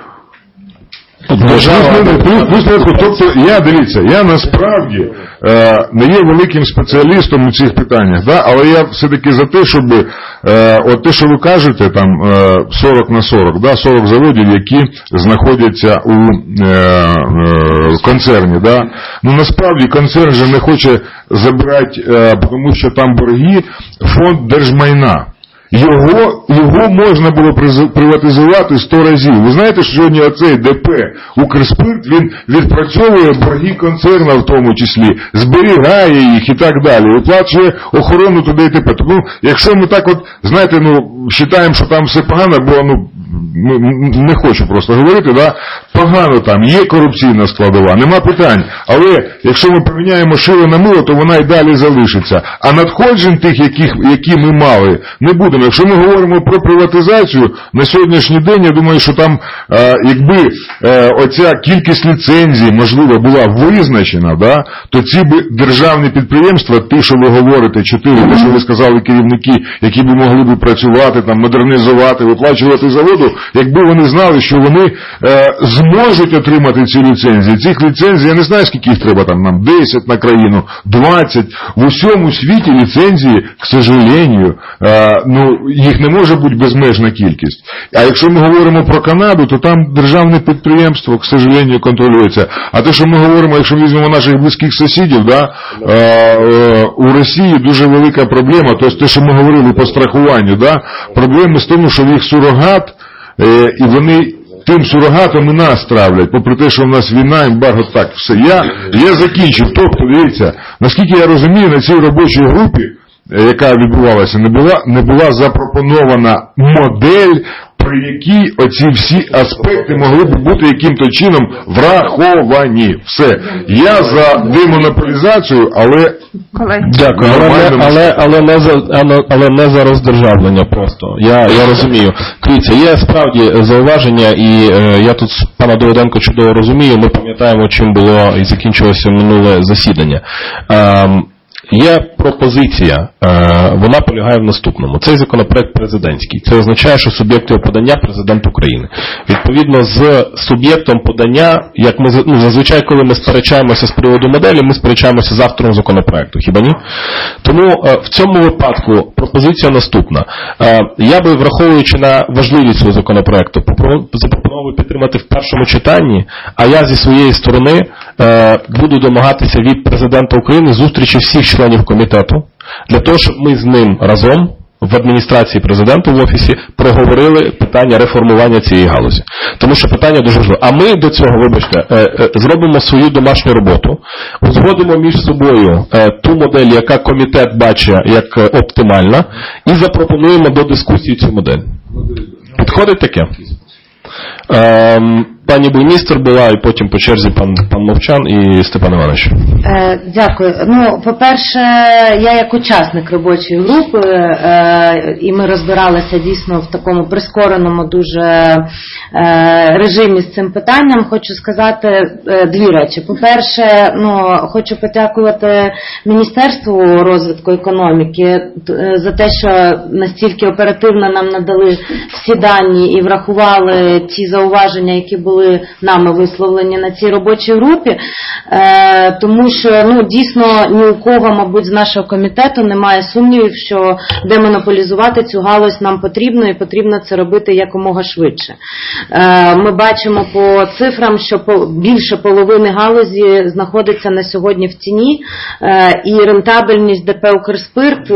Тобто, дивіться, я насправді не є великим спеціалістом у цих питаннях, да? Але я все-таки за те, щоб от те, що ви кажете, там 40 на 40, да? 40 заводів, які знаходяться у концерні, да? Ну насправді концерн же не хоче забирати, тому що там борги, фонд держмайна. Його можна було приватизувати 100 разів. Ви знаєте, що сьогодні оцей ДП Укрспирт, він відпрацьовує борги концерна в тому числі, зберігає їх і так далі, виплачує охорону туди і т.п. Тому, якщо ми так от, знаєте, ну, вважаємо, що там все погано, бо, ну, не хочу просто говорити, да, погано там, є корупційна складова, нема питань, але якщо ми поміняємо шило на мило, то вона і далі залишиться. А надходжень тих, які ми мали, не будемо. Якщо ми говоримо про приватизацію, на сьогоднішній день, я думаю, що там, якби оця кількість ліцензій, можливо, була визначена, да, то ці б державні підприємства, ті, що ви говорите, 4, те, що ви сказали, керівники, які б могли б працювати, там, модернізувати, виплачувати заводу, якби вони знали, що вони можуть отримати ці ліцензії. Цих ліцензій, я не знаю, скільки їх треба, там, нам 10 на країну, 20. В усьому світі ліцензії, к сожалению, їх не може бути безмежна кількість. А якщо ми говоримо про Канаду, то там державне підприємство, к сожалению, контролюється. А те, що ми говоримо, якщо візьмемо наших близьких сусідів, у Росії дуже велика проблема, тобто те, що ми говорили по страхуванню, проблеми з тому, що в їх сурогат, і вони тим сурогатом і нас травлять, попри те, що в нас війна, ембарго, так, все. Я закінчив. Тобто, дивіться, наскільки я розумію, на цій робочій групі, яка відбувалася, не була запропонована модель, при якій оці всі аспекти могли б бути яким-то чином враховані. Все. Я за демонополізацію, але... Дякую, але не за роздержавлення просто. Я розумію. Дивіться, є справді зауваження, і я тут пана Довиденко чудово розумію, ми пам'ятаємо, чим було і закінчилося минуле засідання. Є пропозиція, вона полягає в наступному. Цей законопроект президентський. Це означає, що суб'єктом подання президент України. Відповідно, з суб'єктом подання, як ми зазвичай, коли ми сперечаємося з приводу моделі, ми сперечаємося з автором законопроекту. Хіба ні? Тому в цьому випадку пропозиція наступна. Я би, враховуючи на важливість цього законопроекту, запропонував підтримати в першому читанні, а я зі своєї сторони буду домагатися від президента України зустрічі всіх членів комітету, для того, щоб ми з ним разом в адміністрації президента в офісі проговорили питання реформування цієї галузі. Тому що питання дуже важливе. А ми до цього, зробимо свою домашню роботу, узгодимо між собою ту модель, яка комітет бачить як оптимальна, і запропонуємо до дискусії цю модель. Підходить таке? Пані Буймістер була, і потім по черзі пан Мовчан і Степан Іванович. Дякую. По-перше, я як учасник робочої групи, і ми розбиралися дійсно в такому прискореному дуже режимі з цим питанням, хочу сказати дві речі. По-перше, хочу подякувати Міністерству розвитку економіки за те, що настільки оперативно нам надали всі дані і врахували ті зауваження, які були нами висловлені на цій робочій групі, тому що дійсно ні у кого, мабуть, з нашого комітету немає сумнівів, що демонополізувати цю галузь нам потрібно, і потрібно це робити якомога швидше. Ми бачимо по цифрам, що більше половини галузі знаходиться на сьогодні в тіні, і рентабельність ДП «Укрспирт»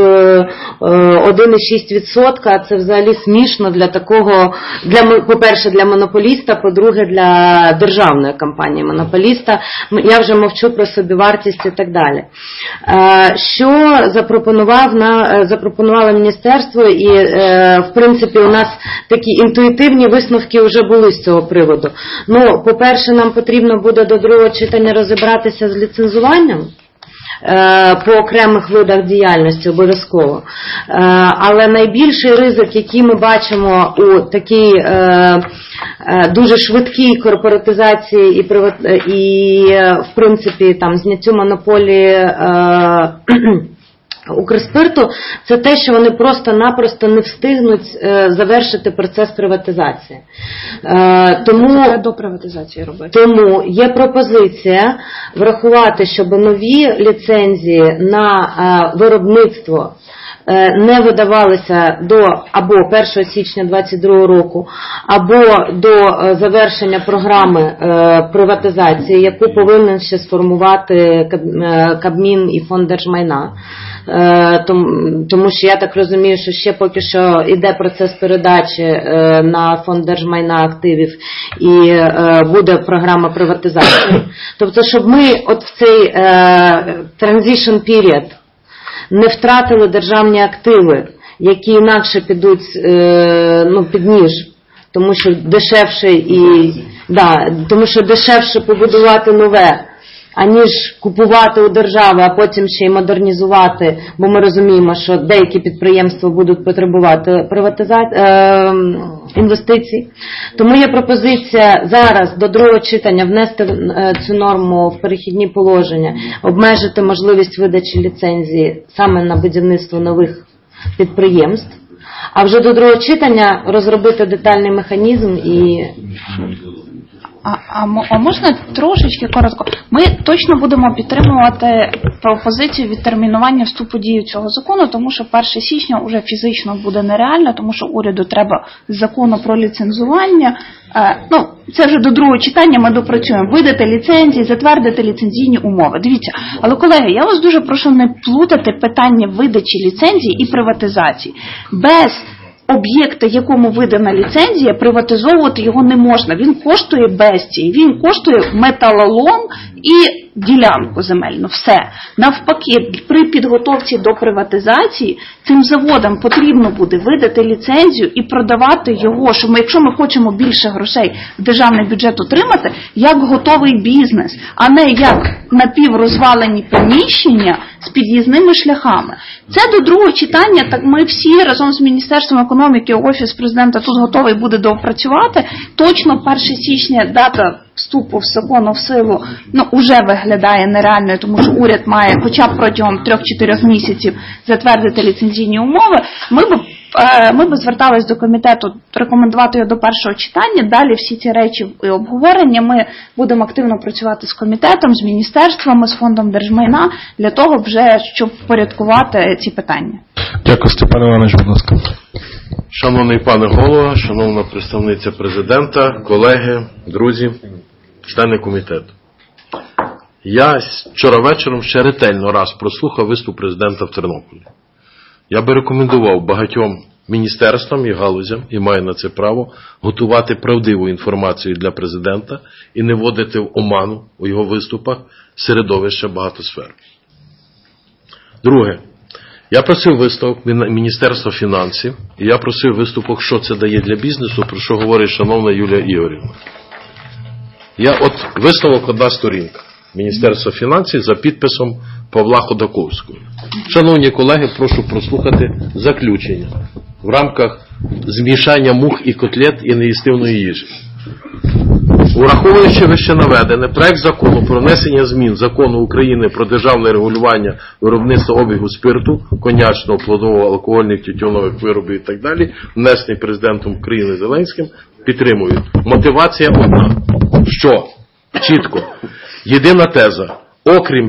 1,6%, це взагалі смішно для такого, по-перше, для монополіста, по-друге, для державної компанії монополіста. Я вже мовчу про собівартість і так далі. Що запропонувало міністерство, і в принципі у нас такі інтуїтивні висновки вже були з цього приводу. По-перше, нам потрібно буде до другого читання розібратися з ліцензуванням по окремих видах діяльності обов'язково. Але найбільший ризик, який ми бачимо у такій дуже швидкій корпоратизації і в принципі там зняттю монополії Укрспирту, це те, що вони просто-напросто не встигнуть завершити процес приватизації. Тому до приватизації робити. Тому є пропозиція врахувати, щоб нові ліцензії на виробництво не видавалися до або 1 січня 2022 року, або до завершення програми приватизації, яку повинен ще сформувати Кабмін і Фонд держмайна. Тому що я так розумію, що ще поки що йде процес передачі на Фонд держмайна активів і буде програма приватизації. Тобто, щоб ми от в цей transition period не втратили державні активи, які інакше підуть під ніж, тому що дешевше побудувати нове, аніж купувати у держави, а потім ще й модернізувати, бо ми розуміємо, що деякі підприємства будуть потребувати інвестицій. Тому є пропозиція зараз до другого читання внести цю норму в перехідні положення, обмежити можливість видачі ліцензії саме на будівництво нових підприємств, а вже до другого читання розробити детальний механізм і А можна трошечки коротко? Ми точно будемо підтримувати пропозицію відтермінування вступу дії цього закону, тому що 1 січня вже фізично буде нереально, тому що уряду треба з закону про ліцензування. Це вже до другого читання ми допрацюємо. Видати ліцензії, затвердити ліцензійні умови. Дивіться, але, колеги, я вас дуже прошу не плутати питання видачі ліцензії і приватизації. Без об'єкта, якому видана ліцензія, приватизовувати його не можна. Він коштує безцінь, він коштує металолом і ділянку земельну. Все. Навпаки, при підготовці до приватизації цим заводам потрібно буде видати ліцензію і продавати його, що якщо ми хочемо більше грошей в державний бюджет отримати, як готовий бізнес, а не як напіврозвалені приміщення з під'їзними шляхами. Це до другого читання, так ми всі разом з Міністерством економіки, Офіс Президента тут готовий буде доопрацювати. Точно 1 січня дата вступу в закону в силу уже виглядає нереальною, тому що уряд має хоча б протягом 3-4 місяців затвердити ліцензійні умови. Ми би звертались до комітету рекомендувати його до першого читання. Далі всі ці речі і обговорення ми будемо активно працювати з комітетом, з міністерствами, з фондом держмайна для того вже, щоб впорядкувати ці питання. Дякую, Степан Іванович, будь ласка. Шановний пане голово, шановна представниця президента, колеги, друзі, члени комітету. Я вчора вечором ще ретельно раз прослухав виступ президента в Тернополі. Я би рекомендував багатьом міністерствам і галузям, і маю на це право, готувати правдиву інформацію для президента і не вводити в оману у його виступах середовище багатосфер. Друге. Я просив висновок Міністерства фінансів, і я просив висновок, що це дає для бізнесу, про що говорить шановна Юлія Ігорівна. Висновок одна сторінка. Міністерства фінансів за підписом Павла Ходаковського. Шановні колеги, прошу прослухати заключення в рамках змішання мух і котлет і неїстивної їжі. Ураховуючи вище наведене, проект закону про внесення змін Закону України про державне регулювання виробництва обігу спирту, коньячного, плодового, алкогольних, тютюнових виробів і так далі, внесений президентом України Зеленським, підтримують. Мотивація одна. Що? Чітко. Єдина теза. Окрім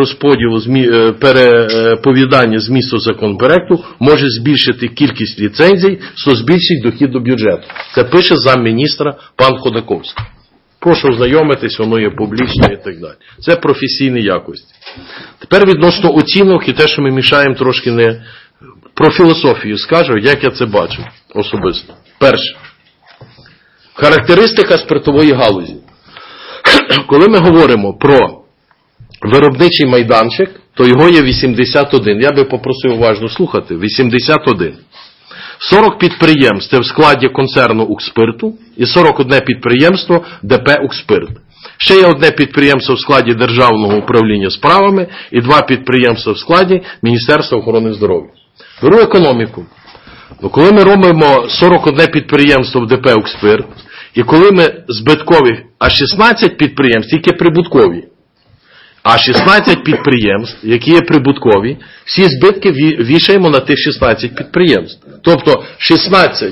переповідання змісту законопроекту, може збільшити кількість ліцензій, що збільшить дохід до бюджету. Це пише замміністра пан Ходаковський. Прошу ознайомитись, воно є публічне і так далі. Це професійні якості. Тепер відносно оцінок і те, що ми мішаємо трошки не про філософію скажу, як я це бачу особисто. Перше. Характеристика спиртової галузі. Коли ми говоримо про виробничий майданчик, то його є 81. Я би попросив уважно слухати. 81. 40 підприємств – це в складі концерну «Укрспирту» і 41 підприємство ДП «Укрспирт». Ще є одне підприємство в складі Державного управління справами і 2 підприємства в складі Міністерства охорони здоров'я. Беру економіку. Коли ми робимо 41 підприємство в ДП «Укрспирт», і коли ми збиткові, а 16 підприємств тільки прибуткові, а 16 підприємств, які є прибуткові, всі збитки вішаємо на тих 16 підприємств. Тобто 16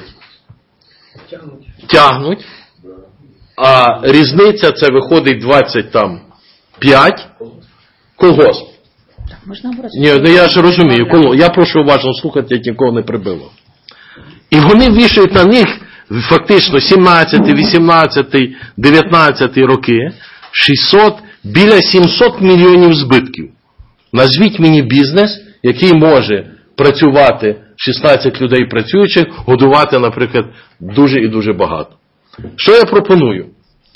тягнуть, а різниця це виходить 25 колгосп. Ні, я ж розумію, я прошу уважно слухати, як нікого не прибило. І вони вішають на них фактично 17, 18, 19 роки біля 700 мільйонів збитків. Назвіть мені бізнес, який може працювати, 16 людей працюючих, годувати, наприклад, дуже і дуже багато. Що я пропоную?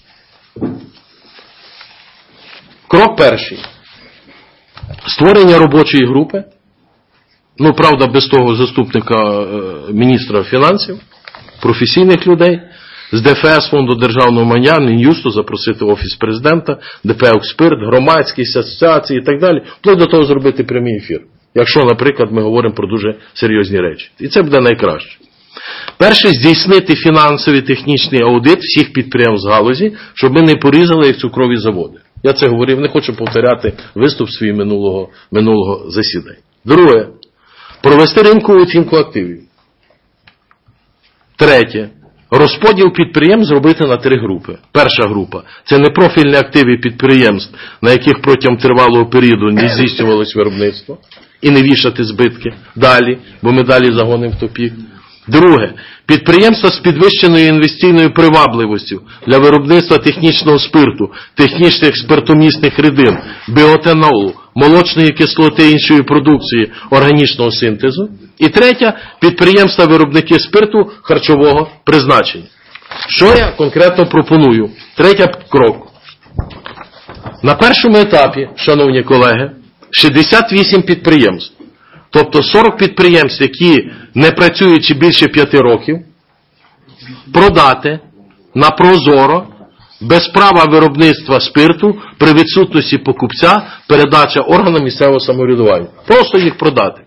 Крок перший. Створення робочої групи. Правда, без того заступника міністра фінансів, професійних людей, з ДФС, Фонду державного майна, Мін'юсту, запросити Офіс Президента, ДП «Укрспирт», громадськість, асоціації і так далі, вплоть до того зробити прямий ефір. Якщо, наприклад, ми говоримо про дуже серйозні речі. І це буде найкраще. Перше, здійснити фінансовий технічний аудит всіх підприємств галузі, щоб ми не порізали як цукрові заводи. Я це говорив, не хочу повторяти виступ свій минулого засідання. Друге, провести ринкову оцінку активів. Третє, розподіл підприємств зробити на 3 групи. Перша група – це непрофільні активи підприємств, на яких протягом тривалого періоду не здійснювалось виробництво, і не вішати збитки далі, бо ми далі загонимо в тупік. Друге – підприємства з підвищеною інвестиційною привабливістю для виробництва технічного спирту, технічних спиртомісних рідин, біоетанолу, молочної кислоти і іншої продукції органічного синтезу. І третє – підприємства-виробники спирту харчового призначення. Що я конкретно пропоную? Третій крок. На першому етапі, шановні колеги, 68 підприємств. Тобто 40 підприємств, які не працюючи більше 5 років, продати на прозоро, без права виробництва спирту, при відсутності покупця, передача органам місцевого самоврядування. Просто їх продати.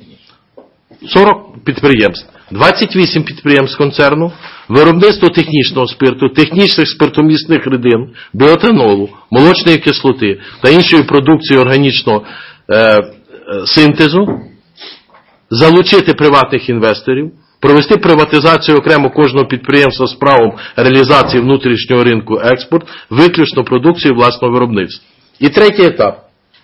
40 підприємств. 28 підприємств концерну, виробництво технічного спирту, технічних спиртомісних рідин, біоетанолу, молочної кислоти та іншої продукції органічного синтезу, залучити приватних інвесторів, провести приватизацію окремо кожного підприємства з правом реалізації внутрішнього ринку експорт, виключно продукції власного виробництва. І третій етап.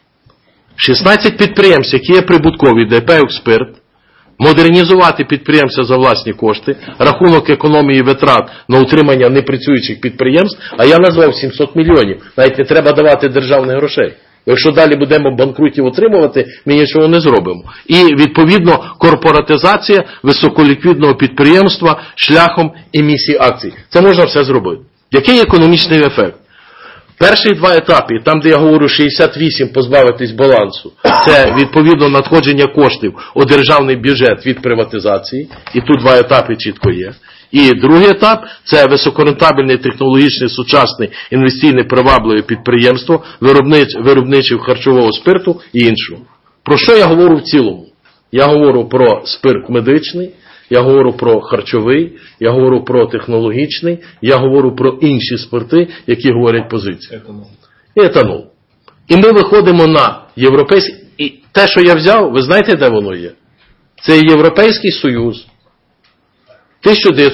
16 підприємств, які є прибуткові, ДП «Укрспирт», модернізувати підприємства за власні кошти, рахунок економії витрат на утримання непрацюючих підприємств, а я назвав 700 мільйонів. Навіть не треба давати державних грошей. Якщо далі будемо банкрутів отримувати, ми нічого не зробимо. І, відповідно, корпоратизація високоліквідного підприємства шляхом емісії акцій. Це можна все зробити. Який економічний ефект? Перші 2 етапи, там, де я говорю 68 позбавитись балансу, це, відповідно, надходження коштів у державний бюджет від приватизації. І тут 2 етапи чітко є. І другий етап – це високорентабельне, технологічне, сучасне, інвестиційне, привабливе підприємство, виробниче харчового спирту і іншого. Про що я говорю в цілому? Я говорю про спирт медичний, я говорю про харчовий, я говорю про технологічний, я говорю про інші спирти, які говорять позиції. І етанол. І ми виходимо на європейський... І те, що я взяв, ви знаєте, де воно є? Це Європейський Союз. В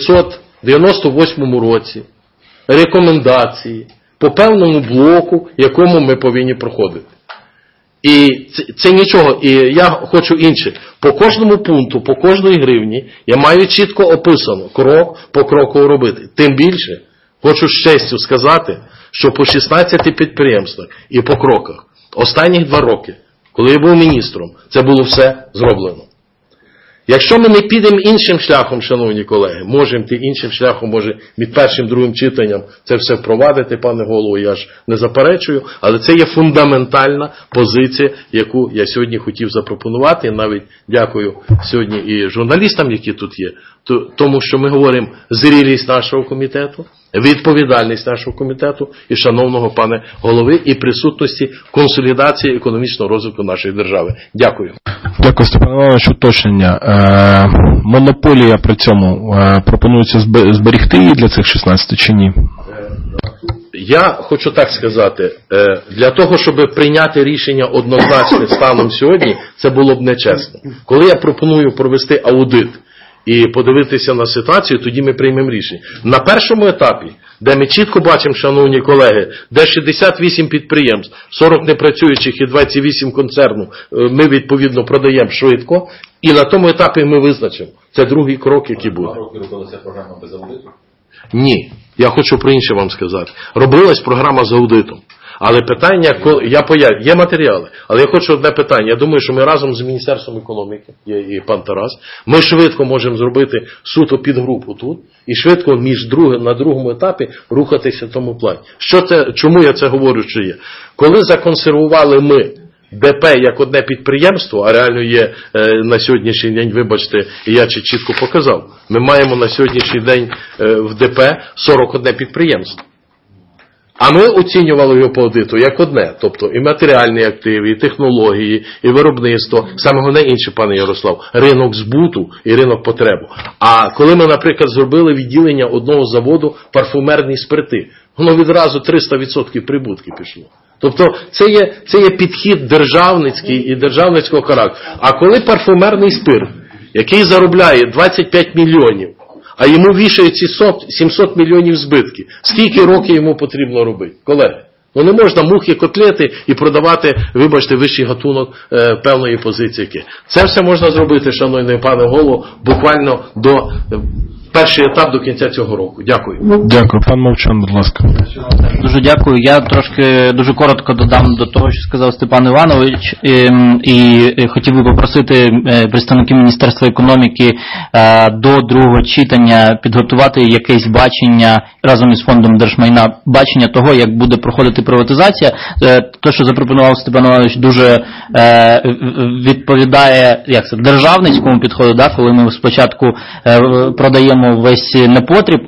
1998 році рекомендації по певному блоку, якому ми повинні проходити. І це нічого. І я хочу інше. По кожному пункту, по кожній гривні я маю чітко описано, крок по кроку робити. Тим більше, хочу з честю сказати, що по 16 підприємствах і по кроках останніх 2 роки, коли я був міністром, це було все зроблено. Якщо ми не підемо іншим шляхом, шановні колеги, можемо йти іншим шляхом, може від першим, другим читанням це все впровадити, пане голово, я ж не заперечую, але це є фундаментальна позиція, яку я сьогодні хотів запропонувати, і навіть дякую сьогодні і журналістам, які тут є, тому що ми говоримо зрілість нашого комітету, відповідальність нашого комітету і шановного пане голови і присутності консолідації економічного розвитку нашої держави. Дякую. Дякую, Степан Іванович. Уточнення. Монополія при цьому пропонується зберегти її для цих 16 чи ні? Я хочу так сказати, для того, щоб прийняти рішення однозначне станом сьогодні, це було б нечесно. Коли я пропоную провести аудит і подивитися на ситуацію, тоді ми приймемо рішення. На першому етапі, де ми чітко бачимо, шановні колеги, де 68 підприємств, 40 непрацюючих і 28 концернів, ми відповідно продаємо швидко, і на тому етапі ми визначимо. Це другий крок, який буде. 2 роки робилася програма без аудиту? Ні. Я хочу про інше вам сказати. Робилась програма з аудитом. Але питання, є матеріали, але я хочу одне питання. Я думаю, що ми разом з Міністерством економіки, є і пан Тарас, ми швидко можемо зробити суто підгрупу тут і швидко на другому етапі рухатися в тому плані. Чому я це говорю, що є? Коли законсервували ми ДП як одне підприємство, а реально є на сьогоднішній день, вибачте, я чітко показав, ми маємо на сьогоднішній день в ДП 41 підприємство. А ми оцінювали його по аудиту як одне, тобто і матеріальні активи, і технології, і виробництво, саме головне інше, пане Ярослав, ринок збуту і ринок потребу. А коли ми, наприклад, зробили відділення одного заводу парфумерні спирти, воно відразу 300% прибутки пішло. Тобто це є підхід державницький і державницького характеру. А коли парфумерний спирт, який заробляє 25 мільйонів, а йому вішають ці 700 мільйонів збитки. Скільки років йому потрібно робити? Колеги, ну не можна мухи, котлети і продавати, вибачте, вищий гатунок певної позиції. Це все можна зробити, шановний пане голово, буквально до перший етап до кінця цього року. Дякую. Дякую. Пан Мовчан, будь ласка. Дуже дякую. Я трошки дуже коротко додам до того, що сказав Степан Іванович, і хотів би попросити представників Міністерства економіки до другого читання підготувати якесь бачення разом із фондом держмайна, бачення того, як буде проходити приватизація. Те, що запропонував Степан Іванович, дуже відповідає державницькому підходу, да, коли ми спочатку продаємо весь непотріб,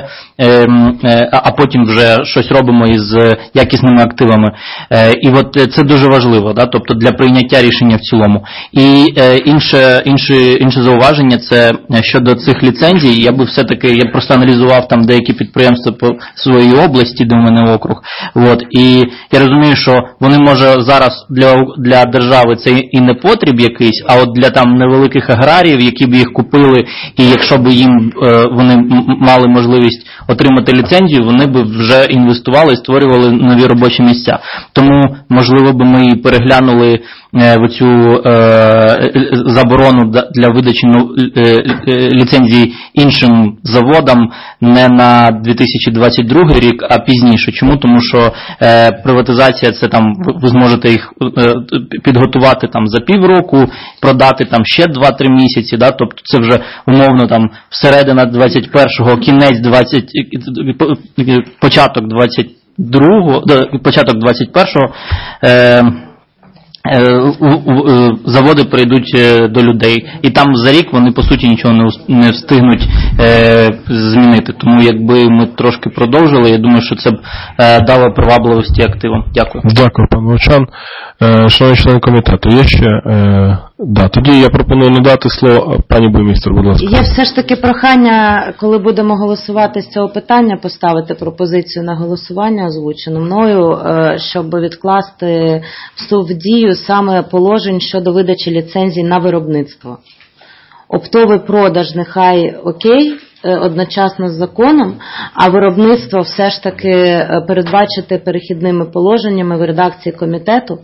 а потім вже щось робимо із якісними активами. І от це дуже важливо, да, тобто для прийняття рішення в цілому. І інше зауваження, це щодо цих ліцензій. Я би все-таки, я просто аналізував там деякі підприємства по своїй області, де в мене округ. От, і я розумію, що вони, може, зараз для держави це і не потріб якийсь, а от для там невеликих аграріїв, які б їх купили, і якщо б їм вони мали можливість отримати ліцензію, вони б вже інвестували і створювали нові робочі місця. Тому, можливо, б ми переглянули цю заборону для видачі ліцензій іншим заводам не на 2022 рік, а пізніше. Чому? Тому що приватизація, це там ви зможете їх підготувати там за півроку, продати там ще 2-3 місяці, да? Тобто це вже умовно там середина 21-го, кінець 20, початок 22-го, початок 21-го, заводи прийдуть до людей. І там за рік вони, по суті, нічого не встигнуть змінити. Тому якби ми трошки продовжили, я думаю, що це б дало привабливості активам. Дякую. Дякую, пан Мовчан. Шановні члени комітету, є ще... Да, тоді я пропоную надати слово пані Буймістер, будь ласка. Є все ж таки прохання, коли будемо голосувати з цього питання, поставити пропозицію на голосування, озвучену мною, щоб відкласти вступ в дію саме положень щодо видачі ліцензій на виробництво. Оптовий продаж нехай окей, одночасно з законом, а виробництво все ж таки передбачити перехідними положеннями в редакції комітету,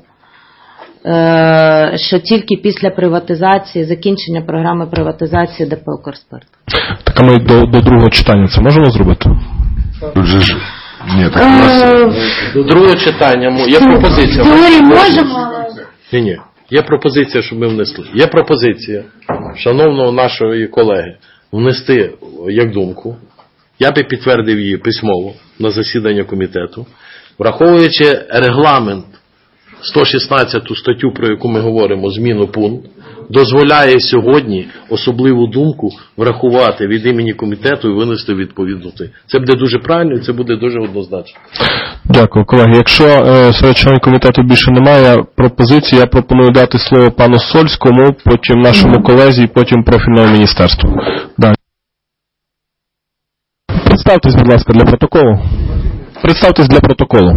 що тільки після приватизації, закінчення програми приватизації ДП «Укрспирт». Так, а ми до другого читання це можемо зробити? Ні, так у нас... До другого читання є пропозиція. Можемо. Ні. Є пропозиція, щоб ми внесли. Є пропозиція шановного нашої колеги внести як думку. Я би підтвердив її письмово на засідання комітету, враховуючи регламент 116 статтю, про яку ми говоримо, зміну пункт, дозволяє сьогодні особливу думку врахувати від імені комітету і винести відповідну. Це буде дуже правильно і це буде дуже однозначно. Дякую, колеги. Якщо серед членів комітету більше немає пропозицій, я пропоную дати слово пану Сольському, потім нашому колезі і потім профільному міністерству. Да. Представтесь, будь ласка, для протоколу. Представтесь для протоколу.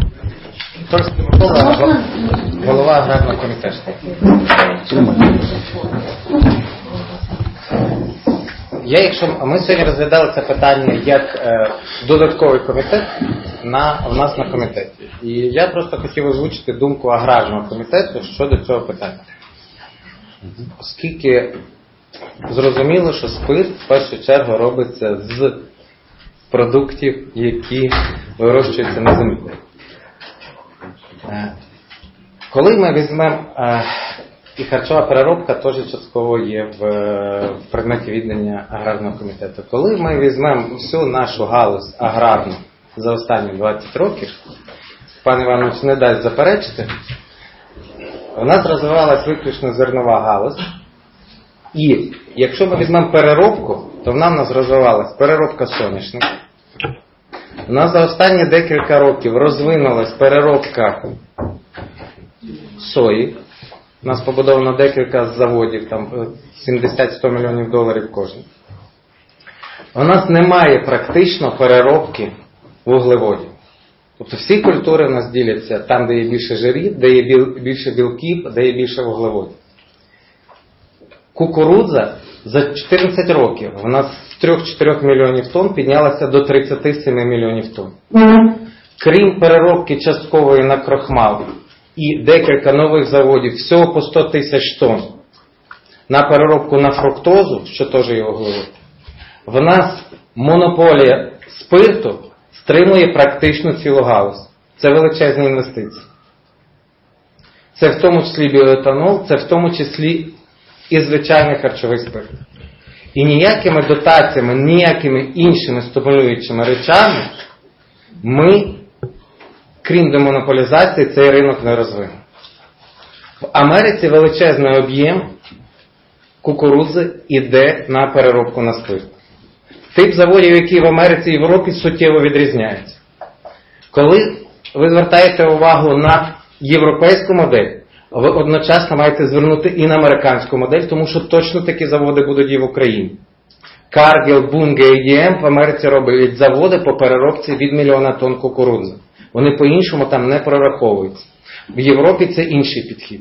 Голова аграрного комітету. Ми сьогодні розглядали це питання як додатковий комітет у нас на комітеті. І я просто хотів озвучити думку аграрного комітету щодо цього питання. Оскільки зрозуміло, що спирт в першу чергу робиться з продуктів, які вирощуються на землі. Коли ми візьмемо, і харчова переробка теж частково є в предметі віддання аграрного комітету, коли ми візьмемо всю нашу галузь аграрну за останні 20 років, пан Іванович не дасть заперечити, у нас розвивалась виключно зернова галузь, і якщо ми візьмемо переробку, то в нас розвивалась переробка соняшника. У нас за останні декілька років розвинулась переробка сої. У нас побудовано декілька заводів, там 70-100 мільйонів доларів кожен. У нас немає практично переробки вуглеводів. Тобто всі культури у нас діляться там, де є більше жирів, де є більше білків, де є більше вуглеводів. Кукурудза За 14 років в нас з 3-4 мільйонів тонн піднялася до 37 мільйонів тонн. Крім переробки часткової на крохмал і декілька нових заводів, всього по 100 тисяч тонн на переробку на фруктозу, що теж його говорить, в нас монополія спирту стримує практично цілу галузь. Це величезні інвестиції. Це в тому числі біоетанол, це в тому числі і звичайний харчовий спирт. І ніякими дотаціями, ніякими іншими стимулюючими речами ми, крім демонополізації, цей ринок не розвинемо. В Америці величезний об'єм кукурудзи йде на переробку на спирт. Тип заводів, які в Америці і Європі, суттєво відрізняються. Коли ви звертаєте увагу на європейську модель, ви одночасно маєте звернути і на американську модель, тому що точно такі заводи будуть і в Україні. Cargill, Bunge, ADM в Америці роблять заводи по переробці від 1 мільйона тонн кукурудзи. Вони по-іншому там не прораховуються. В Європі це інший підхід.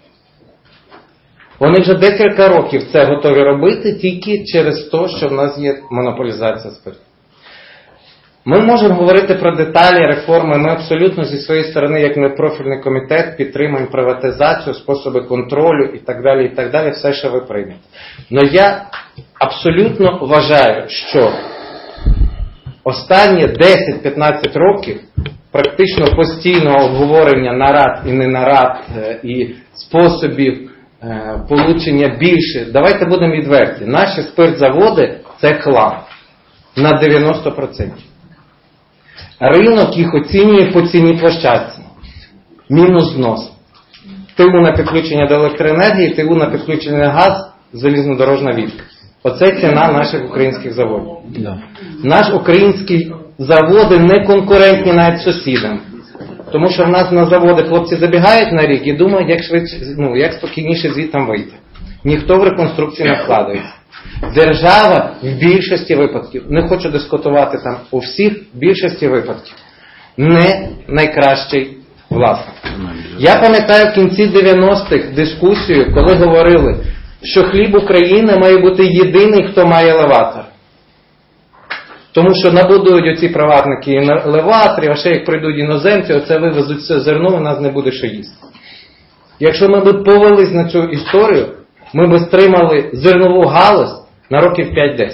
Вони вже декілька років це готові робити тільки через те, що в нас є монополізація спирту. Ми можемо говорити про деталі реформи. Ми абсолютно зі своєї сторони, як непрофільний комітет, підтримуємо приватизацію, способи контролю і так далі, все, що ви приймете. Але я абсолютно вважаю, що останні 10-15 років практично постійного обговорення нарад і не нарад, і способів получення більше. Давайте будемо відверті. Наші спиртзаводи – це хлам на 90%. Ринок їх оцінює по ціні площадці. Мінус знос. ТУ на підключення до електроенергії, ТУ на підключення на газ, залізнодорожна вітка. Оце ціна наших українських заводів. Наш українські заводи не конкурентні навіть сусідам. Тому що в нас на заводи хлопці забігають на рік і думають, як швидше, як спокійніше звідтам вийти. Ніхто в реконструкцію не вкладається. Держава в більшості випадків, не хочу дискутувати там у всіх, в більшості випадків, не найкращий власник. Я пам'ятаю в кінці 90-х дискусію, коли говорили, що хліб України має бути єдиний, хто має елеватор. Тому що набудують оці приватники елеваторів, а ще як прийдуть іноземці, оце вивезуть все зерно, у нас не буде що їсти. Якщо ми б повелись на цю історію, ми б стримали зернову галузь на років 5-10.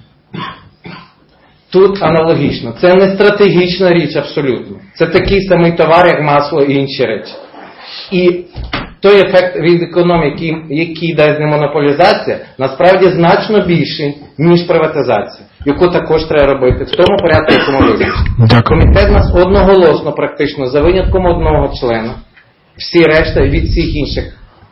Тут аналогічно. Це не стратегічна річ абсолютно. Це такий самий товар, як масло і інші речі. І той ефект від економіки, який дає демонополізація, насправді значно більший, ніж приватизація, яку також треба робити в тому порядку, якому визначено. Комітет нас одноголосно практично, за винятком одного члена, всі решта від всіх інших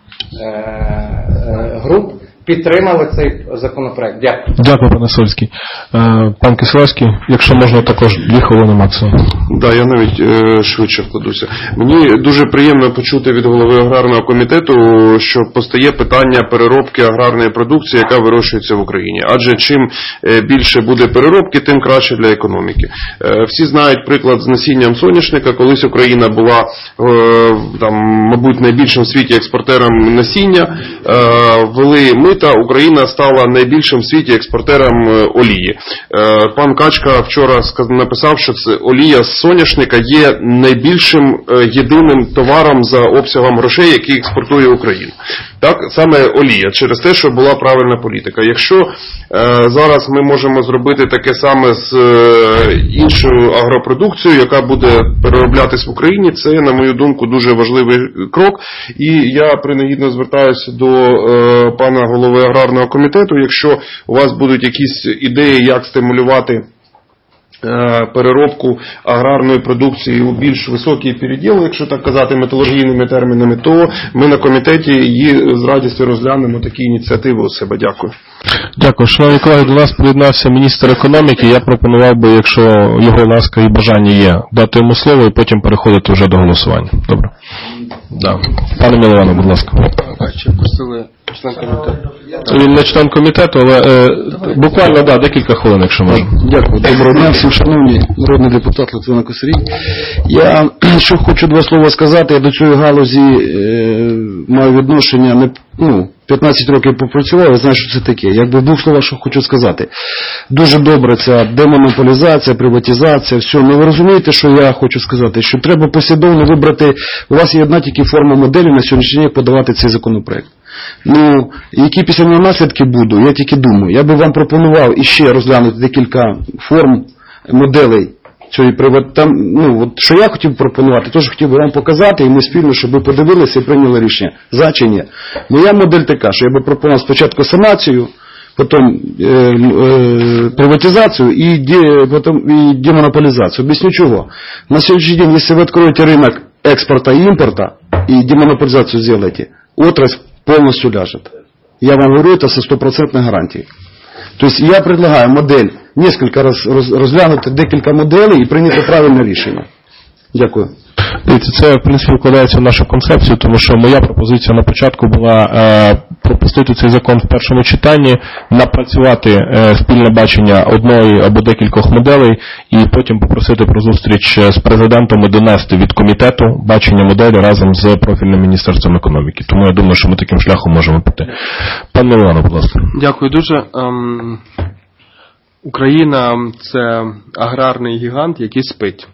груп підтримали цей законопроект. Дякую. Дякую, пане Сольський. Пан Кислевський, якщо можна, також 2 хвилини максимум. Да, я навіть швидше вкладуся. Мені дуже приємно почути від голови аграрного комітету, що постає питання переробки аграрної продукції, яка вирощується в Україні. Адже чим більше буде переробки, тим краще для економіки. Всі знають приклад з насінням соняшника. Колись Україна була, там, мабуть, найбільшим в світі експортером насіння. Ввели мита, Україна стала найбільшим в світі експортером олії. Пан Качка вчора написав, що олія з соняшника є найбільшим єдиним товаром за обсягом грошей, який експортує Україна. Так, саме олія, через те, що була правильна політика. Якщо зараз ми можемо зробити таке саме з іншою агропродукцією, яка буде перероблятись в Україні, це, на мою думку, дуже важливий крок. І я принагідно звертаюся до пана голови аграрного комітету, якщо у вас будуть якісь ідеї, як стимулювати переробку аграрної продукції у більш високий переділ, якщо так казати металургійними термінами, то ми на комітеті її з радістю розглянемо такі ініціативи у себе. Дякую. Дякую. Шановні колеги, до нас приєднався міністр економіки. Я пропонував би, якщо його ласка і бажання є, дати йому слово і потім переходити вже до голосування. Добре. Да. Пане Миловане, будь ласка. Ще просили член комітету. Він не член комітету, але буквально, декілька хвилин, якщо можна. Дякую. Доброго дня всім, шановні народний депутат Литвиненко Сергій. Я що хочу два слова сказати, я до цієї галузі маю відношення, 15 років попрацював, я знаю, що це таке. Якби в двох словах, що хочу сказати. Дуже добре ця демонополізація, приватизація, все. Ну ви розумієте, що я хочу сказати? Що треба послідовно вибрати, у вас є одна тільки форма моделі на сьогоднішній день подавати цей законопроект. Які після нього наслідки будуть, я тільки думаю. Я би вам пропонував іще розглянути декілька форм, моделей цієї що я хотів пропонувати, теж хотів би вам показати, і ми спільно, щоб ви подивилися і прийняли рішення. За чи ні. Моя модель така, що я би пропонував спочатку санацію, потім приватизацію і демонополізацію. Об'ясню чого. На сьогоднішній день, якщо ви відкроєте ринок експорта і імпорта, і демонополізацію зробите, отрасль полностью ляжет. Я вам говорю это со 100% гарантией. То есть я предлагаю модель, несколько раз розглянути декілька моделей і прийняти правильне рішення. Дякую. Дивіться, це, в принципі, вкладається в нашу концепцію, тому що моя пропозиція на початку була пропустити цей закон в першому читанні, напрацювати спільне бачення одної або декількох моделей і потім попросити про зустріч з президентом і донести від комітету бачення моделі разом з профільним міністерством економіки. Тому я думаю, що ми таким шляхом можемо піти. Пан Милано, будь ласка. Дякую дуже. Україна – це аграрний гігант, який спить.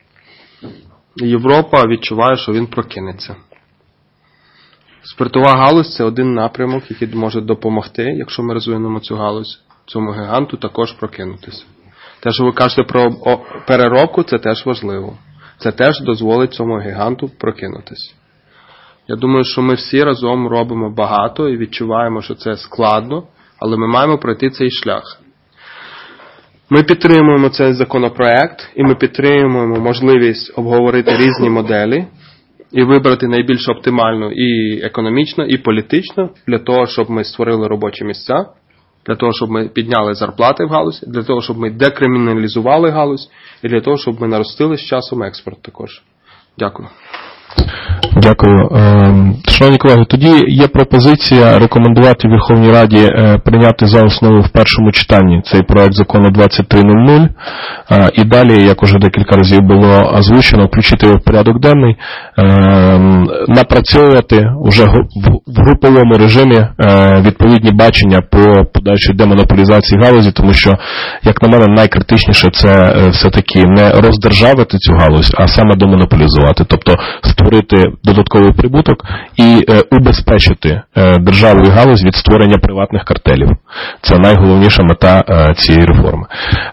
Європа відчуває, що він прокинеться. Спиртова галузь – це один напрямок, який може допомогти, якщо ми розвинемо цю галузь, цьому гіганту також прокинутися. Те, що ви кажете про переробку, це теж важливо. Це теж дозволить цьому гіганту прокинутися. Я думаю, що ми всі разом робимо багато і відчуваємо, що це складно, але ми маємо пройти цей шлях. Ми підтримуємо цей законопроект, і ми підтримуємо можливість обговорити різні моделі і вибрати найбільш оптимальну і економічно, і політично, для того, щоб ми створили робочі місця, для того, щоб ми підняли зарплати в галузі, для того, щоб ми декриміналізували галузь, і для того, щоб ми наростили з часом експорт також. Дякую. Дякую. Шановні колеги, тоді є пропозиція рекомендувати Верховній Раді прийняти за основу в першому читанні цей проект закону 2300 і далі, як уже декілька разів було озвучено, включити його в порядок денний, напрацьовувати вже в груповому режимі відповідні бачення по подальшій демонополізації галузі, тому що, як на мене, найкритичніше це все-таки не роздержавити цю галузь, а саме демонополізувати, тобто створити додатковий прибуток і убезпечити державу і галузь від створення приватних картелів. Це найголовніша мета цієї реформи.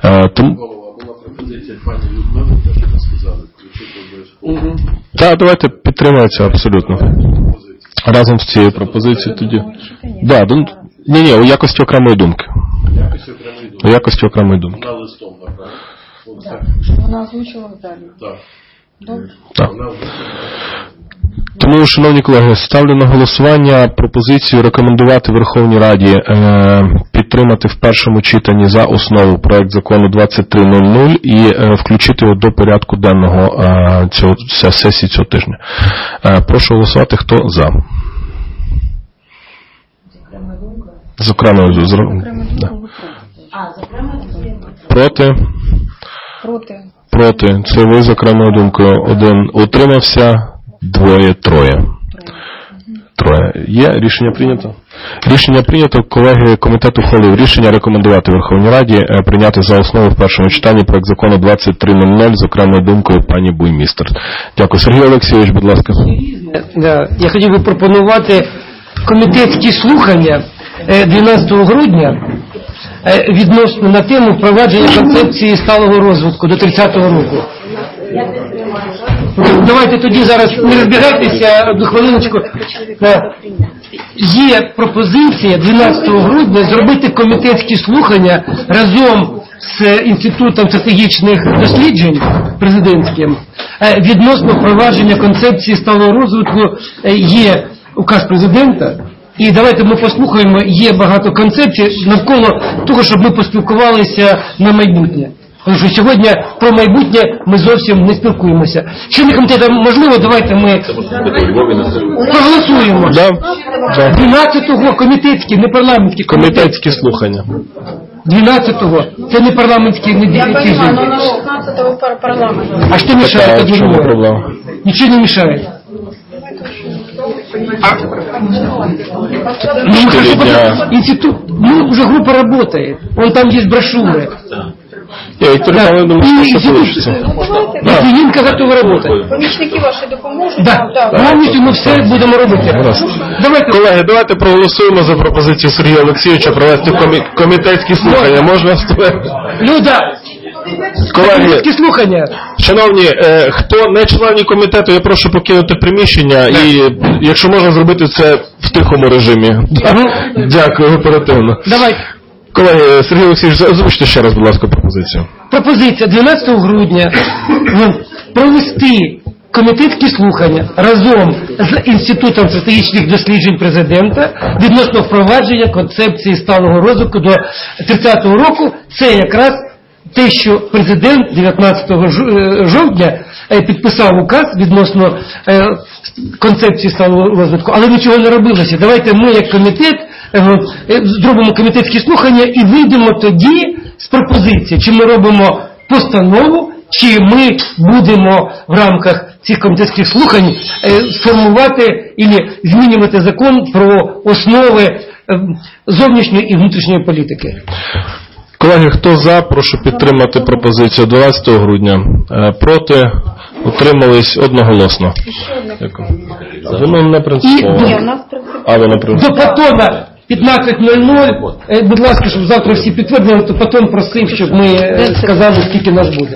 Так, давайте підтримається абсолютно. Разом з цією пропозицією тоді. Ні, у якості окремої думки. У якості окремої думки. Вона озвучила далі. Так. Тому, шановні колеги, ставлю на голосування пропозицію рекомендувати Верховній Раді підтримати в першому читанні за основу проект закону 2300 і включити його до порядку денного сесії цього тижня. Прошу голосувати, хто за. З окремою Проти? Проти. Це ви з окремою думкою. Один утримався, троє. Є рішення прийнято? Рішення прийнято. Колеги, комітет ухвалив рішення рекомендувати Верховній Раді прийняти за основу в першому читанні проект закону 2300 з окремою думкою пані Буймістер. Дякую. Сергій Олексійович, будь ласка. Я хотів би пропонувати комітетські слухання 12 грудня відносно на тему впровадження концепції сталого розвитку до 30-го року. Давайте тоді зараз не розбігайтеся, одну хвилиночку. Є пропозиція 12 грудня зробити комітетські слухання разом з Інститутом стратегічних досліджень президентським відносно впровадження концепції сталого розвитку. Є указ президента. І давайте ми послухаємо, є багато концепцій навколо того, щоб ми поспілкувалися на майбутнє. Тому що сьогодні про майбутнє ми зовсім не спілкуємося. Члени комітету, можливо, давайте ми проголосуємо. 12-го комітетські, не парламентські. Комітетські слухання. 12-го. Це не парламентські тиждень. 15-го парламент. А що мешает? В чому проблема? Ничего не мешает. Институт, уже группа работает. Он там есть брошюры. Я Віктор Михайлович думаю, що получится. Литвиненко готова работать. Помічники ваші допоможуть? Да. Повністю ми все будемо робити. Колеги, давайте проголосуємо за пропозицію Сергія Олексійовича провести комітетські слухання. Можна вступити? Люда! Колеги, слухання. Шановні, хто не члені комітету, я прошу покинути приміщення і, якщо можна, зробити це в тихому режимі. Дякую, оперативно. Давай. Колеги, Сергій Олексійович, озвучте ще раз, будь ласка, пропозицію. Пропозиція 12 грудня провести комітетські слухання разом з Інститутом стратегічних досліджень президента відносно впровадження концепції сталого розвитку до 30-го року. Це якраз те, що президент 19 жовтня підписав указ відносно концепції сталого розвитку, але нічого не робилося. Давайте ми, як комітет, зробимо комітетські слухання і вийдемо тоді з пропозиції, чи ми робимо постанову, чи ми будемо в рамках цих комітетських слухань сформувати і змінювати закон про основи зовнішньої і внутрішньої політики. Колеги, хто за, прошу підтримати пропозицію 12 грудня. Проти, утримались одноголосно. Дякую. Воно не принципово. А, воно принципово. До Патона 15:00, будь ласка, щоб завтра всі підтвердили, то Патон просив, щоб ми сказали, скільки нас буде.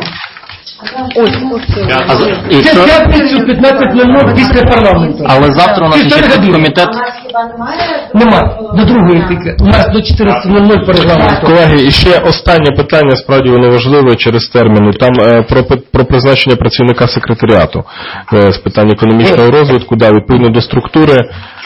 Це п'ятницю 15:00 після парламенту. Але завтра у нас ще комітет. Нема, до другої тільки. У нас до 14:00 по регламенту. Колеги, і ще останнє питання, справді воно важливе через терміни. Там про призначення працівника секретаріату з питань економічного розвитку, відповідно до структури.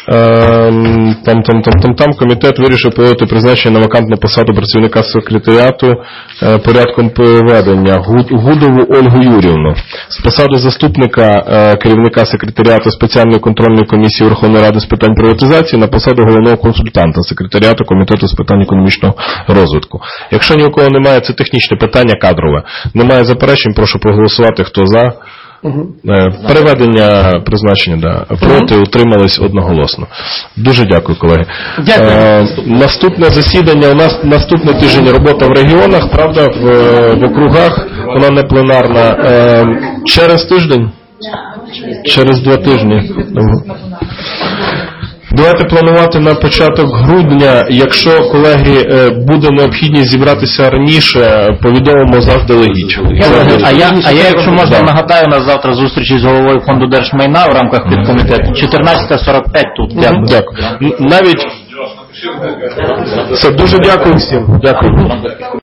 Там комітет вирішив проводити призначення на вакантну посаду працівника секретаріату порядком проведення Гудову Ольгу Юріївну з посади заступника керівника секретаріату спеціальної контрольної комісії Верховної Ради з питань приватизації на посаду головного консультанта секретаріату комітету з питань економічного розвитку. Якщо ні у кого немає, це технічне питання кадрове. Немає заперечень, прошу проголосувати, хто за. Переведення призначення, проти, утримались одноголосно. Дуже дякую, колеги. Дякую. Наступне засідання, у нас наступний тиждень робота в регіонах, правда, в округах, вона не пленарна. Через тиждень? Через 2 тижні. Давайте планувати на початок грудня. Якщо, колеги, буде необхідність зібратися раніше, повідомимо заздалегідь. А я, якщо можна, нагадаю, у нас завтра зустрічі з головою фонду держмайна в рамках підкомітету. 14:45 тут. Дякую. Навіть... Все, дуже дякую всім. Дякую.